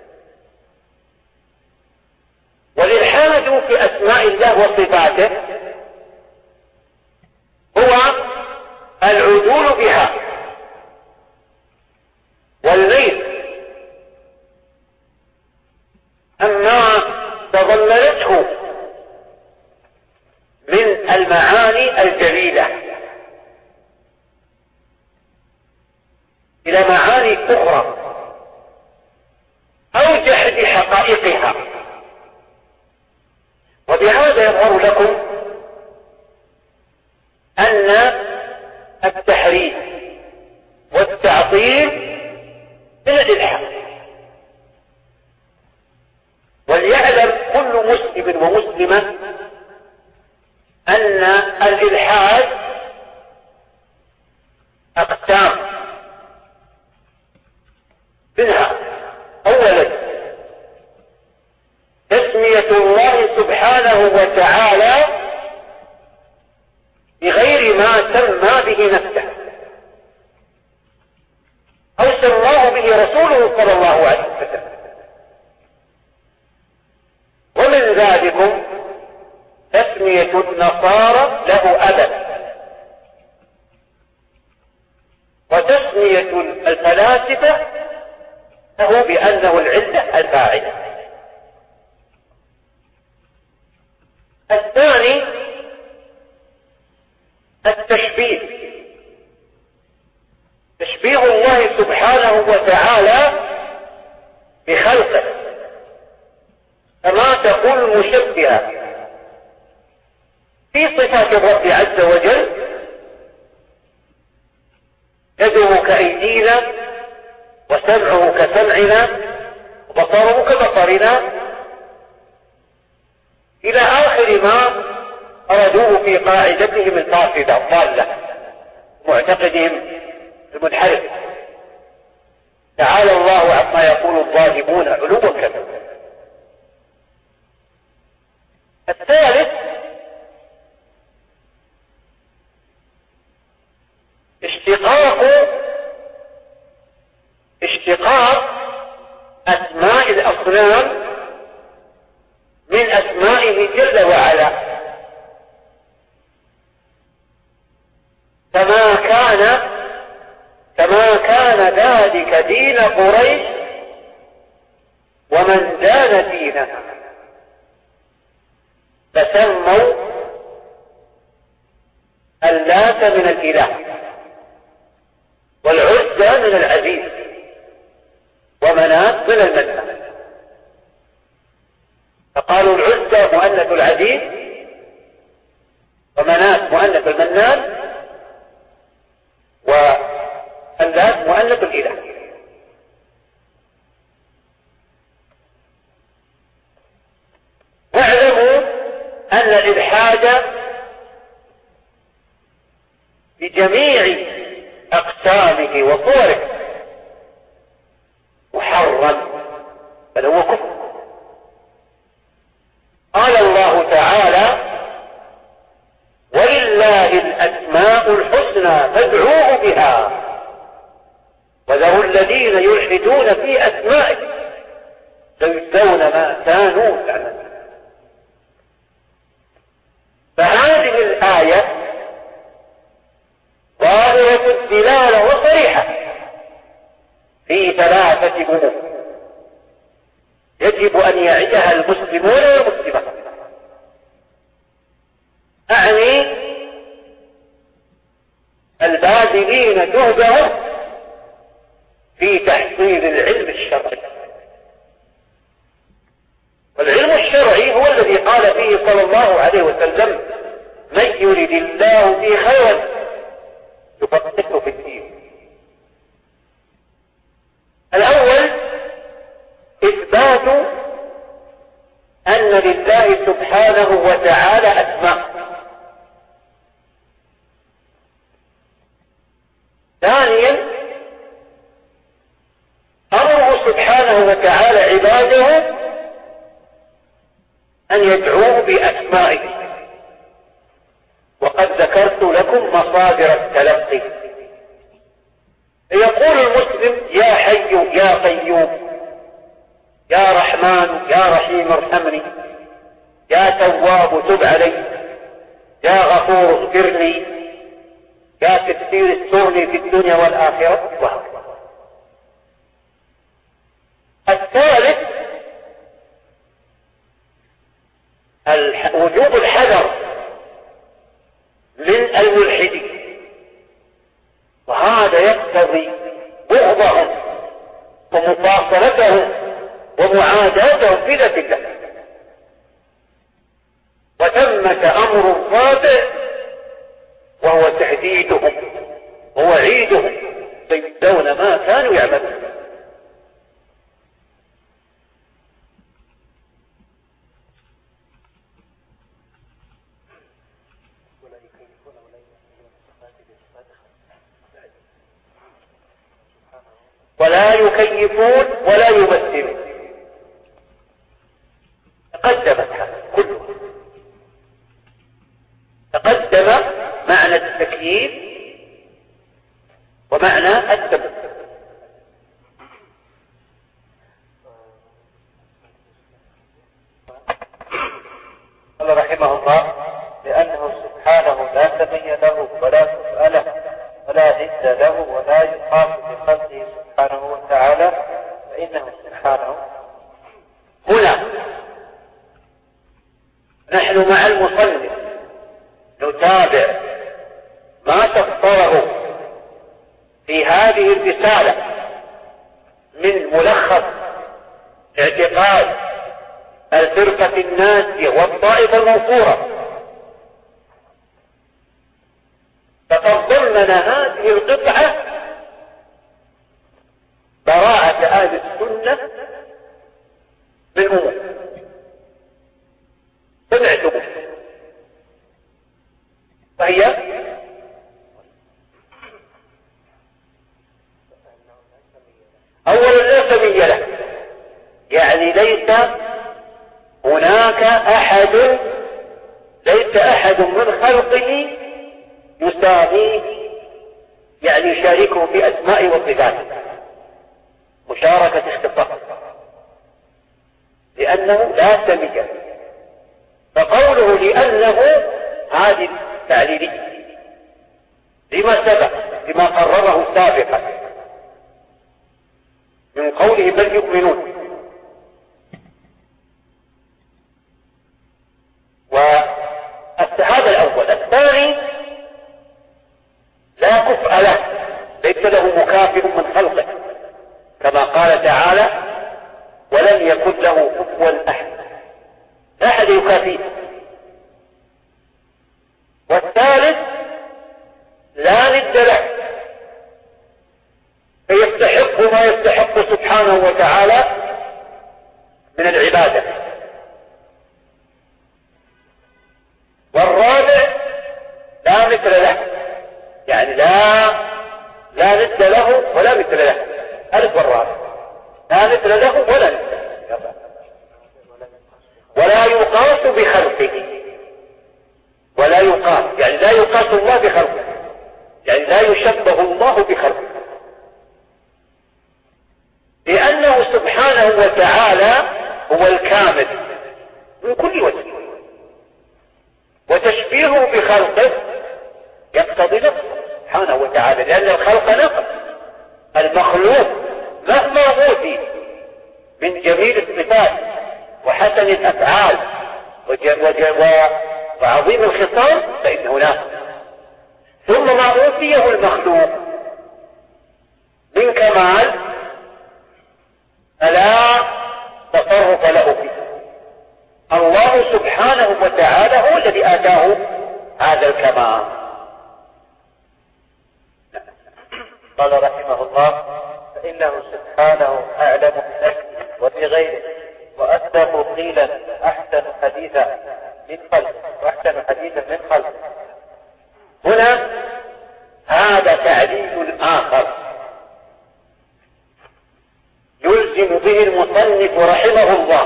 والإلحاد في أسماء الله وصفاته هو العدول بها والميل في حقائقها. وبهذا يظهر لكم أن التحريف والتعطيل من الإلحاد. وليعلم كل مسلم ومسلمة أن الإلحاد أقسام، منها أولا تسمية الله سبحانه وتعالى بغير ما سمى به نفسه أو سماه به رسوله صلى الله عليه وسلم. ومن ذلكم تسمية النصارى له أبا، وتسمية الفلاسفة له بأنه العلة الفاعلة. الثاني التشبيه، تشبيه الله سبحانه وتعالى بخلقه كما تقول المشبهة في صفات الرب عز وجل: يده كأيدينا، وسمعه كسمعنا، وبصره كبصرنا، إلى آخر ما أردوه في قاعدتهم الفاسدة الضالة، معتقدهم المنحرف. تعالى الله عما يقول الظالمون علوا كبيرا. الثالث اشتقاق أسماء الأصنام من أسمائه جل وعلا، كما كان ذلك دين قريش ومن دان دينها، فسموا اللات من الإله، والعزى من العزيز، ومناة من المنان. فقالوا العزى مؤنث العزيز، ومناة مؤنث المنان، واللات مؤنث الإله. واعلموا أن الإلحاد بجميع أقسامه وصوره محرم، بل هو كفر. قال الله تعالى: ولله الأسماء الحسنى فادعوه بها وذروا الذين يلحدون في أسمائه سيجزون ما كانوا يعملون. فهذه الآية ظاهرة الدلالة وصريحة في ثلاثة أمور يجب أن يعيها المسلمون والمسلمات. أعني الباذلين جهدهم في تحصيل العلم الشرعي. والعلم الشرعي هو الذي قال فيه صلى الله عليه وسلم: من يرد الله به خيرا يفقهه في الدين. الأول إثبات أن لله سبحانه وتعالى أسماء. ثانيا أمره سبحانه وتعالى عباده أن يدعوه بأسمائه. وقد ذكرت لكم مصادر التلقي. يقول المسلم: يا حي يا قيوم، يا رحمن يا رحيم ارحمني، يا تواب تب علي، يا غفور اغفر لي، يا ستير استرني في الدنيا والآخرة، وهكذا. الثالث وجوب الحذر من الملحدين، وهذا يقتضي بغضهم ومفاصلتهم ومعاداتهم في ذات الله. وثمة أمر رابع وهو تهديدهم ووعيدهم سيجزون ما كانوا يعملون. ولا يكيفون ولا يمثلون. تقدمت كله. تقدم معنى التكييف ومعنى التمثيل. قال رحمه الله: لأنه سبحانه لا سمي له ولا كفء له ولا ند له ولا يقاس بخلقه سبحانه وتعالى، فإنه سبحانه. هنا نحن مع المصنف نتابع ما تفطره في هذه الرسالة من ملخص اعتقاد الفرقة الناجية والطائفة المنصورة. فقد ضمن هذه القطعة براءة أهل السنة من أمور سمعتم، وهي أولا لا سمي له، يعني ليس هناك أحد، ليس أحد من خلقه يساويه، يعني يشاركه في أسماء وصفاته مشاركة اختصاص، لأنه لا سمي له. فقوله لأنه هذه التعليلية لما سبق، لما قرره سابقا من قوله بل يؤمنون. هذا الأول. الثاني لا كفء له، ليس له مكافئ من خلقه، كما قال تعالى: ولم يكن له كفوا أحد، لا أحد يكافئه. والثالث لا ند له، فيستحق ما يستحق سبحانه وتعالى من العبادة. والرابع لا مثل له، يعني لا ند له ولا مثل له. ألف والرابع لا مثل له ولا مثل له، ولا يقاس بخلقه، ولا يقاس يعني لا يقاس الله بخلقه، يعني لا يشبه الله بخلقه، لأنه سبحانه وتعالى هو الكامل من كل وجه، وتشبيهه بخلقه يقتضي نقص سبحانه وتعالى، لأن الخلق نقص. المخلوق مهما أوتي من جميل الصفات وحسن الأفعال وعظيم الخصال فإنه ناقص. ثم ما أوتيه المخلوق من كمال فلا تصرف له فيه. الله سبحانه وتعالى هو الذي آتاه هذا الكمال. قال رحمه الله: فإنه سبحانه أعلم بنفسه وبغيره، وأصدق قيلا، أحسن حديثا من خلقه، وأحسن حديثا من خلقه. هنا هذا تعليل آخر يلزم به المصنف رحمه الله،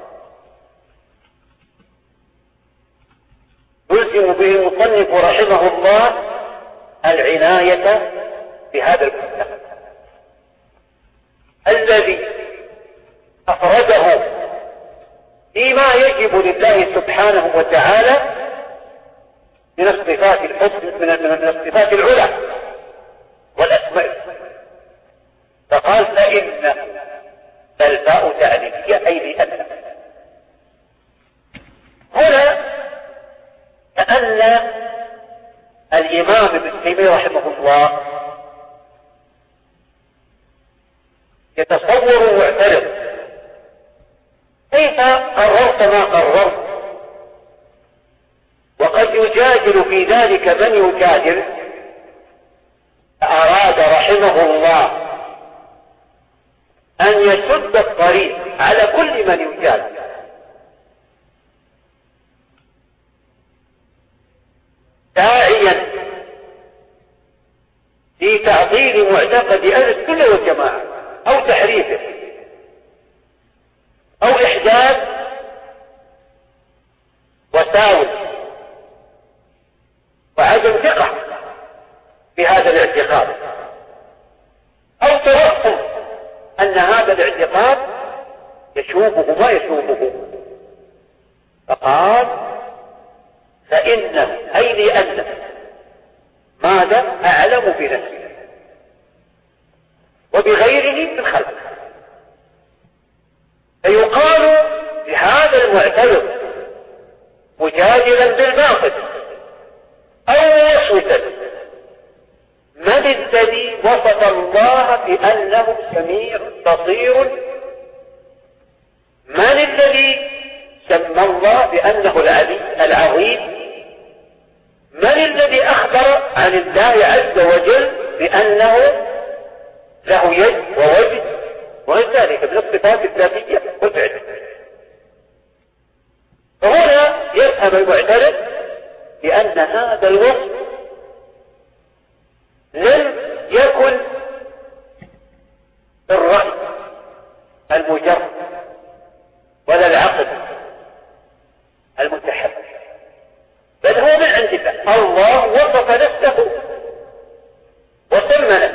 يلزم به المصنف رحمه الله العناية بهذا المبدأ الذي أفرده فيما يجب لله سبحانه وتعالى من الصفات الحسن، من الصفات العلى والأسماء. فقال: فإن الفاء تعليلية، أي لأن. هنا كأن الإمام ابن تيمية رحمه الله يتصور واعترض كيف قررت ما قررت؟ وقد يجادل في ذلك من يجادل. أراد رحمه الله أن يسد الطريق على كل من يجادل، داعيا في تعطيل معتقد أهل السنة والجماعة أو تحريفه أو إحداث وساوس وعدم ثقة في هذا الاعتقاد، أو توهم أن هذا الاعتقاد يشوبه ما يشوبه. فقال فإنه أي لأنه ماذا أعلم بنفسه وبغيره من الخلق. فيقال لهذا المعترض مجادلا بالباطل أو موسوسا: من الذي وصف الله بأنه سميع بصير؟ من الذي سمى الله بأنه العلي العظيم؟ من الذي أخبر عن الله عز وجل بأنه له يد ووجه وغير ذلك من الصفات الذاتية والفعل؟ فهنا يفهم المعترض بأن هذا الوصف لم يكن بالرأي المجرد ولا العقل المتحرك، بل هو من عند الله. الله وصف نفسه وسمى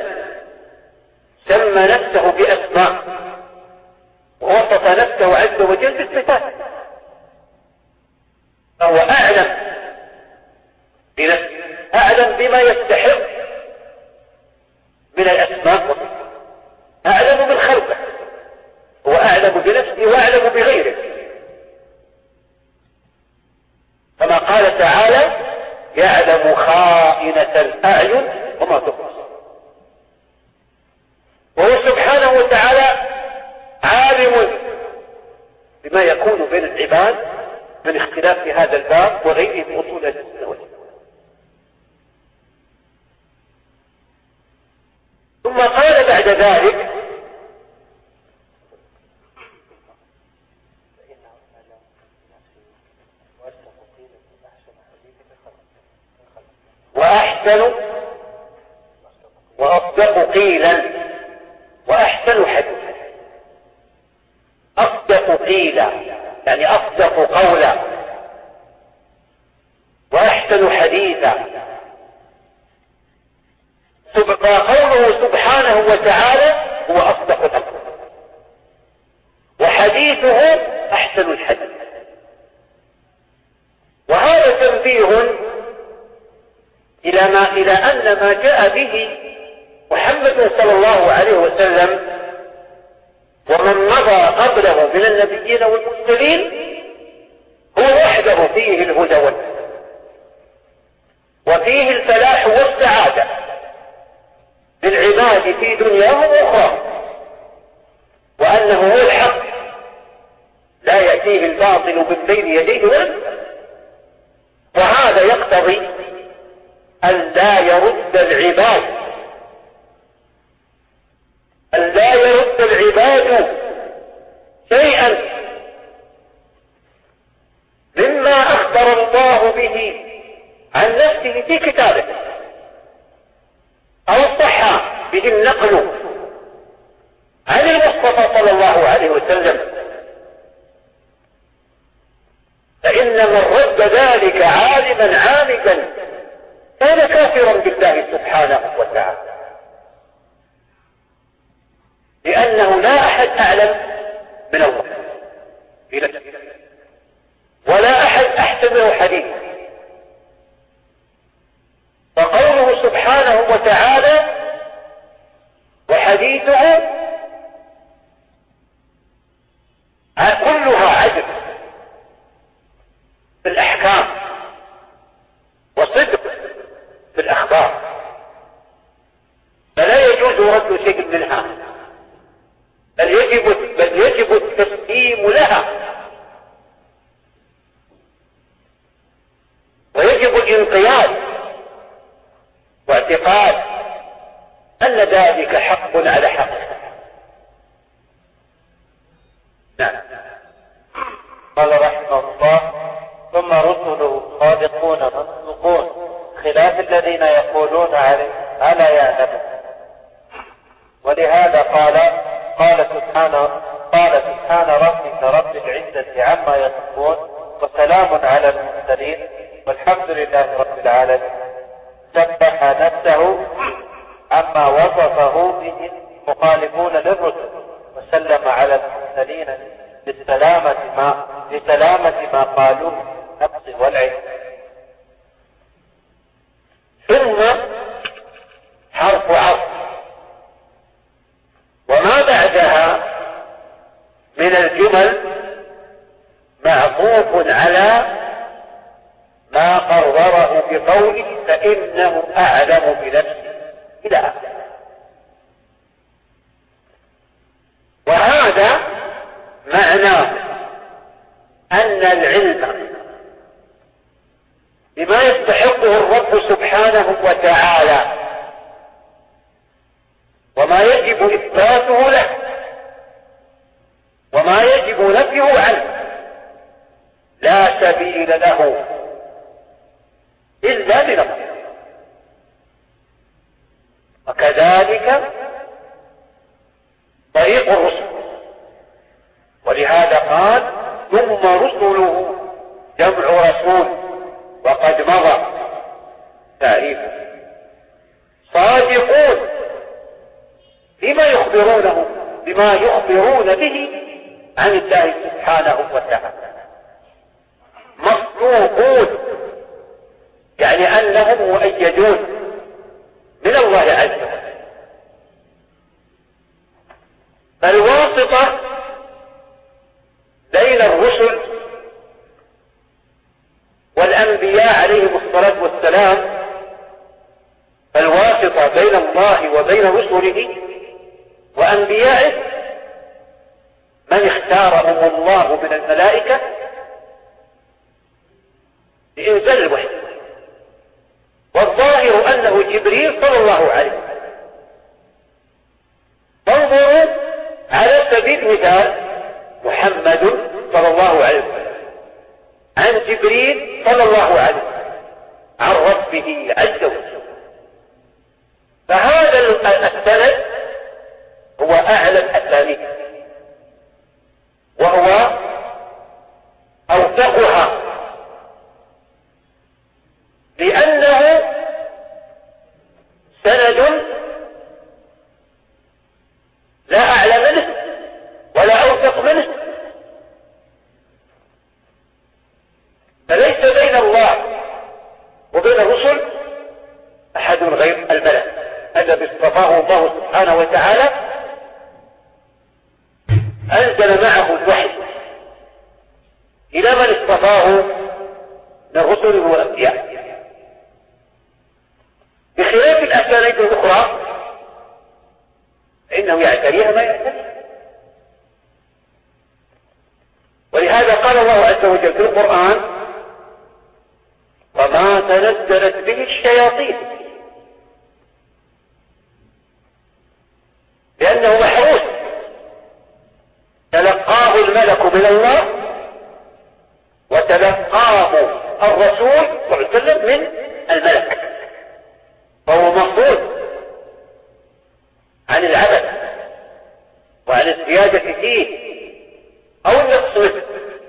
نفسه بأسماء، ووصف نفسه عز وجل بالصفات، فهو أعلم بنفسه، أعلم بما يستحق من الأسماء والصفات، أعلم من خلقه، هو أعلم بنفسه وأعلم بغيره، كما قال تعالى: يعلم خائنة الأعين وما تخفي الصدور. وهو سبحانه وتعالى عالم بما يكون بين العباد من اختلاف في هذا الباب وغيره من أصول السنة والجماعة. ثم قال بعد ذلك: وأحسن وأصدق قيلا وأحسن حديثا. أصدق قيلا يعني أصدق قولا، وأحسن حديثا. قوله سبحانه وتعالى هو أصدق الأقوال، وحديثه أحسن الحديث. وهذا تنبيه إلى أن ما جاء به محمد صلى الله عليه وسلم ومن مضى قبله من النبيين والمرسلين هو وحده فيه الهدى والنور، وفيه الفلاح والسعادة للعباد في دنياهم وأخراهم، وأنه هو الحق لا يأتيه الباطل من بين يديه ولا من خلفه. وهذا يقتضي أن لا يرد العباد شيئا مما أخبر الله به عن نفسه في كتابه أو صح به النقل عن المصطفى صلى الله عليه وسلم، فإن من رد ذلك عالما عامدا كان كافرا بالله سبحانه وتعالى، لأنه لا أحد أعلم من الله في نفسه، ولا أحد أحسن منه حديثا. فقوله سبحانه وتعالى وحديثه كلها عدل في الأحكام وصدق في الأخبار، فلا يجوز رد شيء منها، بل يجب التسليم لها انقياد واعتقاد أن ذلك حق على حق. نعم. قال رحمه الله: ثم رسله صادقون مصدوقون، خلاف الذين يقولون ألا يعلمون. ولهذا قال سبحان ربك رب العزة عما يصفون وسلام على المرسلين والحمد لله رب العالمين. سبح نفسه عما وصفه به المخالفون للرسل وسلم على المرسلين لسلامة ما قالوه النقص والعلم. ثم حرف عطف، وما بعدها من الجمل معطوف على ما قرره بقوله فإنه أعلم بنفسه إلى آخره. وهذا معناه أن العلم بما يستحقه الرب سبحانه وتعالى وما يجب إثباته له وما يجب نفيه عنه لا سبيل له إلا بنفسه. وكذلك طريق الرسل، ولهذا قال ثم رسله جمع رسول وقد مضى تعريفه، صادقون بما يخبرون به عن الله سبحانه وتعالى، مصدوقون يعني أنهم مؤيدون من الله عز وجل. فالواسطة بين الرسل والأنبياء عليهم الصلاة والسلام، فالواسطة بين الله وبين رسله وأنبيائه من اختارهم الله من الملائكة لإنزال الوحي، والظاهر أنه جبريل صلى الله عليه وسلم. فانظروا على سبيل المثال محمد صلى الله عليه وسلم عن جبريل صلى الله عليه وسلم عن ربه عز وجل، فهذا السند هو أعلى الأسانيد وهو أوثقها، لأنه سند لا أعلى منه ولا أوثق منه، فليس بين الله وبين الرسل أحد غير الملك الذي اصطفاه الله سبحانه وتعالى، أنزل معه الوحي إلى من اصطفاه من الرسل والأنبياء، بخلاف الأسانيد الأخرى إنه يعتريها ما يعتريها. ولهذا قال الله عز وجل في القرآن وما تنزلت به الشياطين، لأنه محروس تلقاه الملك من الله وتلقاه الرسول صلى الله عليه وسلم من الملك، فهو مفروض عن العبث وعن الزيادة فيه أو النقص منه.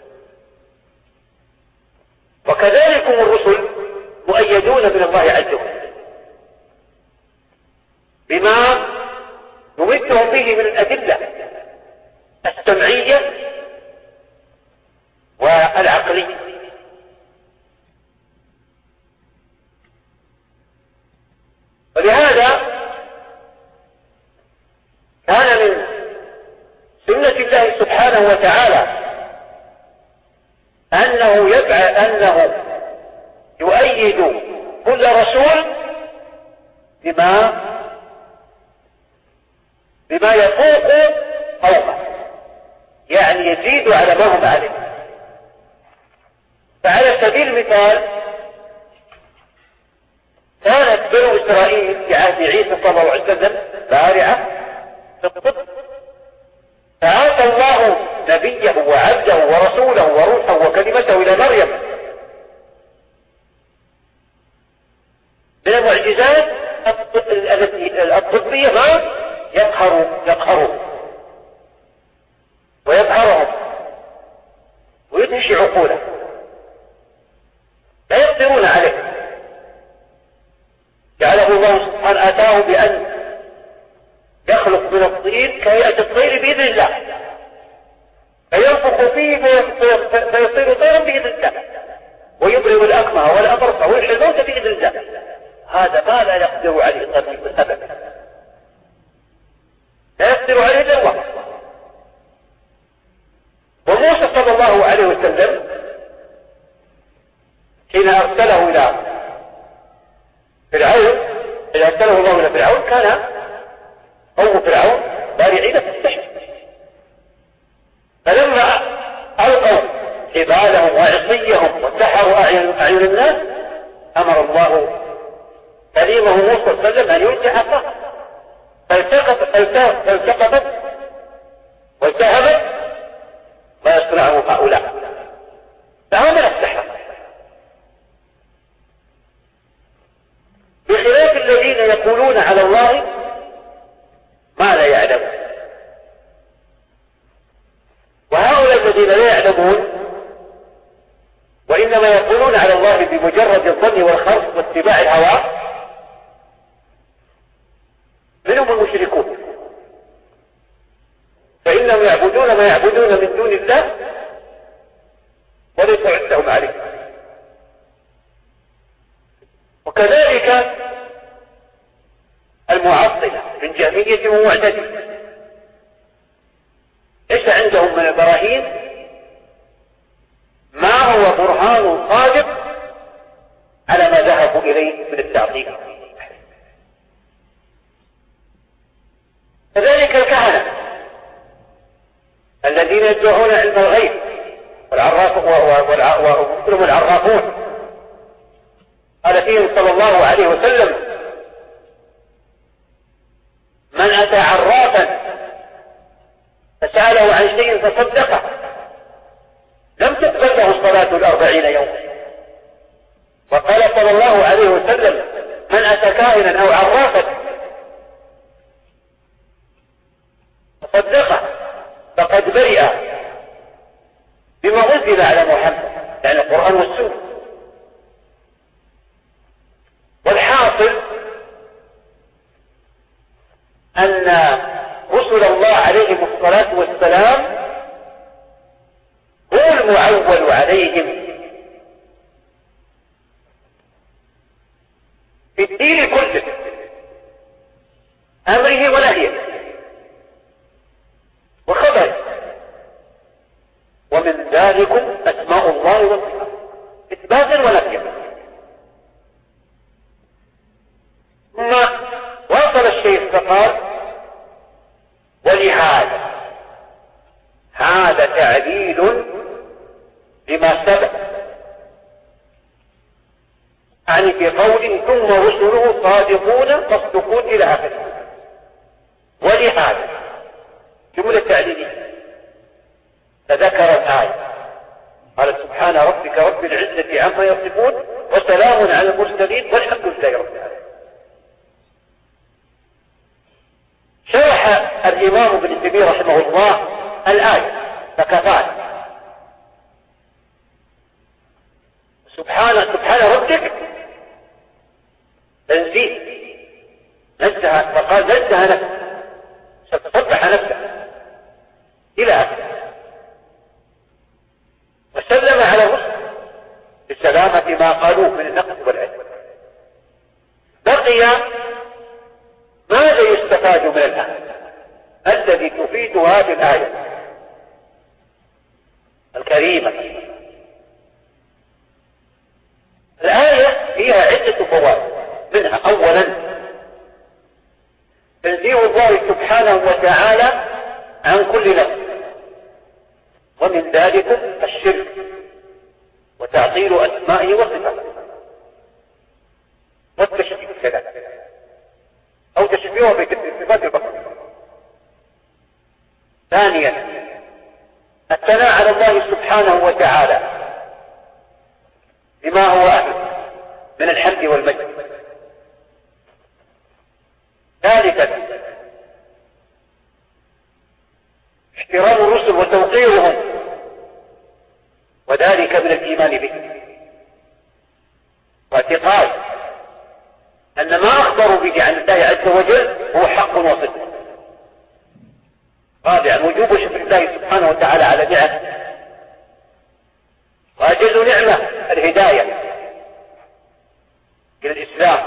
وكذلك الرسل مؤيدون من الله عز وجل بما نمدهم به من الأدلة السمعية والعقلية. ولهذا كان من سنة الله سبحانه وتعالى أنه يؤيد كل رسول بما يفوق قومه، يعني يزيد على ما هم عليه. فعلى سبيل المثال كانت بنو إسرائيل في عهد عيسى صلى الله عليه وسلم بارعة في الطب، فآتى الله نبيه وعبده ورسوله وروحه وكلمته إلى مريم من المعجزات الطبية ما يقهرهم ويبهرهم ويدهش عقوله، لا يقدرون عليه. جعله الله سبحانه آتاه بأن يخلق من الطين كهيئة الطير بإذن الله، فينفخ فيه فيصير طيرا بإذن الله، ويبرئ الأكمه والأبرص ويحيي الموت بإذن الله. هذا ما لا يقدر عليه طبيب أبدا، لا يقدر عليه إلا الله. وموسى صلى الله عليه وسلم حين أرسله إلى فرعون، إذا أرسله الله إلى فرعون كان قوم فرعون بارعين في السحر، فلما ألقوا حبالهم وعصيهم وسحروا أعين الناس أمر الله كريمه موسى صلى الله عليه وسلم أن يلقي عصاه فالتقطت والتهبت ما يصنعه هؤلاء، فهذا من السحر، بخلاف الذين يقولون على الله ما لا يعلمون. وهؤلاء الذين لا يعلمون وإنما يقولون على الله بمجرد الظن والخرص واتباع الهوى منهم المشركون، فإنهم يعبدون ما يعبدون من دون الله وليس عندهم عليه. وكذلك المعطلة من جهمية ومعتزلة ليس عندهم من البراهين ما هو برهان صادق على ما ذهبوا إليه من التعطيل. كذلك الكهنة الذين يدعون علم الغيب وهم العرافون، قال فيهم صلى الله عليه وسلم: من أتى عرافا فسأله عن شيء فصدقه لم تقبل له الصلاة 40 يوما. وقال صلى الله عليه وسلم: من أتى كاهنا أو عرافا فصدقه فقد برئ بما أنزل على محمد، يعني القرآن والسنة. والحاصل أن رسل الله عليهم الصلاة والسلام هو المعول عليهم في الدين كله، أمره ونهيه وخبره، ومن ذلكم أسماء الله وصفاته إثباتا ونفيا. ثم واصل الشيخ فقال: ولهذا هذا تعديل لما سبق، يعني في قول ثم رسله صادقون تصدقون إلى آخره. ولهذا جملة تعديلية، فذكر الآية قال: سبحان ربك رب العزة عما يصفون وسلام على المرسلين والحمد لله رب العالمين. شرح الإمام ابن تيمية رحمه الله الآية فكفاها: سبحان ربك تنزيه، نزه، فقال نزه نفسه، سبح نفسه إلى آخره، وسلم على الرسل بسلامة ما قالوه من النقص والعلم. بقي ماذا يستفاد من الآية الذي تفيد هذه الآية الكريمة؟ الآية فيها عدة فوائد، منها أولا تنزيه الله سبحانه وتعالى عن كل نفس، ومن ذلك الشرك وتعطيل أسمائه وصفاته والتشبيه يشبهه بصفات البقر. ثانيا الثناء على الله سبحانه وتعالى بما هو أهل من الحمد والمجد. ثالثا احترام الرسل وتوقيرهم، وذلك من الإيمان به، واعتقاد أن ما أخبروا به عن الله عز وجل هو حق وصدق. رابعا وجوب شكر الله سبحانه وتعالى على نعمه، وأجل نعمة الهداية إلى الإسلام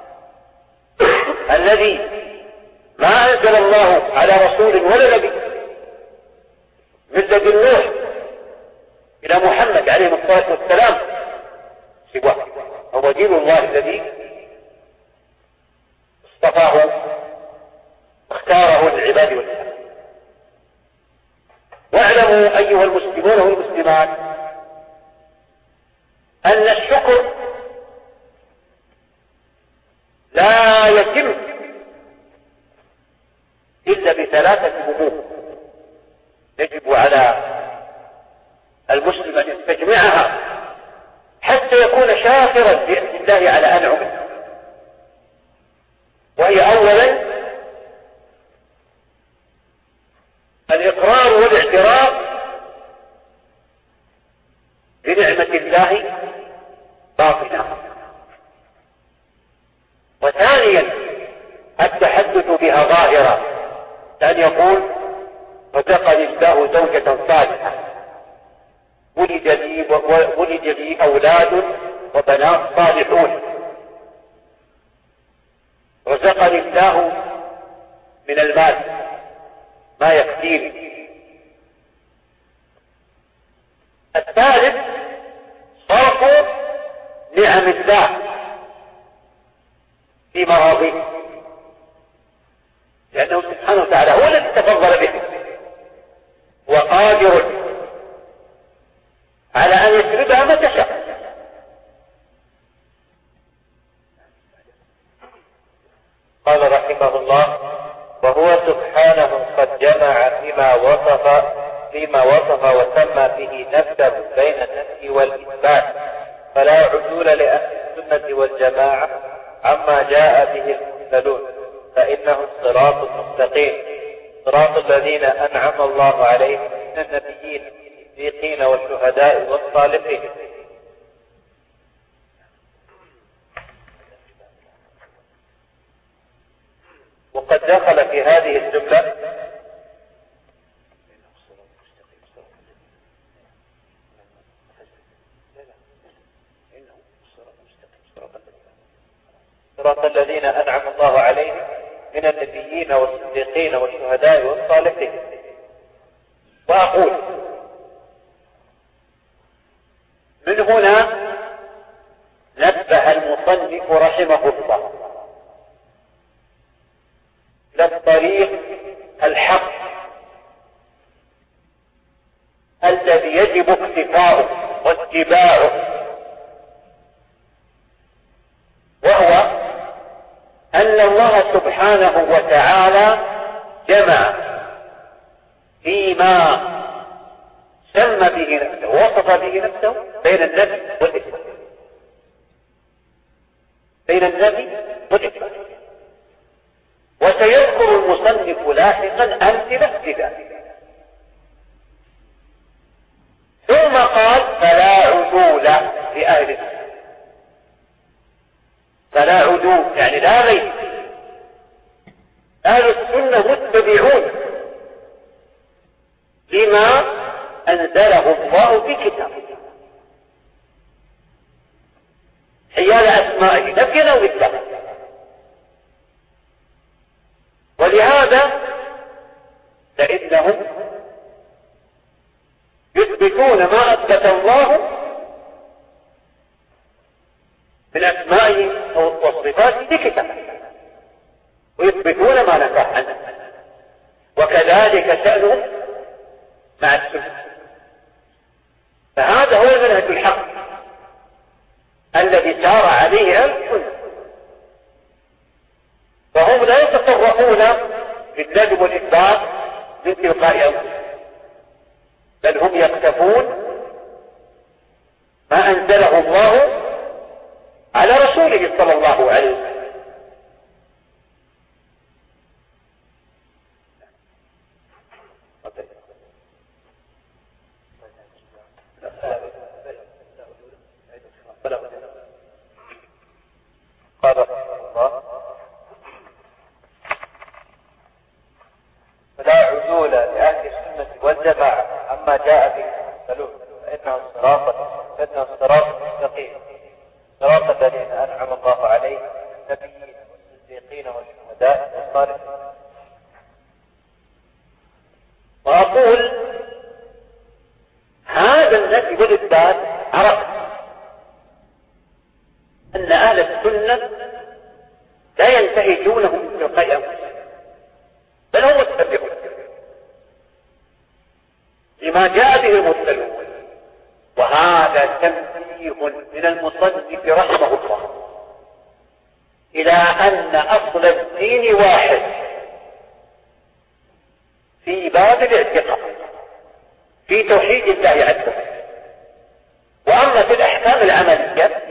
الذي ما أنزل الله على رسول ولا نبي من لدن نوح إلى محمد عليه الصلاة والسلام سواه، هو دين الله الذي اصطفاه واختاره للعباد والإسلام. واعلموا أيها المسلمون والمسلمات أن الشكر لا يتم إلا بثلاثة أمور يجب على المسلم أن يستجمعها حتى يكون شاكرا لله على أنعمه. وهي أولا الإقرار والاعتراف بنعمة الله باطنة. وثانيا التحدث بها ظاهرا، كأن يقول رزقني الله زوجة صالحة ولد لي أولاد وبنات صالحون، رزقني الله من المال ما يكفيني. الثالث صرف نعم الله في مراضيه، لأنه سبحانه وتعالى هو الذي تفضل به وقادر على أن يسردها متى شاء. قال رحمه الله: وهو سبحانه قد جمع فيما وصف وسمى به نفسه بين النفي والإثبات، فلا عدول لأهل السنة والجماعة عما جاء به المرسلون، فإنه الصراط المستقيم، صراط الذين أنعم الله عليهم من النبيين والصديقين والشهداء والصالحين. وقد دخل في هذه الجملة صراط الذين أنعم الله عليهم من النبيين والصديقين والشهداء والصالحين. وأقول من هنا نبه المصنف رحمه الله للطريق الحق الذي يجب اقتفاؤه واتباعه، وهو أن الله سبحانه وتعالى جمع فيما سمى به نفسه ووصف به نفسه بين النفي والإثبات، بين النفي والإثبات. وسيذكر المصنف لاحقا أمثلة لذلك. ثم قال: فلا عدول لأهل السنة. فلا عدول يعني لا غير، أهل السنة متبعون لما أنزله الله في كتابه حيال أسمائه نفيا أو إثباتا. ولهذا فإنهم يثبتون ما أثبت الله من أسمائه والصفات في كتابه، ويثبتون ما نفى عنه. وكذلك شأنهم مع السنة. فهذا هو المنهج الحق الذي سار عليه أهل السنة، فهم لا يتصرفون النفي والإثبات من تلقاء أنفسهم، بل هم يقتفون ما أنزله الله على رسوله صلى الله عليه وسلم. قال رحمه الله: فلا عدول لأهل السنة والجماعة عما جاء به المرسلون، فإنه الصراط المستقيم، صراط الذين أنعم الله عليهم من النبيين والصديقين والشهداء والصالحين. وأقول هذا النفي والإثبات عرفت أن أهل السنة لا ينتهجونه من تلقاء أنفسهم، بل هم متبعون لما جاء به المرسلون. وهذا تنبيه من المصنف رحمه الله إلى أن أصل الدين واحد في باب الاعتقاد في توحيد الله عز وجل. وأما في الأحكام العملية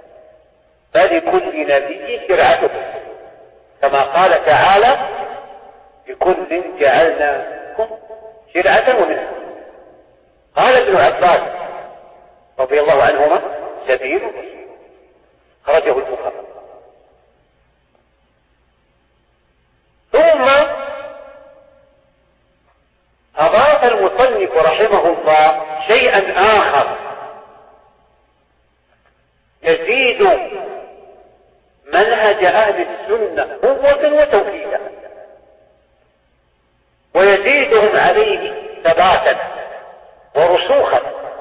فلكل نبي شرعته، كما قال تعالى: لكل جعلناكم شرعة ومنهجا. قال ابن عباس رضي الله عنهما: سبيل الرسول، خرجه البخاري. ثم أضاف المصنف رحمه الله شيئا آخر يزيد منهج أهل السنة قوة وتوكيدا، ويزيدهم عليه ثباتا ورسوخا.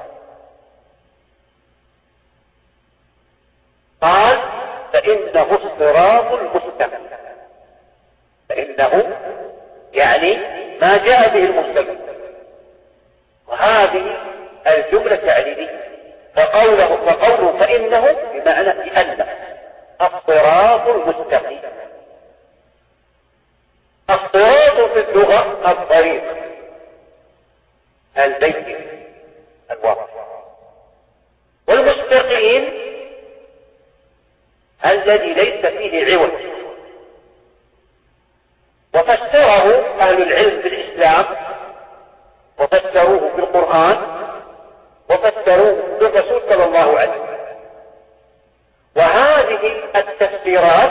قال: فإنه الصراط المستقيم. فإنه يعني ما جاء به المرسلون، وهذه الجملة تعليلية. فقوله فإنه بمعنى لأنه الصراط المستقيم. الصراط في اللغة الطريق البين الواضح، والمستقيم الذي ليس فيه عوج. وفسره أهل العلم بالإسلام، وفسروه في القرآن، وفسروه بالرسول صلى الله عليه وسلم. وهذه التفسيرات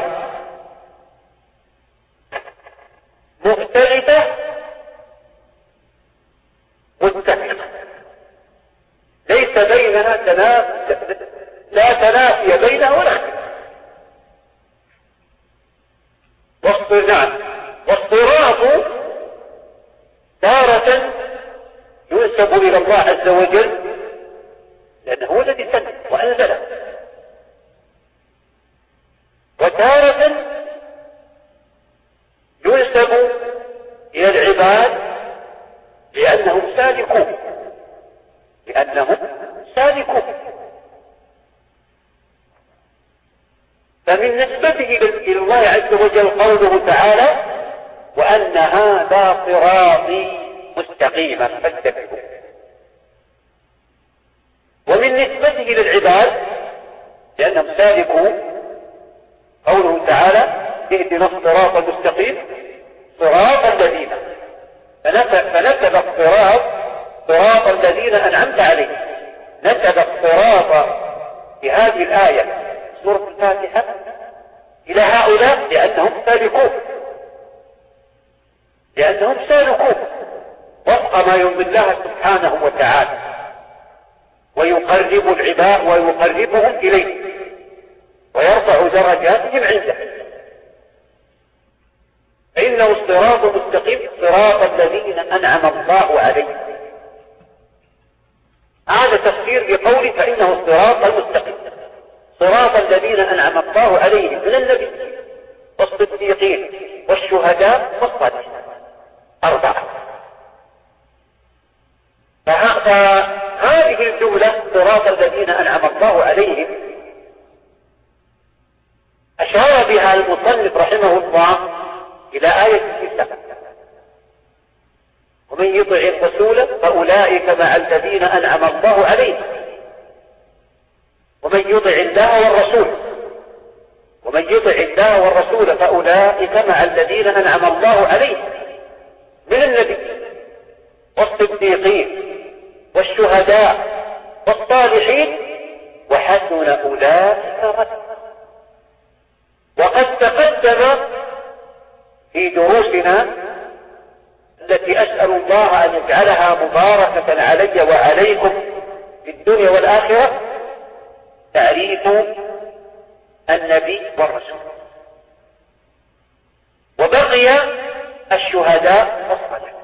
مختلفة متفقة، ليس بينها لا تنافي بينها ولا اختلاف. والصراط تارة ينسب إلى الله عز وجل لأنه هو الذي سنه وأنزله، وتارة ينسب إلى العباد لأنهم سالكون. فمن نسبته إلى الله عز وجل قوله تعالى: وأن هذا صراطي مستقيما فاتبعوه. ومن نسبته للعباد لأنهم سالكون قوله تعالى: اهدنا الصراط المستقيم صراط الذين، فنسب الصراط صراط الذين أنعمت عليهم. نسب الصراط في هذه الآية سورة الفاتحة إلى هؤلاء لأنهم سالكون وفق ما يرضي الله سبحانه وتعالى، ويقرب العباد ويقربهم إليه ويرفع درجاتهم عنده. فإنه الصراط المستقيم صراط الذين أنعم الله عليهم. هذا تفسير لقوله فإنه الصراط المستقيم، صراط الذين أنعم الله عليهم من النبيين والصديقين والشهداء والصالحين. 4. فهذه الجملة صراط الذين أنعم الله عليهم أشار بها المصنف رحمه الله إلى آية الكتاب ومن يطع الرسول فأولئك مع الذين أنعم الله عليهم. ومن يطع الله والرسول فأولئك مع الذين أنعم الله عليهم من النبيين والصديقين والشهداء والصالحين وحسن أولئك رفيقا. وقد تقدم في دروسنا التي أسأل الله أن يجعلها مباركة علي وعليكم في الدنيا والآخرة تعريف النبي والرسول، وبقي الشهداء والصالحين.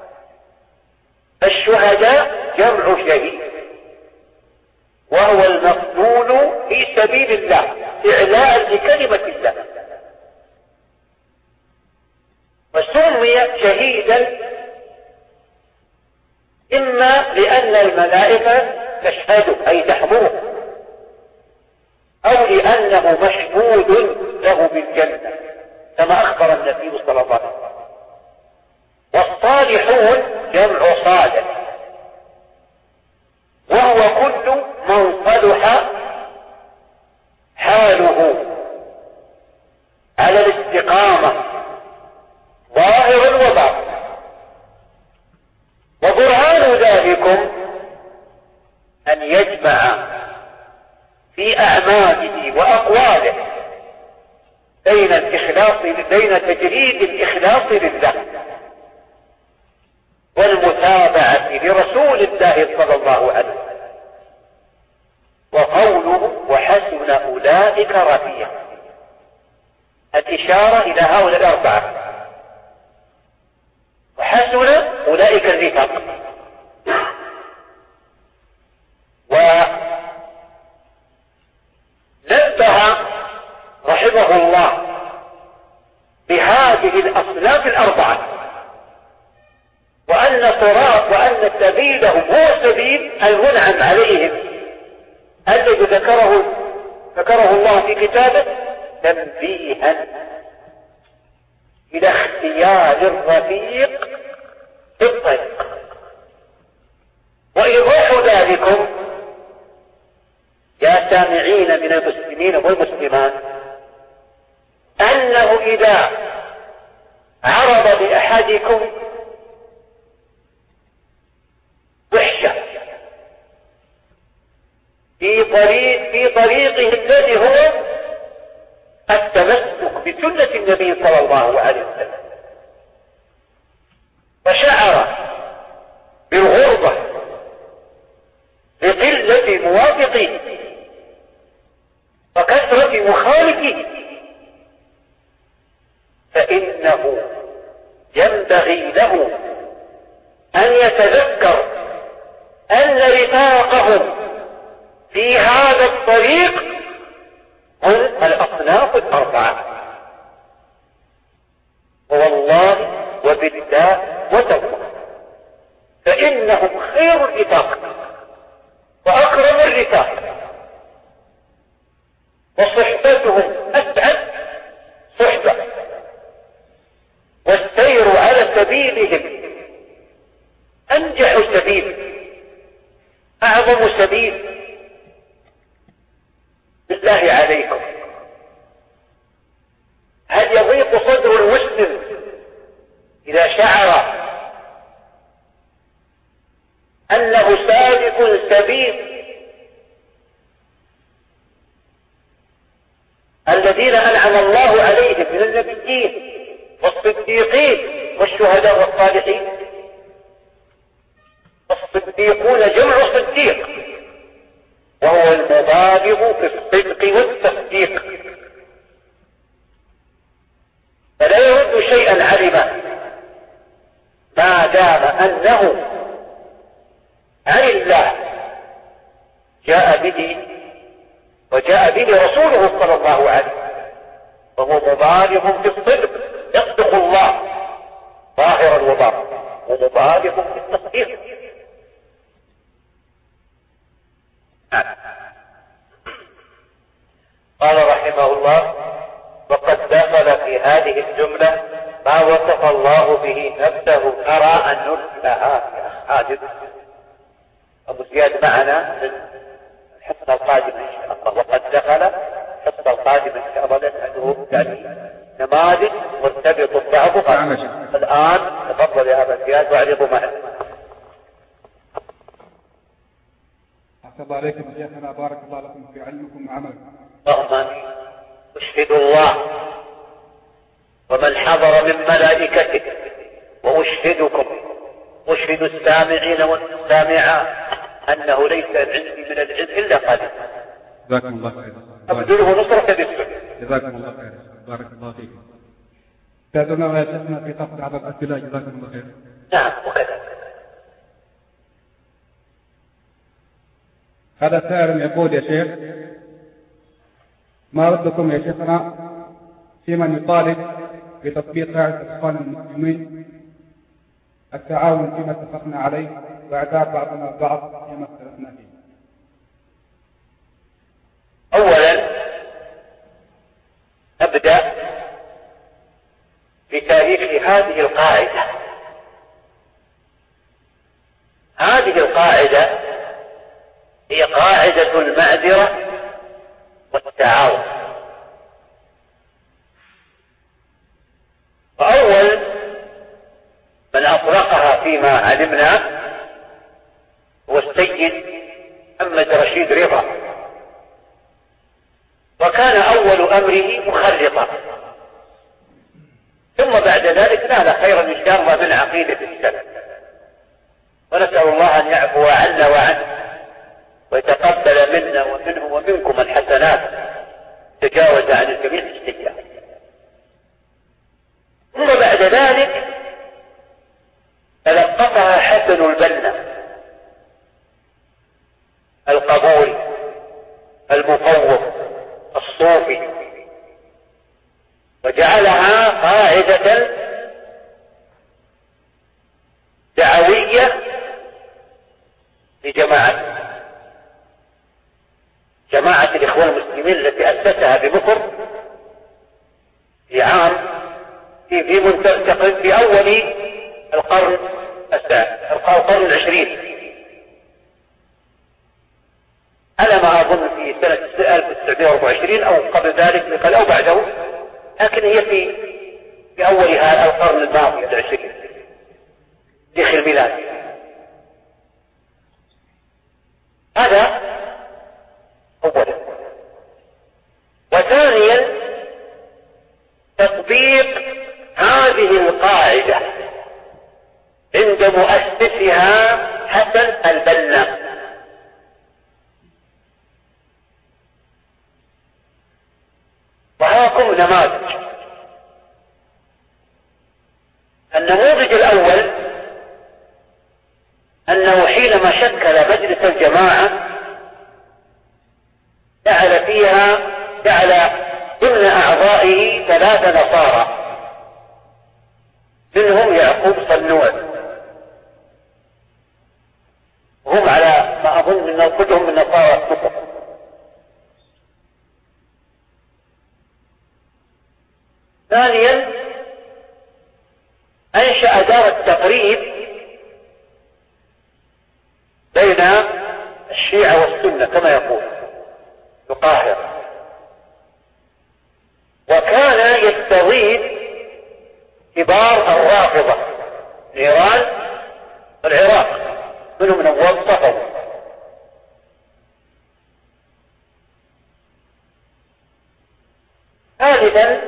الشهداء جمع شهيد، وهو المقتول في سبيل الله إعلاء لكلمة الله، وسمي شهيدا إما لأن الملائكة تشهده أي تحضره، أو لأنه مشهود له بالجنة كما أخبر النبي صلى الله عليه وسلم. والصالحون جمع صالح، وهو كل من صلح حاله على الاستقامة ظاهر وباطن. وبرهان ذلكم أن يجمع في أعماله وأقواله بين تجريد الإخلاص لله والمتابعة لرسول الله صلى الله عليه وسلم، وقوله وحسن أولئك رفيقا الإشارة إلى هؤلاء الأربعة، وحسن أولئك الرفاق. ونبه رحمه الله بهذه الأصناف الأربعة، وأن سبيلهم هو سبيل المنعم عليهم الذي ذكره الله في كتابه تنبيها إلى اختيار الرفيق في الطريق. وإيضاح ذلكم يا سامعين من المسلمين والمسلمات أنه إذا عرض لأحدكم وحشة في طريقه الذي هو التمسك بسنة النبي صلى الله عليه وسلم، وشعر بالغربة بقلة موافقه وكثرة مخالفه، فإنه ينبغي له أن يتذكر أن رفاقه في هذا الطريق هم الأصناف الأربعة، والله وبالله وتوبه، فإنهم خير الرفاق وأكرم الرفاق، وصحبتهم أسعد صحبة، والسير على سبيلهم أنجح سبيل، أعظم سبيل. بالله عليكم، هل يضيق صدر المسلم إذا شعر أنه سالك سبيل الذين أنعم الله عليهم من النبيين والصديقين والشهداء والصالحين؟ الصديقون جمع صديق، وهو المبالغ في الصدق والتصديق، فلا يرد شيئا علما ما دام أنه عن الله جاء به وجاء به رسوله صلى الله عليه وسلم، وهو مبالغ في الصدق، يصدق الله ظاهرا وباطنا، ومبالغ في التصديق. قال رحمه الله: وقد دخل في هذه الجملة ما وصف الله به نفسه نرى أن نرسلها يا خالد. أبو زياد معنا من الحصة القادمة إن شاء الله، وقد دخل الحصة القادمة إن شاء الله نسأله يعني نماذج مرتبط بعضها. الآن تفضل يا أبا زياد واعرضوا معنا. أحسن الله عليكم شيخنا، بارك الله لكم في علمكم وعملكم. اللهم أشهد الله ومن حضر من ملائكته وأشهدكم أشهد السامعين والسامعات أنه ليس عندي من العلم إلا قليل. جزاكم الله خيرا. أبذله نصرة بالسنة. جزاكم الله خيرا، بارك الله فيكم. استاذنا يا شيخنا في قصد على الأسئلة، جزاكم الله خيرا. نعم وكذا. هذا سائل يقول يا شيخ: ما ردكم يا شيخنا في من يطالب بتطبيق قاعدة إخوان المسلمين التعاون فيما اتفقنا عليه وإعداء بعضنا البعض فيما اختلفنا فيه؟ أولا أبدأ بتاريخ هذه القاعدة. هذه القاعدة هي قاعدة المعذرة والتعاون. فأول من أطلقها فيما علمنا هو السيد محمد رشيد رضا، وكان أول أمره مخرطا، ثم بعد ذلك نال خيرا إن شاء الله من عقيدة السلف، ونسأل الله أن يعفو عنا وعنه ويتقبل منا ومنه ومنكم الحسنات، تجاوز عن الجميع السيئات. ثم بعد ذلك تلقفها حسن البنا القبول المفوض الصوفي، وجعلها قاعدة دعوية لجماعة الإخوان المسلمين التي أسسها بمصر في عام في أول القرن العشرين، على ما أظن في سنة 1924 أو قبل ذلك بقليل أو بعده، لكن هي في أولها القرن الماضي العشرين تاريخ الميلاد. هذا أولا. وثانيا تطبيق هذه القاعدة عند مؤسسها حسن البنا، وهاكم نماذج. النموذج الأول أنه حينما شكل مجلس الجماعة جعل ضمن أعضائه 3 نصارى، منهم يعقوب صنوع، وهم على ما أظن أن كلهم من نصارى الكفر. ثانيا أنشأ دار التقريب بين الشيعة والسنة كما يقول في القاهرة، وكان يستضيف كبار الرافضة في إيران والعراق، منهم نواب صفوي. ثالثا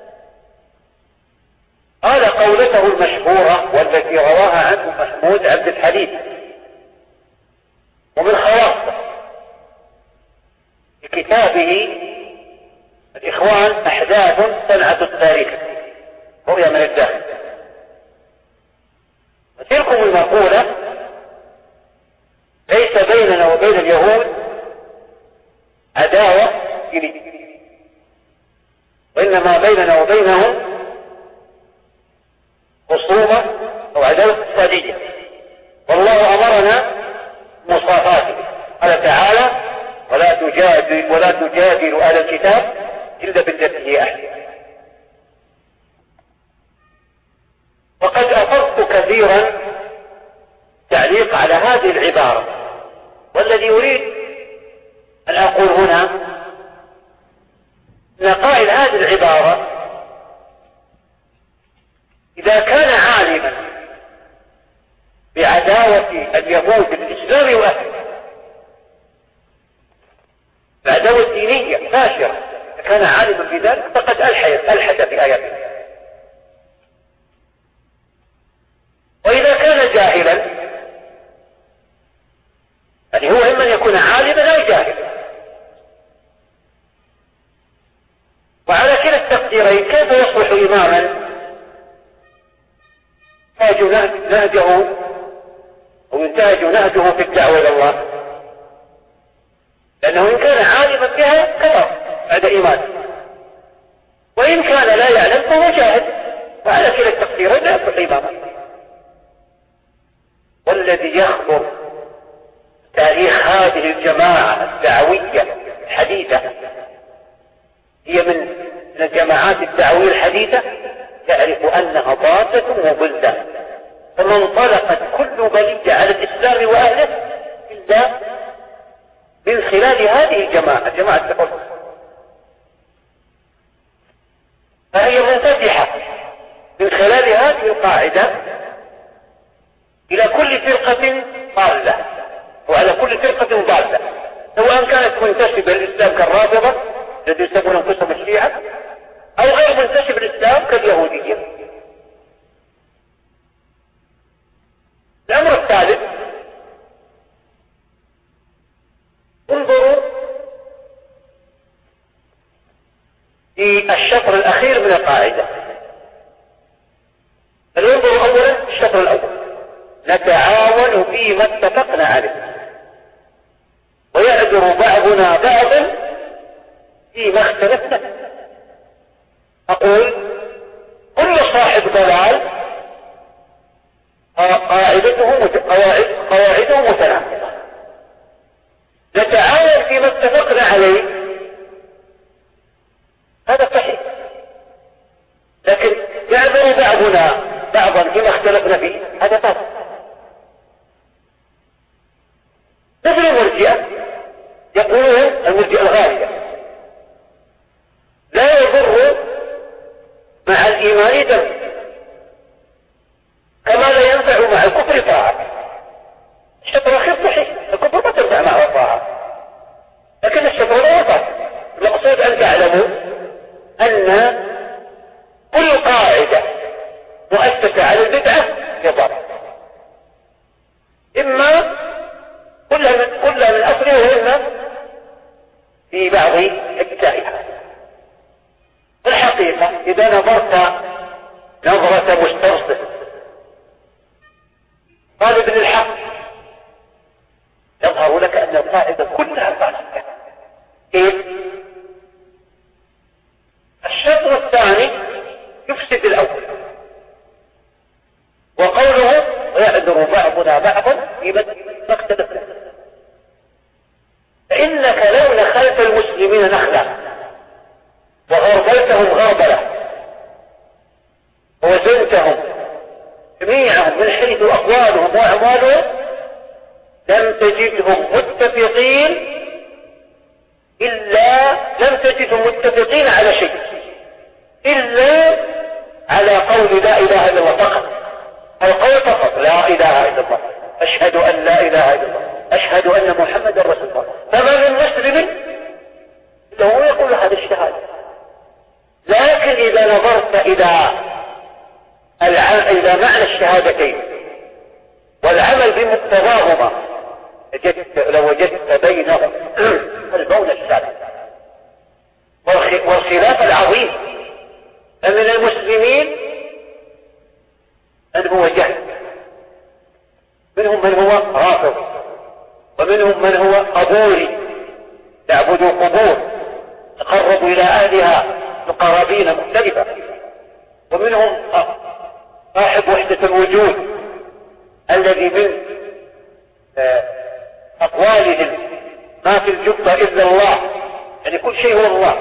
قال قولته المشهورة والتي رواها عنه محمود عبد الحليم ومن خواصه في كتابه الإخوان أحداث صنعة التاريخ رؤية من الداخل. وتلكم المقولة ليس بيننا وبين اليهود عداوة جديدة، وإنما بيننا وبينهم خصومة أو عداوة اقتصادية، والله أمرنا مصافاته. قال تعالى: ولا تجادلوا أهل الكتاب إلا بالتي هي أحسن. وقد أفضت كثيرا تعليق على هذه العبارة، والذي أريد أن أقول هنا أن قائل هذه العبارة إذا كان عالما بعداوة اليهود بالإسلام وأهله، العداوة الدينية ناشرة، إذا كان عالما بذلك فقد ألحد في آياته. وإذا كان جاهلا، يعني هو إما أن يكون عالما أو جاهلا، وعلى كلا التقديرين كيف يصبح إماما ينتهج نهجه أو ينتهج نهجه في الدعوة إلى الله؟ لأنه إن كان عالما بها كفر بعد إيمانه، وإن كان لا يعلم فهو جاهل، وعلى كلا التقديرين لا يصبح إماما. والذي يخبر تاريخ هذه الجماعة الدعوية الحديثة، هي من الجماعات الدعوية الحديثة، تعرف أنها ضالة وضلة، فما انطلقت كل بلية على الإسلام وأهله إلا من خلال هذه الجماعة، جماعة التقوى، فهي منفتحة من خلال هذه القاعدة إلى كل فرقة ضالة، وعلى كل فرقة ضالة، سواء كانت منتسبة للإسلام كالرافضة الذين يسمون أنفسهم الشيعة، أو غير منتسب للإسلام كاليهودية. الأمر الثالث، انظروا في الشطر الأخير من القاعدة. فلينظروا أولا الشطر الأول: نتعاون فيما اتفقنا عليه ويعذر بعضنا بعضا فيما اختلفنا. أقول كل صاحب ضلال قواعده متناقضة. نتعاون فيما اتفقنا عليه، هذا صحيح، لكن يعذر بعضنا بعضا فيما اختلفنا فيه، هذا باطل. مثل المرجئة، يقولون المرجئة الغالية لا يضر مع الإيمان دم، كما لا ينفع مع الكفر طاعة. الشطر الأخير صحيح، الكفر ما تنفع معه طاعة، لكن الشطر الأول باطل. المقصود أن تعلموا أن كل قاعدة مؤسسة على البدعة هي باطل، إما كلها من أصله، وإما في بعض أجزائها. الحقيقة إذا نظرت نظرة مسترسل طالب للحق، يظهر لك أن القاعدة كلها فاسدة. كيف؟ الشطر الثاني يفسد الأول، وقوله ويعذر بعضنا بعضا فيما اختلفنا. فإنك لو نخلت المسلمين نخلا وغربلتهم غربلة ووزنتهم جميعهم من حيث أقوالهم وأعمالهم لم تجدهم متفقين على شيء إلا على قول لا إله إلا الله فقط، القول فقط لا إله إلا الله، أشهد أن لا إله إلا الله، أشهد أن محمد رسول الله. فما من مسلم إلا هو يقول هذا الشهادة. لكن إذا نظرت إلى معنى الشهادتين والعمل بمقتضاهما لوجدت بينهم البون السابق والخلاف العظيم. فمن المسلمين من هو جهل، منهم من هو رافض، ومنهم من هو قبوري يعبدوا قبور تقربوا إلى أهلها بقرابين مختلفة، ومنهم صاحب وحدة الوجود الذي من أقوالهم ما في الجبة إلا الله، يعني كل شيء هو الله.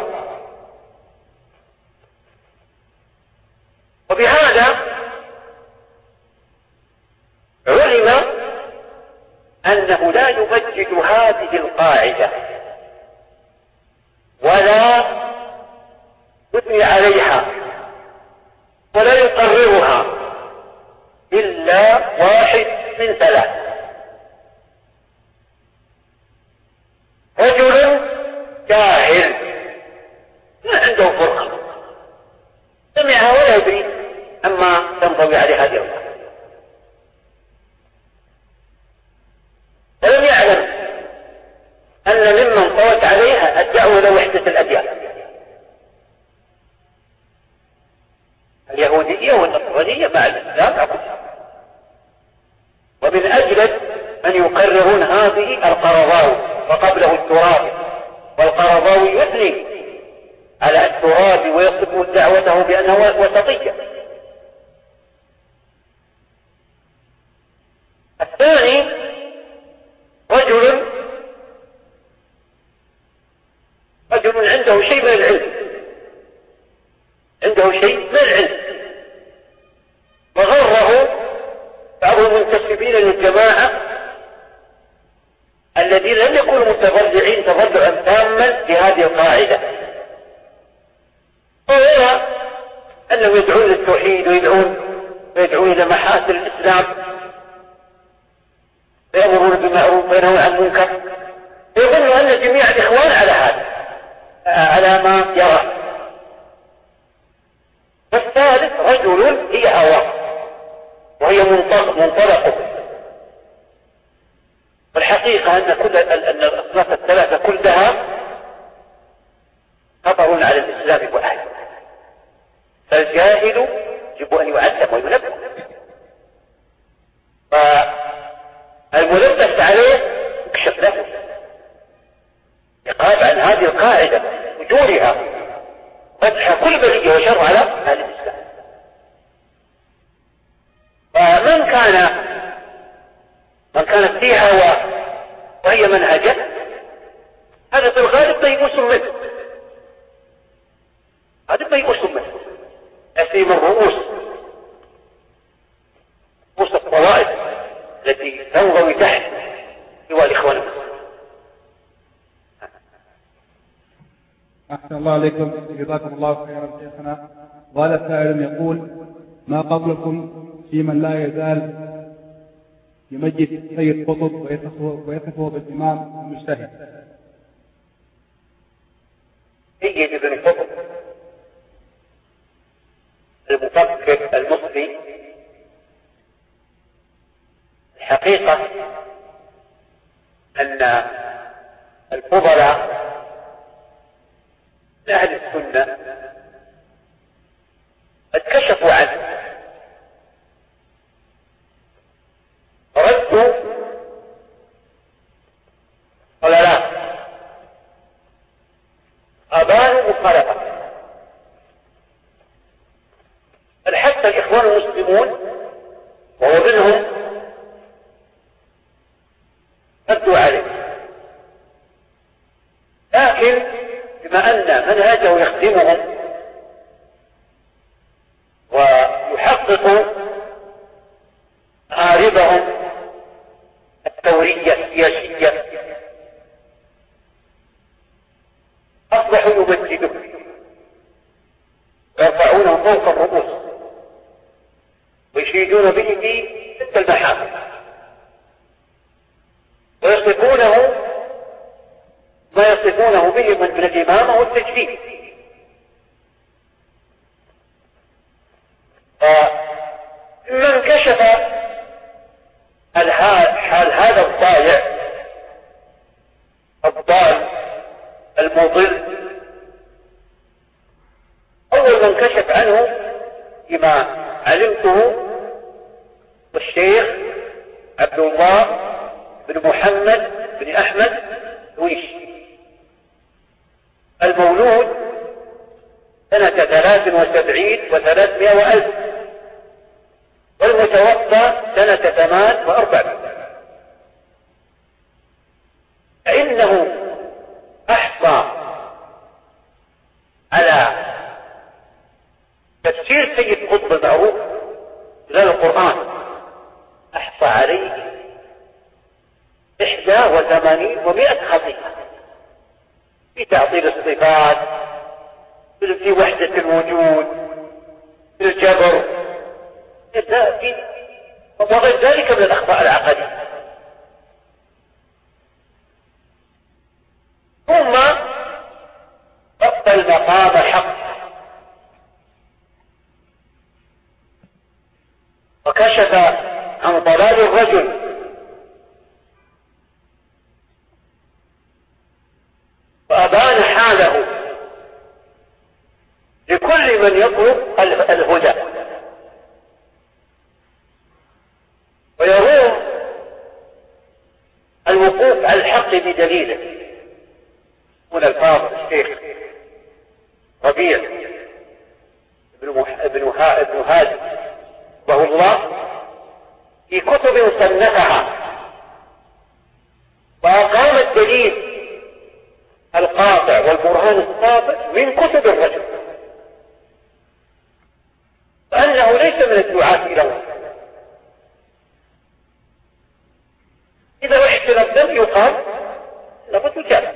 أنه لا يمجد هذه القاعدة ولا يثني عليها ولا يقررها إلا واحد من ثلاث: رجل جاهل ما عنده فرقة سمعها ولا يدري أما تنطوي عليه هذه الأمر، ولم يعلم أن ممن طوت عليها الدعوة إلى وحدة الأديان اليهودية والنصرانية مع الإسلام عقدها، ومن أجل أن يقررون هذه القرضاوي وقبله الترابي، والقرضاوي يثني على الترابي ويصف دعوته بأنه وسطية. الثاني رجل عنده شيء من العلم، عنده شيء من العلم، وغره بعض المنتسبين للجماعة الذين لم يكونوا متبرعين تبرعا تاما بهذه القاعدة، وهو أنهم يدعون للتوحيد ويدعون إلى محاسن الإسلام ويأمرون بالمعروف وينهون عن المنكر، ويظن أن جميع الإخوان على هذا على ما يرى. والثالث رجل هي هواه وهي منطلقه. والحقيقة أن الأصناف الثلاثة كلها خطر على الإسلام وأهله، فالجاهل يجب أن يعلم وينبه، فالملبس عليه يكشف له يقاب عن هذه القاعدة وجورها فتح كل بلية وشر على أهل الإسلام. فمن كانت فيها وهي منهجة، هذا في الغالب ميؤوس منه، هذا ميؤوس منه. أسيم الرؤوس، رؤوس الطوائف التي تنضوي تحت سوى الإخوان المسلمين. أحسن الله عليكم، جزاكم الله خيرا شيخنا. قال سائل يقول: ما قولكم في من لا يزال يمجد سيد قطب ويصفه بالإمام المجتهد؟ سيد ابن قطب المفكر المصري الحقيقة أن الفضلاء أهل السنة قد كشفوا عنه، ردوا ضلالات، أبانوا مخالفة، بل حتى الإخوان المسلمون وهو منهم ردوا عليه، لكن بما أن منهجه يخدمهم ويحقق مآربهم الثورية السياسية، أصبحوا يمجدون ويرفعونه فوق الرؤوس ويشيدون به في تلك المحافل ويصفونه ما يصفونه به من الإمامة والتجديد. فمن كشف حال هذا الضال المضل، أول من كشف عنه بما علمته والشيخ عبد الله بن محمد بن أحمد ويش، المولود سنة 73 و300 وألف، والمتوفى سنة 48. فإنه أحصى على تفسير سيد قطب المعروف خلال القرآن، أحصى عليه تعطيل الصفات، في وحدة الوجود، في الجبر، وغير ذلك من الأخطاء العقدية. ثم رب المقام حق وكشف عن ضلال الرجل وأبان حاله لكل من يطلب الهدى ويروم الوقوف على الحق بدليله. هنا الفاضل الشيخ ربيع ابن هادي رحمه الله في كتب صنفها وأقام الدليل القاطع والبرهان الثابت من كتب الرجل فأنه ليس من الدعاة إلى الله. إذا احتل الدم يقال لابد الجاب،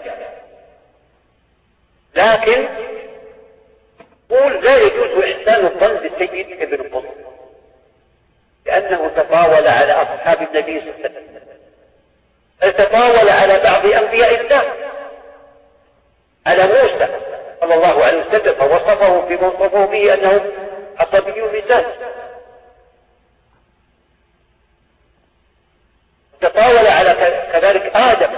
لكن قول لا يجوز إحسان الظن بالسيد ابن الفضل لأنه تطاول على أصحاب النبي صلى الله عليه وسلم، تطاول على بعض أنبياء الله، على موسى صلى الله عليه وسلم فوصفه بما وصفه به أنه عصبي مزاج، تطاول على كذلك آدم.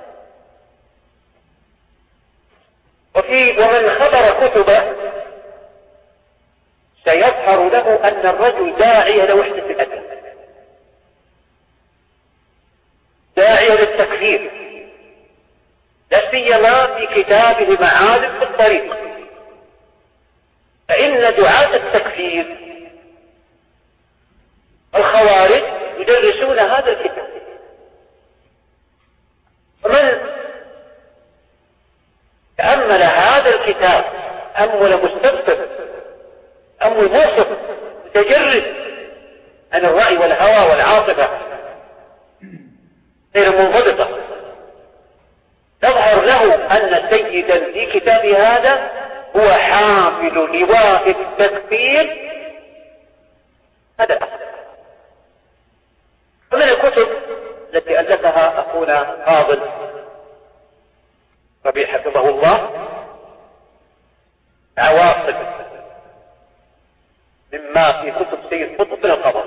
ومن خبر كتبه سيظهر له أن الرجل داعي لوحدة الأدب، داعي للتكفير، لا سيما في كتابه معالم في الطريق، فإن دعاة التكفير الخوارج يدرسون هذا الكتاب. ومن تأمل هذا الكتاب تأمل مستبصر، تأمل موصف متجرد عن الرأي والهوى والعاطفة غير منضبطة، تظهر له أن سيدا في كتاب هذا هو حامل لواء التكفير. هذا الأصل. ومن الكتب التي ألفها أخونا فاضل ربيع حفظه الله عواصم مما في كتب سيد قطب من القمر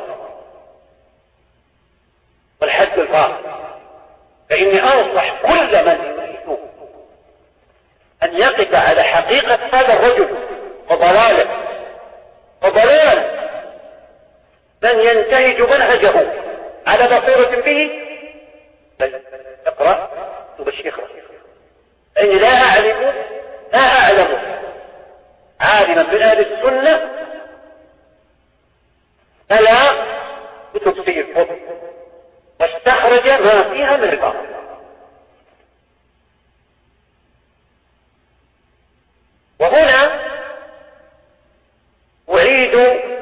والحد الفاضل، فإني أنصح كل من يريد أن يقف على حقيقة هذا الرجل وضلاله وضلال من ينتهج منهجه على بصيرة به اقرأ كتب الشيخ إني لا أعلم عالما من أهل السنة فلا كتب سيد قطب واستخرج ما فيها من الباطل. وهنا أعيد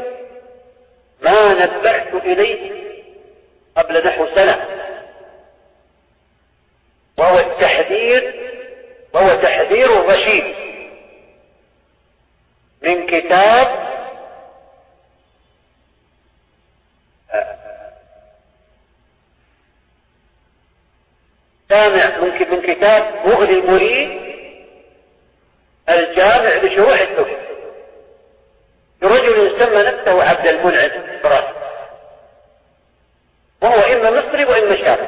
ما نبهت إليه قبل نحو سنة، وهو تحذير الرشيد من كتاب سامع ممكن من كتاب مغني المريد الجامع لشروح التوحيد لرجل سمى نفسه عبد المنعم براسي، وهو إما مصري وإما شامي.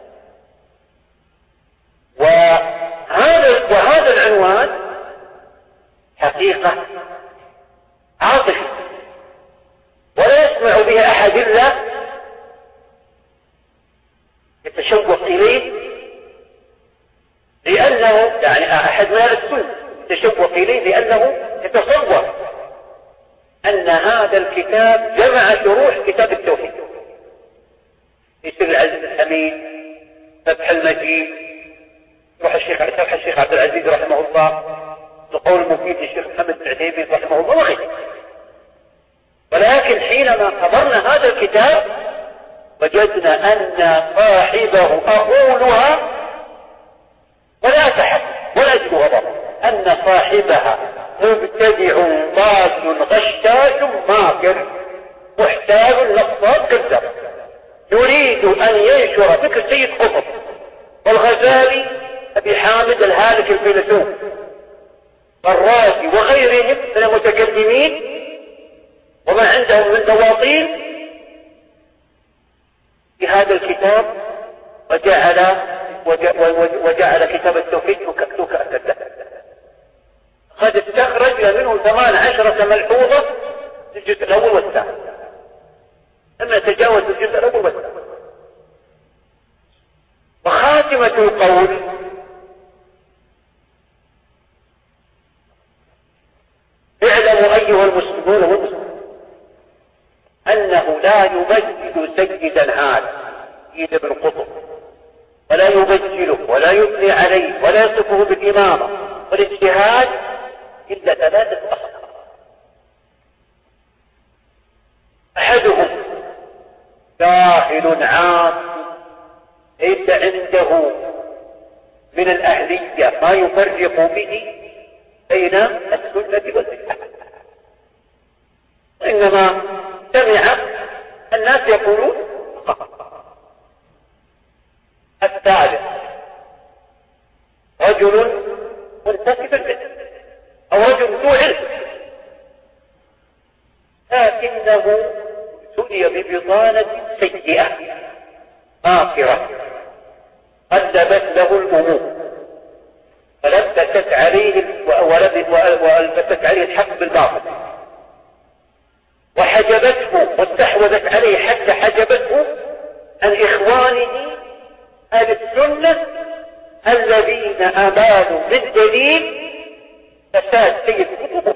وهذا العنوان حقيقة عاطفي ولا يسمع به أحد إلا يتشوق إليه، لأنه يعني أحد من السنة يتشوق إليه لأنه يتصور أن هذا الكتاب جمع شروح كتاب التوحيد، يسر العزيز الحميد، فتح المجيد، شرح الشيخ عبد العزيز رحمه الله، القول المفيد للشيخ محمد بن عثيمين رحمه الله وغيره. ولكن حينما قررنا هذا الكتاب وجدنا أن صاحبه أقولها ولا تحت ولا يجب غضب، صاحبها مبتدع ضال غشاش ماكر محتال نصاب كذاب يريد أن ينشر فكر سيد قطب والغزالي أبي حامد الهالك الفيلسوف والرازي وغيرهم من المتكلمين وما عندهم من دواطين في هذا الكتاب وجعل كتاب التوحيد مكأكة له. قد استخرج منه 18 ملحوظة في الجزء الأول والثاني لما تجاوز الجزء الأول والثاني. وخاتمة القول اعلموا أيها المسلمون والمسلمون أنه لا يمجد سيدا هذا سيد ابن قطب ولا يبجله ولا يثني عليه ولا يصفه بالإمامة والاجتهاد إلا 3 أصناف. أحدهم جاهل عام ليس عنده من الأهلية ما يفرق به بين السنة والبدعة وإنما سمع الناس يقولون الثالث رجل منتسب البدع أو رجل ذو علم لكنه ابتلي ببطانة سيئة آخرة قلبت له الأمور فلبست عليه والبست عليه الحق بالباطل وحجبته واستحوذت عليه حتى حجبته عن إخوانه أهل السنة الذين أبانوا بالدليل فساد سيد قطب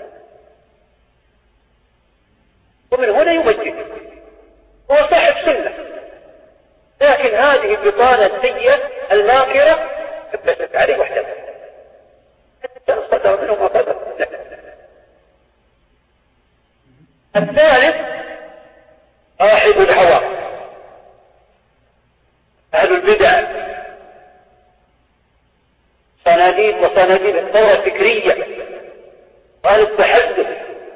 ومن هنا يمجد هو صاحب سنة لكن هذه البطانة السيئة الماكرة لبست عليه وحده حتى صدر منه ما صدر. الثالث صاحب الهوى أهل البدع صناديد وصناديد الثورة الفكرية وأهل التحدث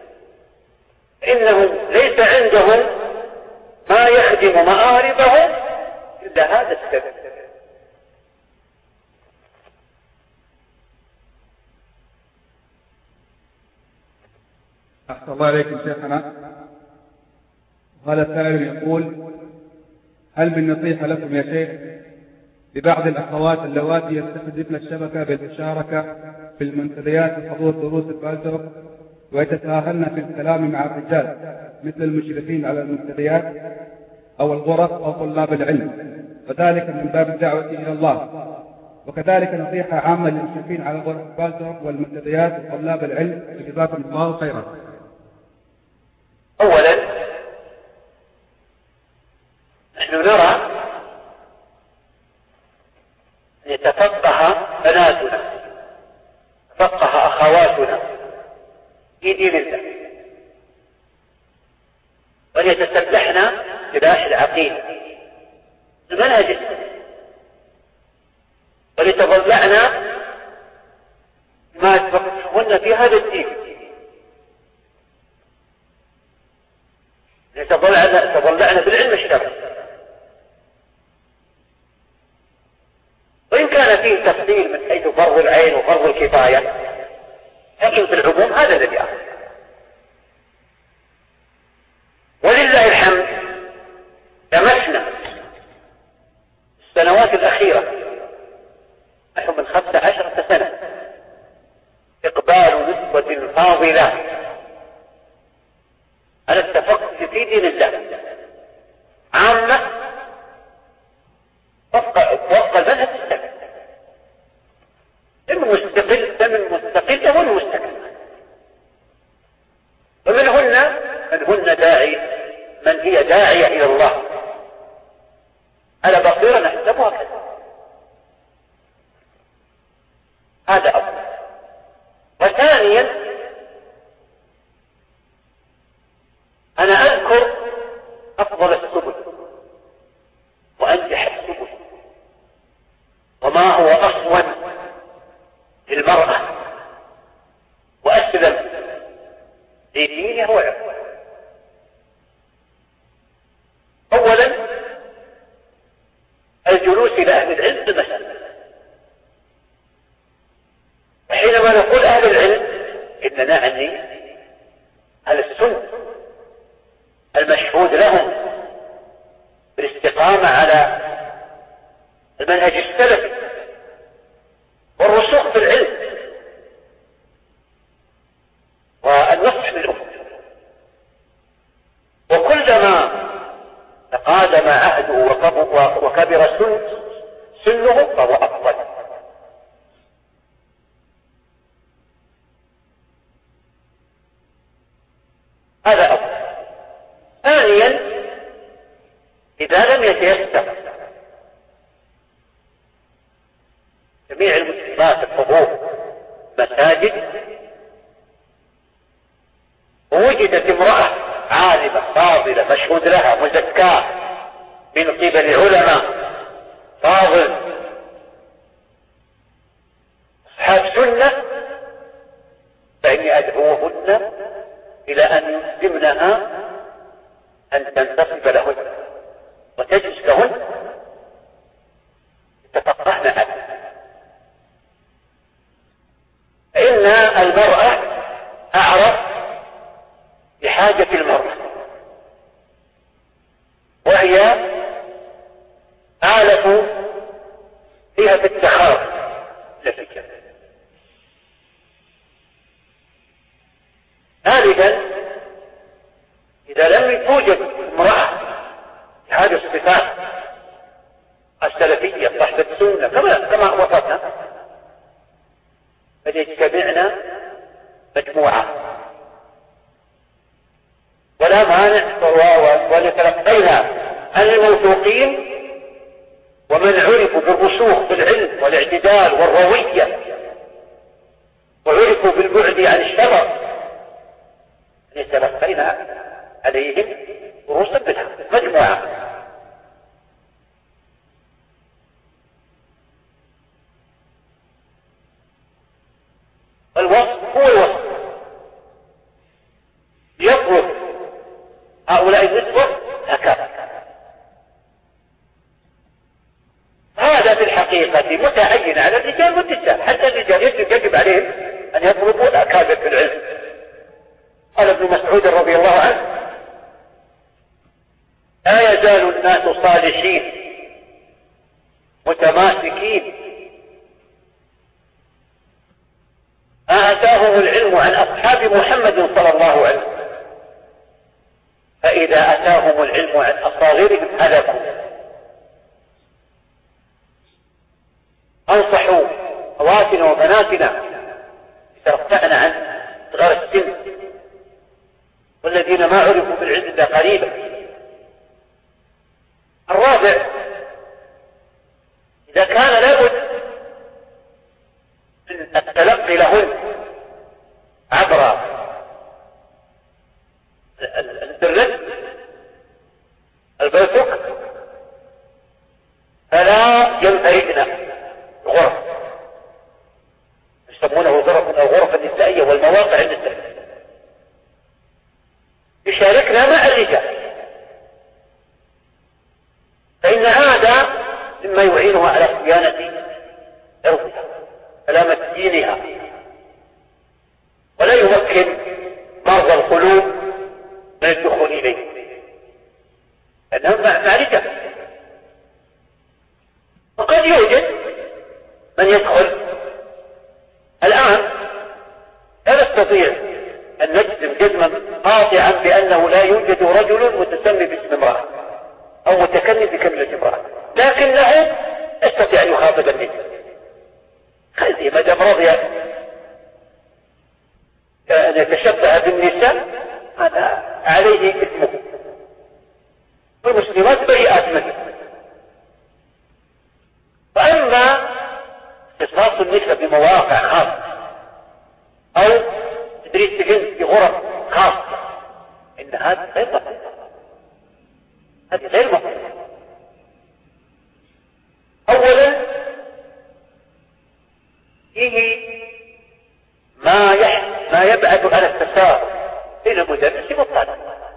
إنهم ليس عندهم ما يخدم مآربهم إلا هذا السبب. أحسن الله عليكم شيخنا. هذا السائل يقول: هل من نصيحة لكم يا شيخ لبعض الأخوات اللواتي يستخدمن الشبكة بالمشاركة في المنتديات وحضور دروس الفلسفة ويتساهلن في الكلام مع الرجال مثل المشرفين على المنتديات أو الغرف أو طلاب العلم، وذلك من باب الدعوة إلى الله؟ وكذلك نصيحة عامة للمشرفين على غرف الفلسفة والمنتديات وطلاب العلم، جزاكم الله خيرا. أولا نحن نرى أن يتفقه بناتنا تفقه أخواتنا في دين الله وأن يتسلحن سلاح العقيدة المنهج السني ولتضلعن ما تفقهن في هذا الدين تضلعن بالعلم الشرعي وإن كان فيه تفصيل من حيث فرض العين وفرض الكفاية لكن في العموم هذا الذي أخذ. ولله الحمد لمسنا السنوات الأخيرة نحن من 15 سنة إقبال نسبة فاضلة على التفقه في دين الله عامة وفق المنهج السلفي من مستقل والمستقل ومنهن داعي من هي داعية إلى الله على بصيرة نحسبها كذا. هذا أفضل. وثانيا أنا أذكر أفضل السبل وأنجح السبل وما هو أصون للمرأة حينما نقول أهل العلم إننا نعني أهل السنة المشهود لهم بالاستقامة على المنهج السلفي والرسوخ في العلم والنصح للأمة. وكلما تقادم عهده وكبر سنه فهو أفضل. هذا أفضل. ثانيا إذا لم يتيسر جميع المسلمات الحضور مساجد ووجدت امرأة عالمة فاضلة مشهود لها مزكاة من قبل علماء فاضل أصحاب سنة، فإني أدعوهن إلى أن يلزمنها أن تنتصب لهن وتجلس لهن يتفقهن عنه. إن المرأة أعرف بحاجة المرأة، وهي آلة فيها في التخاف للرجال. ثالثا إذا لم توجد امرأة بهذه الصفات السلفية صاحبة السنة كما وصفنا، فليجتمعنا مجموعة ولا مانع وليتلقينا الموثوقين ومن عرفوا بالرسوخ في العلم والاعتدال والروية وعرفوا بالبعد عن الشرع ليتلقينا عليهم رسلا بالحق مجموعة. الوصف هو الوصف يطلب هؤلاء النسوة هكذا. هذا في الحقيقة متعين على الرجال والنساء، حتى الرجال يجب عليهم أن يطلبوا الأكابر في العلم. قال ابن مسعود رضي الله عنه: لا يزال الناس صالحين متماسكين ما أتاهم العلم عن أصحاب محمد صلى الله عليه وسلم، فإذا أتاهم العلم عن أصاغرهم هلكوا. أنصحوا أخواتنا وبناتنا ترفعنا عن صغار السن والذين ما عرفوا بالعلم إلا قريبا. الرابع إذا كان لابد من التلقي لهن عبر الانترنت الفيسبوك فلا ينفردن غرف يسمونه غرف النسائية والمواقع النسائية، يشاركنا مع الرجال، فإن هذا مما يعينها على صيانة عرضها سلامة دينها، ولا يمكن مرضى القلوب من الدخول إليه لأنهم معرفة. وقد يوجد من يدخل الآن لا نستطيع أن نجزم جزما قاطعا بأنه لا يوجد رجل متسمي باسم امرأة أو متكلم بكلمة امرأة، لكنه يستطيع أن يخاطب النساء. خليه ما دام رضي أن يتشبه بالنساء هذا عليه اسمه، والمسلمات بريئات منه. فأما اختصاص النساء بمواقع خاصة أو تدريس سجن في غرف خاصة إن هذا غير مقبول، هذه غير مقبول. أولا فيه ما يبعد على التساؤل بين المدرس والطالب.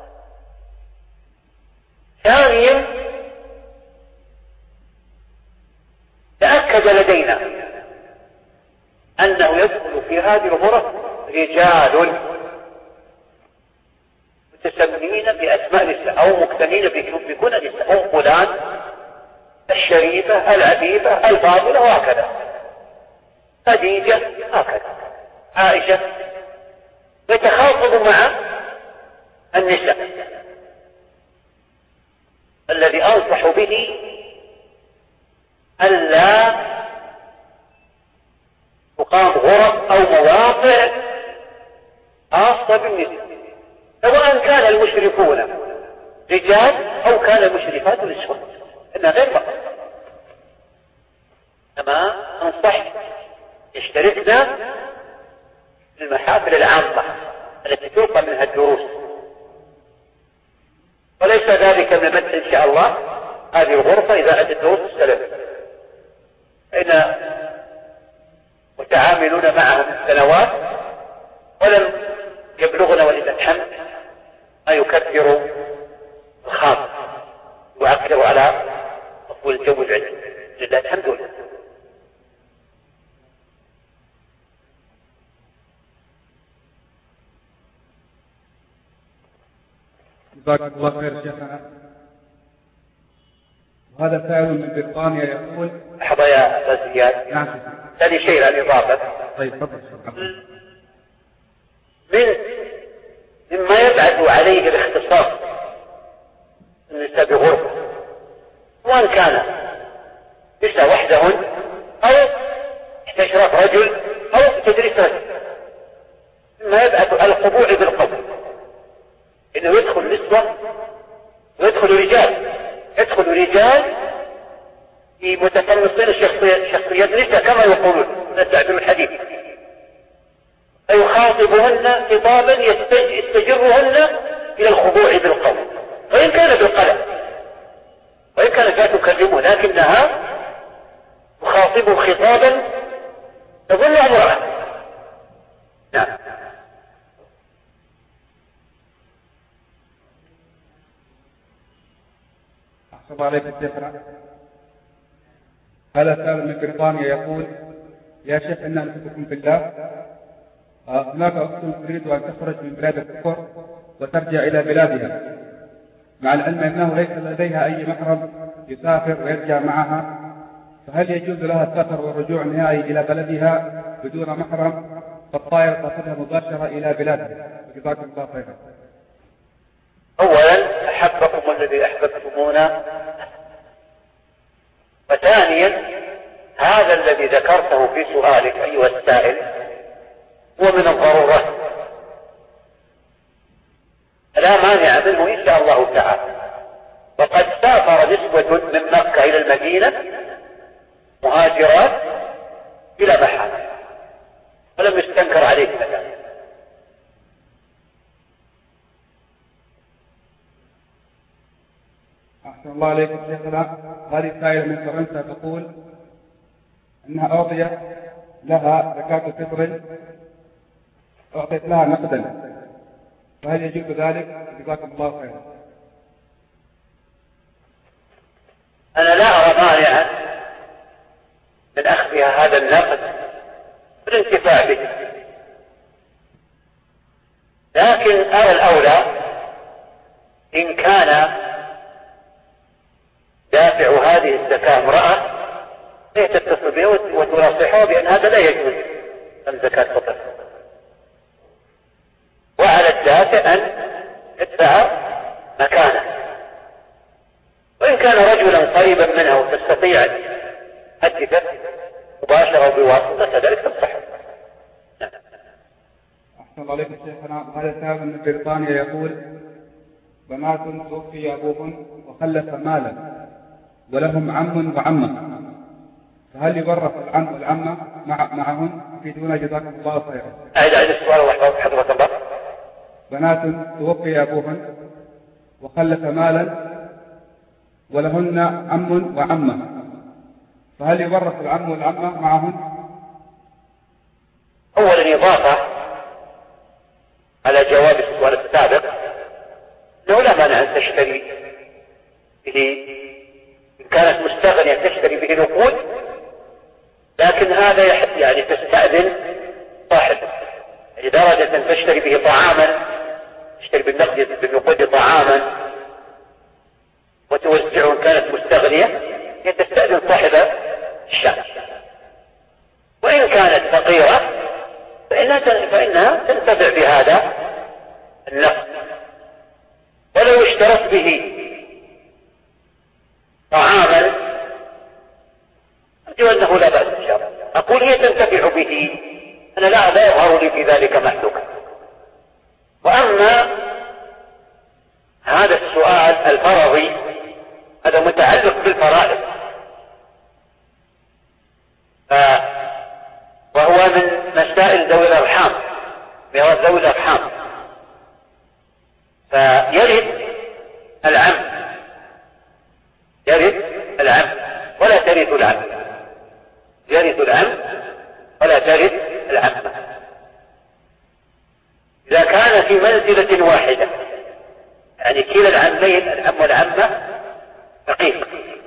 ثانيا تأكد لدينا أنه يدخل في هذه الغرف رجال متسمين بأسماء النساء أو مقتنين بكون النساء، أم فلان الشريفة العفيفة الفاضلة وهكذا، خديجة هكذا، عائشة، يتخاطب مع النساء. الذي أنصح به ألا تقام غرف أو مواقع خاصة بالنساء، سواء كان المشركون رجال أو كان المشركات نسوة، إنها غير مقصود. كما أنصح يشتركنا في المحافل العامة التي تلقى منها الدروس، وليس ذلك من المدح إن شاء الله هذه الغرفة إذا أتت دروس السلف، فإن متعاملون معهم سنوات ولم يبلغنا ولله الحمد ما يكثر الخاطر ويعكر على مقبول الجو العلمي، لله الحمد لله. جزاك الله خير شيخنا. وهذا سائل من بريطانيا يقول لحظة يا أستاذ زياد. نعم. ثاني شيء عن الإضافة. طيب تفضل. مما يبعث عليه الاختصاص النساء بغرفة، وان كان نساء وحدهن او استشراف رجل او تدريس رجل، مما يبعث على الخضوع بالقبول انه يدخل نسوة ويدخل رجال، يدخل رجال في متقمصين شخصيات نساء كما يقولون نستعمل الحديث، فيخاطبهن خطابا يستجرهن الى الخضوع بالقول، وان كان بالقلم وان كانت لا تكلمه، لكنها تخاطبه خطابا تظل امرأة. نعم. أحسن الله عليك شيخنا. هذا سائل من بريطانيا يقول يا شيخ إنا نحبكم في الله، هناك أخت تريد أن تخرج من بلاد الكفر وترجع إلى بلادها، مع العلم أنه ليس لديها أي محرم يسافر ويرجع معها، فهل يجوز لها السفر والرجوع النهائي إلى بلدها بدون محرم، فالطائرة تصلها مباشرة إلى بلادها؟ جزاكم الله خيرا. أولا أحبكم الذي أحببتمونا، وثانيا هذا الذي ذكرته في سؤالك أيها السائل هو من الضرورات لا مانع منه إن شاء الله تعالى. وقد سافر نسوة من مكة إلى المدينة مهاجرات إلى محامل ولم يستنكر عليه ذلك. أحسن الله عليك شيخنا. هذه سائلة من فرنسا تقول أنها أعطيت لها زكاة الفطر، أعطيت لها نقدا، فهل يجوز ذلك؟ جزاكم الله خيرا. أنا لا أرى مانعا من أخذها هذا النقد والانتفاع به، لكن أرى الأولى إن كان دافع هذه الزكاة امرأة هي تتصل به وتناصحها بأن هذا لا يجوز من زكاة فطر، وعلى الدافع أن يدفع مكانه، وإن كان رجلا قريبا منها وتستطيع الدفع مباشرة بواسطة كذلك تصح. أحسن الله عليكم شيخنا. هذا سائل من بريطانيا يقول بنات توفي أبوهن وخلف مالا ولهم عم وعمة، فهل يورث العم والعمة معهن؟ يفيدون جزاكم الله خيرا. أعيد السؤال واحد حضرة الله. بنات توفي أبوهن وخلف مالا ولهن عم وعمة، فهل يورث العم والعمة معهن؟ أولا إضافة على جواب السؤال السابق، أنه لا مانع أن تشتري به إن كانت مستغنية تشتري به نقود، لكن هذا يعني تستأذن صاحب درجة تشتري به طعاما، تشتري بالنقود طعاما وتوزعه إن كانت مستغنية، هي تستأذن صاحب الشأن. وإن كانت فقيرة فإنها تنتفع بهذا النقد. ولو اشترت به طعاما أرجو أنه لا بأس إن شاء الله. أقول هي تنتفع به، أنا لا يظهر لي في ذلك محلوكا. وأما هذا السؤال الفرضي هذا متعلق بالفرائض، وهو من مسائل ذوي الأرحام، ميراث ذوي الأرحام. فيرث العم، يرث العم ولا ترث العم، يرث العم ولا ترث العمة إذا كان في منزلة واحدة، يعني كلا العمين العم والعمة شقيقة.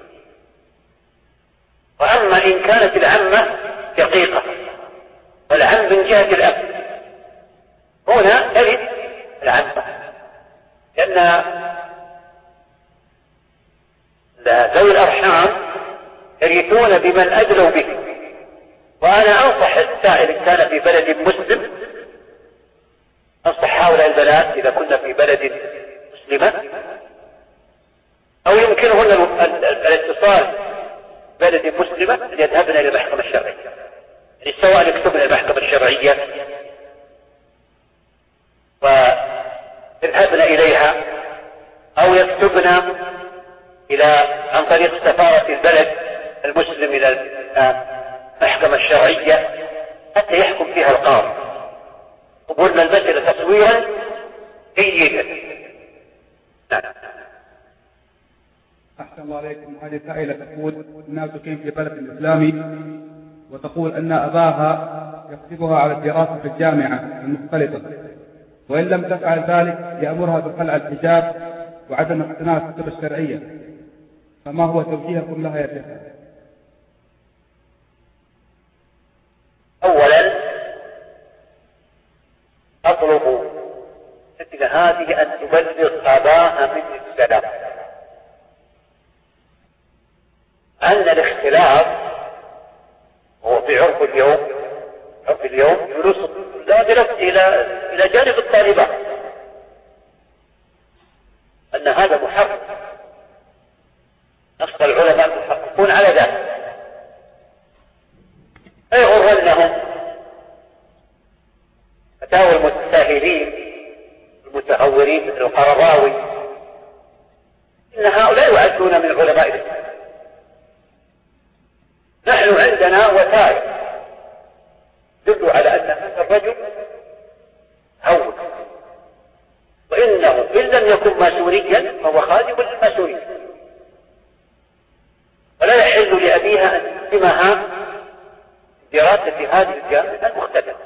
وأما إن كانت العمة شقيقة والعم من جهة الأب، هنا ترث العمة، لأن ذوي الأرحام يرثون بمن أدلوا به. وأنا أنصح السائل إن كان في بلد مسلم، أنصح هؤلاء البنات إذا كنا في بلد مسلمة أو يمكنهن الاتصال بلد مسلمة أن يذهبن إلى المحكمة الشرعية، يعني سواء يكتبن المحكمة الشرعية ويذهبن إليها أو يكتبن عن طريق سفارة البلد المسلم إلى المحكمة الشرعية حتى يحكم فيها القاضي. قبولنا المسألة تصويرا جيدا. نعم. أحسن الله عليكم. هذه سائلة تقول الناس كين في بلد إسلامي، وتقول أن أباها يكتبها على الدراسة في الجامعة المختلطة، وإن لم تفعل ذلك يأمرها بخلع الحجاب وعدم اقتناء الكتب الشرعية، فما هو توجيهكم لها يا شيخ؟ أولا أطلب مثل هذه أن تبلغ أباها من السلام أن الاختلاف هو في عرف اليوم جلوس الطلاب إلى جانب الطالبات، أن هذا محرم، نص العلماء محققون على ذلك. لا يغرنهم فتاوى المتساهلين المتهورين مثل القرضاوي، إن هؤلاء يعدون من علماء الإسلام. نحن عندنا وسائل تدل على أن هذا الرجل هول، وإنه إن لم يكن ماسونيا فهو خادم للماسونية، ولا يحل لأبيها أن تسلمها دراسة في هذه الجامعة المختلفة.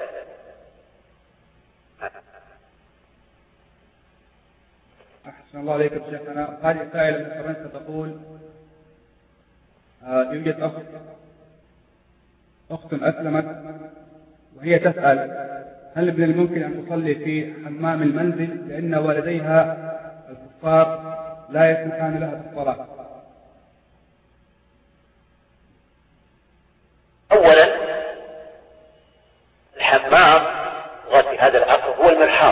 أحسن الله عليكم شيخنا. هذه سائلة من فرنسا تقول يوجد أخت أسلمت وهي تسأل هل من الممكن أن تصلي في حمام المنزل لأن والديها الكفار لا يسمحان لها بالصلاة؟ أولا الحمام في هذا العصر هو المرحاض،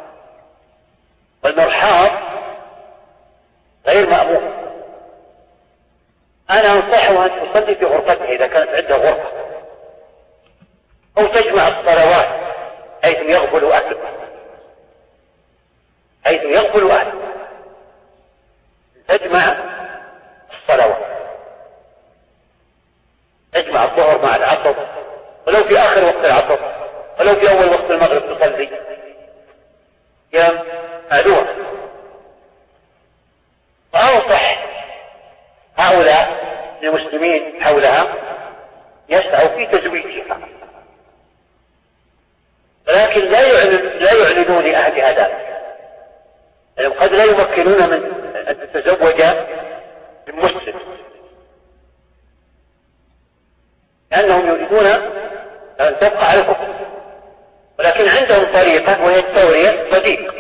والمرحاض غير مأمون. أنا أنصحها أن تصلي في غرفتها إذا كانت عندها غرفة، أو تجمع الصلوات حيث يغفل أهلها، تجمع الصلوات، تجمع الظهر مع العصر، ولو في آخر وقت العصر ولو في أول وقت المغرب تصلي يا أهلها. وأنصح هؤلاء المسلمين حولها يسعوا في تزويجها، ولكن لا يعلنون لأهلها ذلك، لأنهم قد لا يمكنون من أن تتزوج بالمسلم، لأنهم يريدون أن تبقى على الكفر، ولكن عندهم طريقة وهي التورية صديق،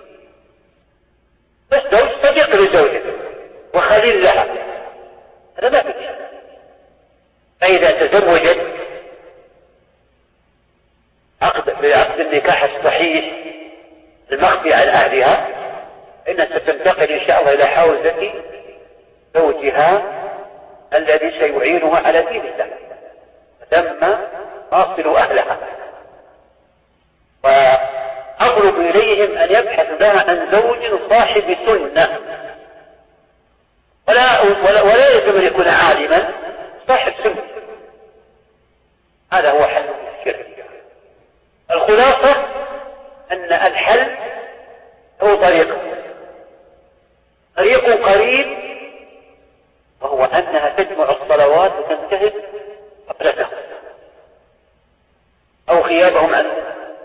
بس زوج صديق لزوجته وخليل لها، هذا ما بيجي. فإذا تزوجت بعقد النكاح الصحيح المخفي عن أهلها، إنها ستنتقل إن شاء الله إلى حوزة زوجها الذي سيعينها على دين الله، ثم واصل أهلها. وأطلب إليهم أن يبحثوا لها عن زوج صاحب سنة، ولا يجب أن يكون عالما، صاحب سنة. هذا هو حل الشرك. الخلاصة أن الحل هو طريق قريب، وهو أنها تجمع الصلوات وتنتهز غفلتهم أو غيابهم عنه،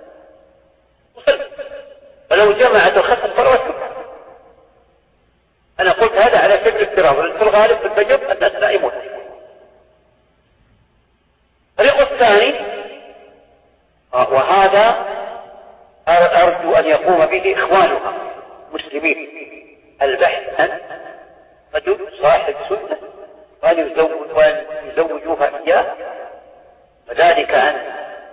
فلو جمعت الخمس صلوات كلها. أنا قلت هذا على سبيل الافتراض، لأن في الغالب في الفجر الناس نائمون. الطريق الثاني، وهذا أرجو أن يقوم به إخوانها مسلمين، البحث عن رجل صاحب سنة وأن يزوجوها إياه، وذلك أن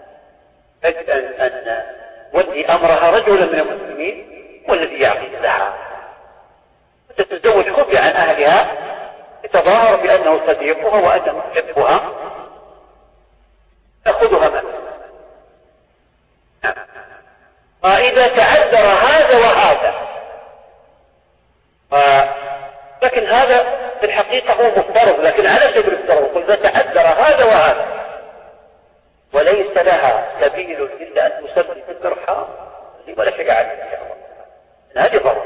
ولي أمرها رجلا من المسلمين والذي يعقد لها، تتزوج خفية عن أهلها، يتظاهر بأنه صديقها وأنه يحبها، تأخذها منه. فإذا تعذر هذا وهذا، لكن هذا في الحقيقة هو مفترض، لكن على سبيل الافتراض إذا تعذر هذا وهذا وليس لها سبيل إلا أن تصلي في الترحام ولا شيء عليه إن شاء الله، هذه ضرورة.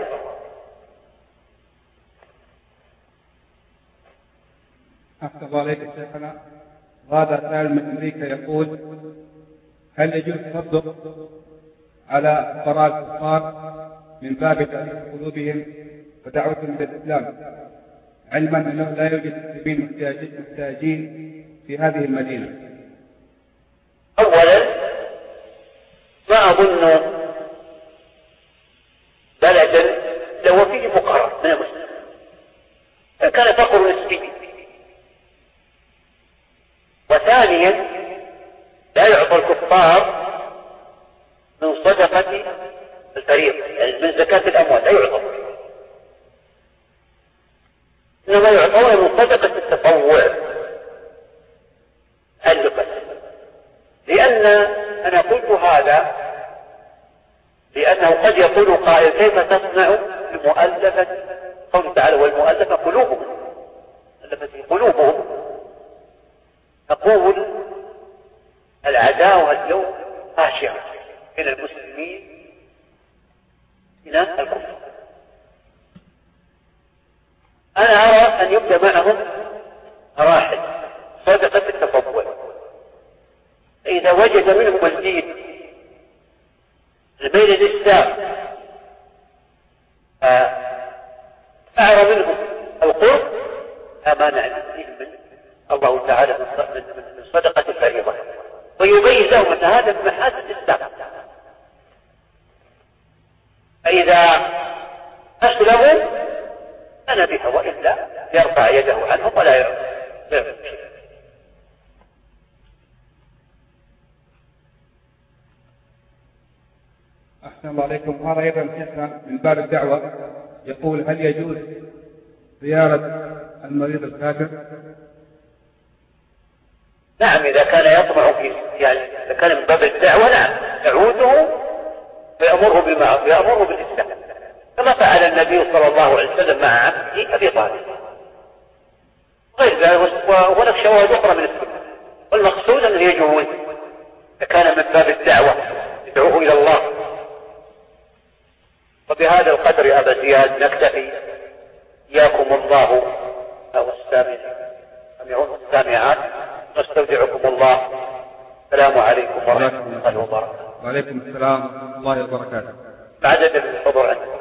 أحسن الله عليك شيخنا. هذا سائل من أمريكا يقول: هل يجوز التصدق على فقراء الكفار من باب تأليف قلوبهم ودعوتهم إلى الإسلام، علما أنه لا يوجد مسلمين محتاجين في هذه المدينة؟ أولا ما أظن بلدا لو فيه فقراء من المسلمين كان فقر نسبي. وثانيا لا يعطى الكفار من صدقة الفريضة، يعني من زكاة الأموال لا يعطى، إنما يعطون من صدقة التطوع اللقة. لأن أنا قلت هذا لأنه قد يقول قائل: كيف تصنع المؤلفة؟ قوله تعالى: والمؤلفة قلوبهم، التي قلوبهم. تقول العداوة اليوم خاشعة من المسلمين إلى الكفر. أنا أرى أن يبدأ معهم مراحل صدقة التفضل. إذا وجد منهم الدين بين الإسلام أعرى منهم القرب، أمانة الدين من الله تعالى من صدقة الفريضة، ويبين لهم أن هذا من محاسن الإسلام. فإذا أسلموا أنا بها، وإلا يرفع يده عنهم ولا يرفع شيء. أحسن الله عليكم. هذا أيضا شيخنا من باب الدعوة يقول: هل يجوز زيارة المريض الكافر؟ نعم، إذا كان يطمع في، يعني إذا كان من باب الدعوة نعم يعوده ويأمره بالمعروف ويأمره بالإسلام، كما فعل النبي صلى الله عليه وسلم مع عمه أبي طالب غير ذلك. وهناك شواهد أخرى من السنة، والمقصود أنه يجوز إذا كان من باب الدعوة يدعوه إلى الله. وبهذا القدر يا أبا زياد نكتفي. إياكم الله أو السامعون السامعات، نستودعكم الله. السلام عليكم ورحمة الله وبركاته. وعليكم السلام ورحمة الله وبركاته. بعد الحضور عندكم.